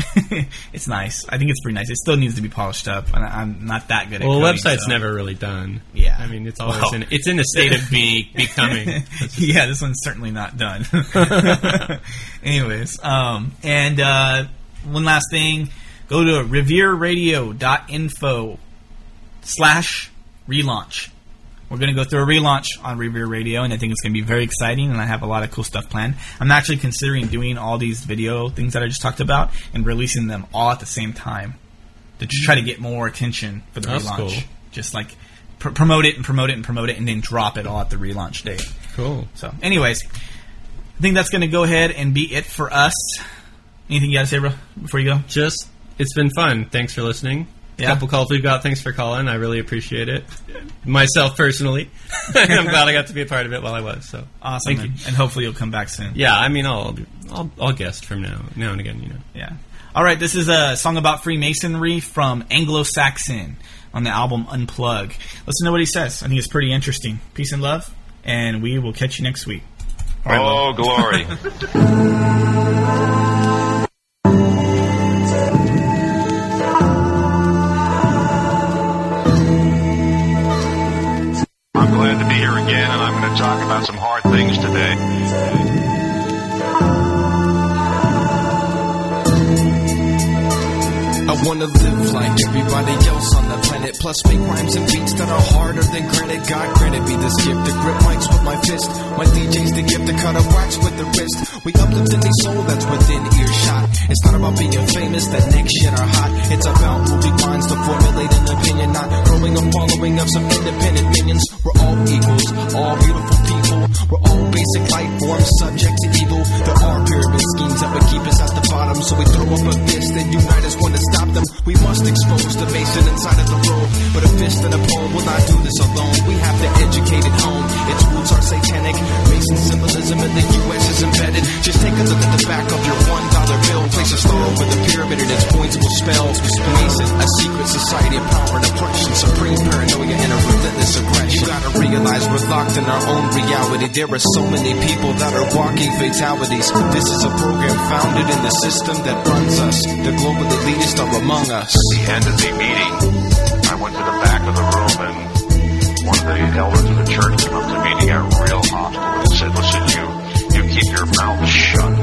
it's nice. I think it's pretty nice. It still needs to be polished up, and I'm not that good at well, coding. the website's so. never really done. Yeah. I mean, it's always Well. in, it's in a state of be, becoming. Yeah, this one's certainly not done. Anyways, um, and uh, one last thing. Go to revere radio dot info slash relaunch. We're going to go through a relaunch on Revere Radio, and I think it's going to be very exciting, and I have a lot of cool stuff planned. I'm actually considering doing all these video things that I just talked about and releasing them all at the same time to try to get more attention for the That's relaunch. cool. Just like pr- promote it and promote it and promote it, and then drop it all at the relaunch date. Cool. So, anyways, I think that's going to go ahead and be it for us. Anything you got to say, bro, before you go? Just, it's been fun. Thanks for listening. A Yeah. couple calls we've got. Thanks for calling. I really appreciate it. Myself personally. I'm glad I got to be a part of it while I was. So Awesome. Thank and, you. and hopefully you'll come back soon. Yeah, I mean, I'll, I'll I'll guest from now now and again. You know. Yeah. All right, this is a song about Freemasonry from Anglo-Saxon on the album Unplug. Listen to what he says. I think it's pretty interesting. Peace and love, and we will catch you next week. All right, Oh, love. glory. I'm glad to be here again, and I'm going to talk about some hard things today. I wanna live like everybody else on the planet, plus make rhymes and beats that are harder than granite. God granted me this gift to grip mics with my fist. My D J's the gift to cut a wax with the wrist. We uplift any soul that's within earshot. It's not about being famous, that next shit are hot. It's about moving minds to formulate an opinion, not growing a following of some independent minions. We're all equals, all beautiful people. We're all basic life forms, subject to evil. There are pyramid schemes that would keep us at the bottom, so we throw up a fist and unite as one to stop them. We must expose the mason inside of the room, but a fist and a pole will not do this alone. We have to educate at home. Its roots are satanic. Mason symbolism in the U S is embedded. Just take a look at the back of your one dollar bill. Place a star over the pyramid and its points will spell Mason, a secret society of power and oppression, supreme paranoia and a relentless aggression. You gotta realize we're locked in our own reality. There are so many people that are walking fatalities. This is a program founded in the system that runs us. The global elitists are among us. At the end of the meeting, I went to the back of the room, and one of the elders of the church came up to me and he got real hostile and said, listen, you, you keep your mouth shut.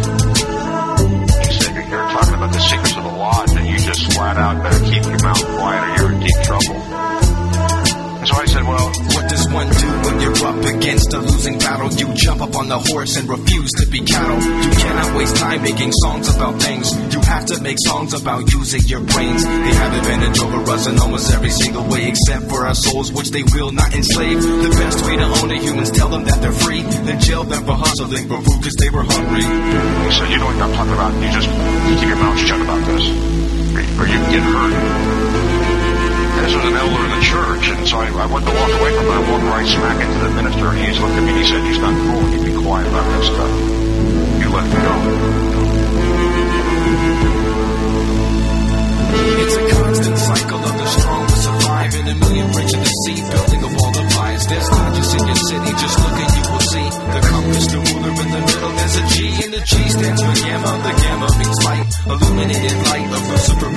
He said, you're talking about the secrets of the lodge, and you just flat out better keep your mouth quiet or you're in deep trouble. And so I said, well, what does one do when you're up against a losing battle? You jump up on the horse and refuse to be cattle. You cannot waste time making songs about things. You have to make songs about using your brains. They have advantage over us in almost every single way, except for our souls, which they will not enslave. The best way to own a human's tell them that they're free, then jail them for hustling for food because they were hungry. he said, you know what I'm talking about. You just you keep your mouth shut about this, or you can get hurt. This was an elder in the church, and so I, I went to walk away from him. I walked right smack into the minister, and he just looked at me and he said, he's not cool. You be quiet about that stuff. You let him go. It's a constant cycle of the strong will survive, and a million rich in the sea, building a wall of lies. There's not just in your city, just look and you will see. The compass, the ruler in the middle, there's a G, and the G stands for gamma. The gamma means light, illuminated light of Lucifer